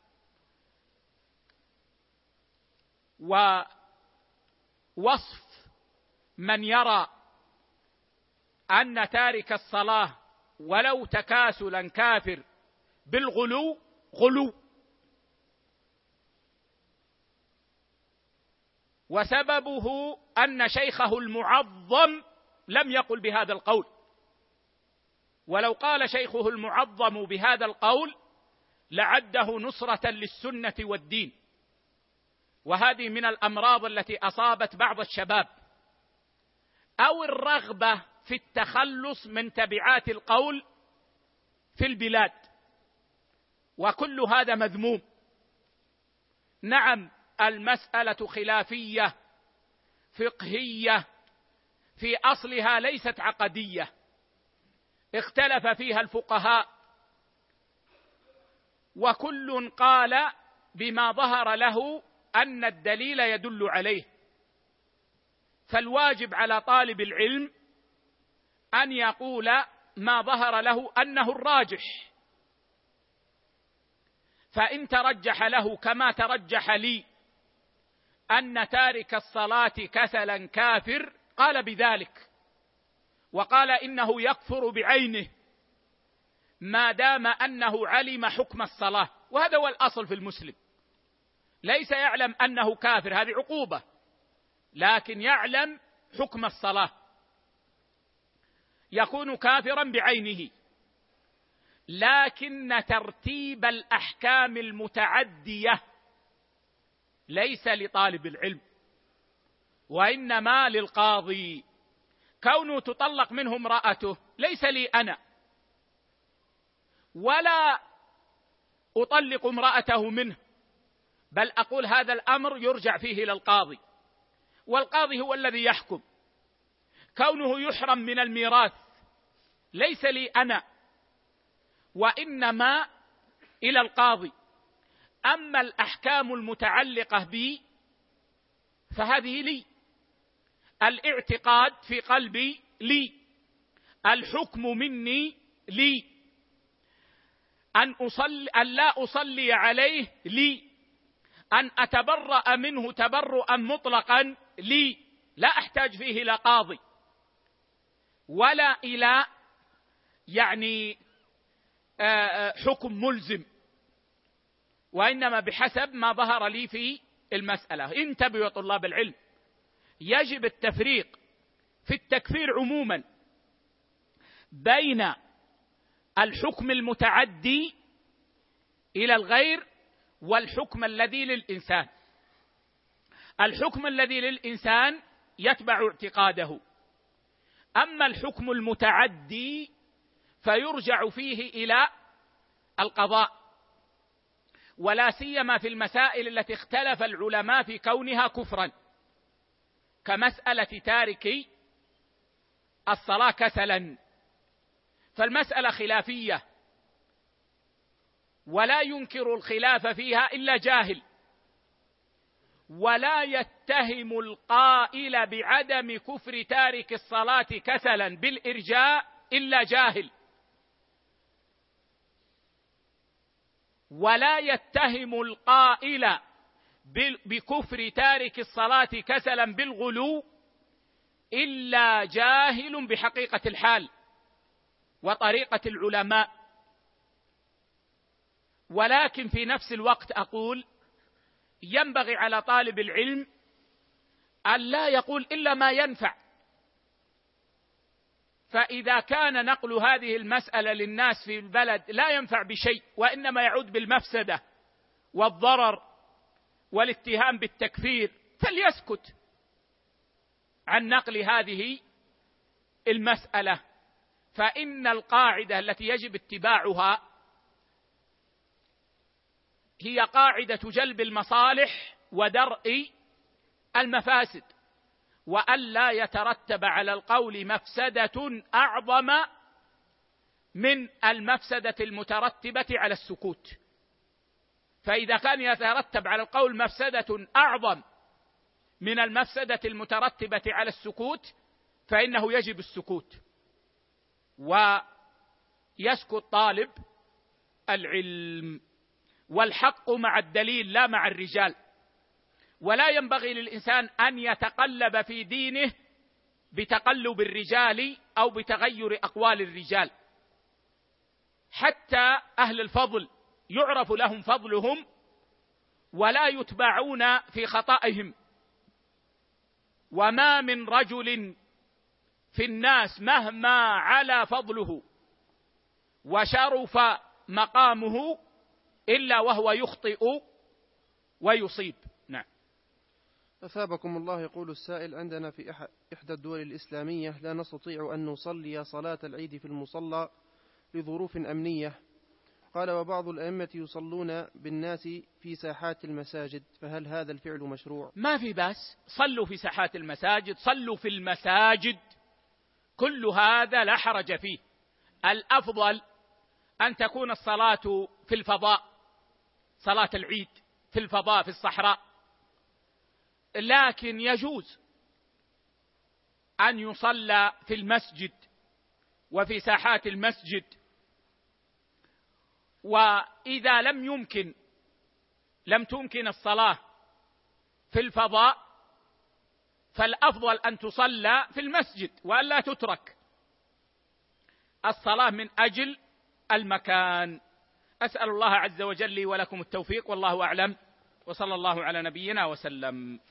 ووصف من يرى أن تارك الصلاة ولو تكاسلا كافر بالغلو غلو، وسببه أن شيخه المعظم لم يقل بهذا القول، ولو قال شيخه المعظم بهذا القول لعده نصرة للسنة والدين. وهذه من الأمراض التي أصابت بعض الشباب، أو الرغبة في التخلص من تبعات القول في البلاد، وكل هذا مذموم. نعم، المسألة خلافية فقهية في أصلها، ليست عقدية، اختلف فيها الفقهاء، وكل قال بما ظهر له أن الدليل يدل عليه. فالواجب على طالب العلم أن يقول ما ظهر له أنه الراجح، فإن ترجح له كما ترجح لي أن تارك الصلاة كسلا كافر قال بذلك، وقال إنه يكفر بعينه ما دام أنه علم حكم الصلاة. وهذا هو الأصل في المسلم، ليس يعلم أنه كافر، هذه عقوبة، لكن يعلم حكم الصلاة، يكون كافرا بعينه. لكن ترتيب الأحكام المتعدية ليس لطالب العلم، وإنما للقاضي. كونه تطلق منه امرأته ليس لي أنا، ولا أطلق امرأته منه، بل أقول هذا الأمر يرجع فيه إلى القاضي، والقاضي هو الذي يحكم. كونه يحرم من الميراث ليس لي أنا، وإنما إلى القاضي. أما الأحكام المتعلقة بي فهذه لي، الاعتقاد في قلبي لي، الحكم مني لي، أن أصلي أن لا أصلي عليه لي، أن أتبرأ منه تبرؤا مطلقا لي، لا أحتاج فيه إلى قاضي ولا إلى يعني حكم ملزم، وإنما بحسب ما ظهر لي في المسألة. انتبهوا يا طلاب العلم، يجب التفريق في التكفير عموما بين الحكم المتعدي إلى الغير والحكم الذي للإنسان. الحكم الذي للإنسان يتبع اعتقاده، أما الحكم المتعدي فيرجع فيه إلى القضاء، ولا سيما في المسائل التي اختلف العلماء في كونها كفرا، كمسألة تارك الصلاة كسلا، فالمسألة خلافية، ولا ينكر الخلاف فيها إلا جاهل، ولا يتهم القائل بعدم كفر تارك الصلاة كسلا بالإرجاء إلا جاهل، ولا يتهم القائل بكفر تارك الصلاة كسلا بالغلو إلا جاهل بحقيقة الحال وطريقة العلماء. ولكن في نفس الوقت أقول ينبغي على طالب العلم أن لا يقول إلا ما ينفع، فإذا كان نقل هذه المسألة للناس في البلد لا ينفع بشيء وإنما يعود بالمفسدة والضرر والاتهام بالتكفير فليسكت عن نقل هذه المسألة. فإن القاعدة التي يجب اتباعها هي قاعدة جلب المصالح ودرء المفاسد، وألا يترتب على القول مفسدة أعظم من المفسدة المترتبة على السكوت. فإذا كان يترتب على القول مفسدة أعظم من المفسدة المترتبة على السكوت فإنه يجب السكوت، ويسكت طالب العلم. والحق مع الدليل لا مع الرجال، ولا ينبغي للإنسان أن يتقلب في دينه بتقلب الرجال أو بتغير أقوال الرجال. حتى أهل الفضل يعرف لهم فضلهم ولا يتبعون في خطئهم، وما من رجل في الناس مهما علا فضله وشرف مقامه إلا وهو يخطئ ويصيب. نعم. أثابكم الله. يقول السائل: عندنا في إحدى الدول الإسلامية لا نستطيع أن نصلي صلاة العيد في المصلى لظروف أمنية. قال: وبعض الأئمة يصلون بالناس في ساحات المساجد، فهل هذا الفعل مشروع؟ ما في بأس، صلوا في ساحات المساجد، صلوا في المساجد، كل هذا لا حرج فيه. الأفضل أن تكون الصلاة في الفضاء، صلاة العيد في الفضاء في الصحراء، لكن يجوز أن يصلى في المسجد وفي ساحات المسجد. وإذا لم يمكن لم تمكن الصلاة في الفضاء فالأفضل أن تصلى في المسجد وألا تترك الصلاة من أجل المكان. أسأل الله عز وجل لي ولكم التوفيق، والله أعلم، وصلى الله على نبينا وسلم.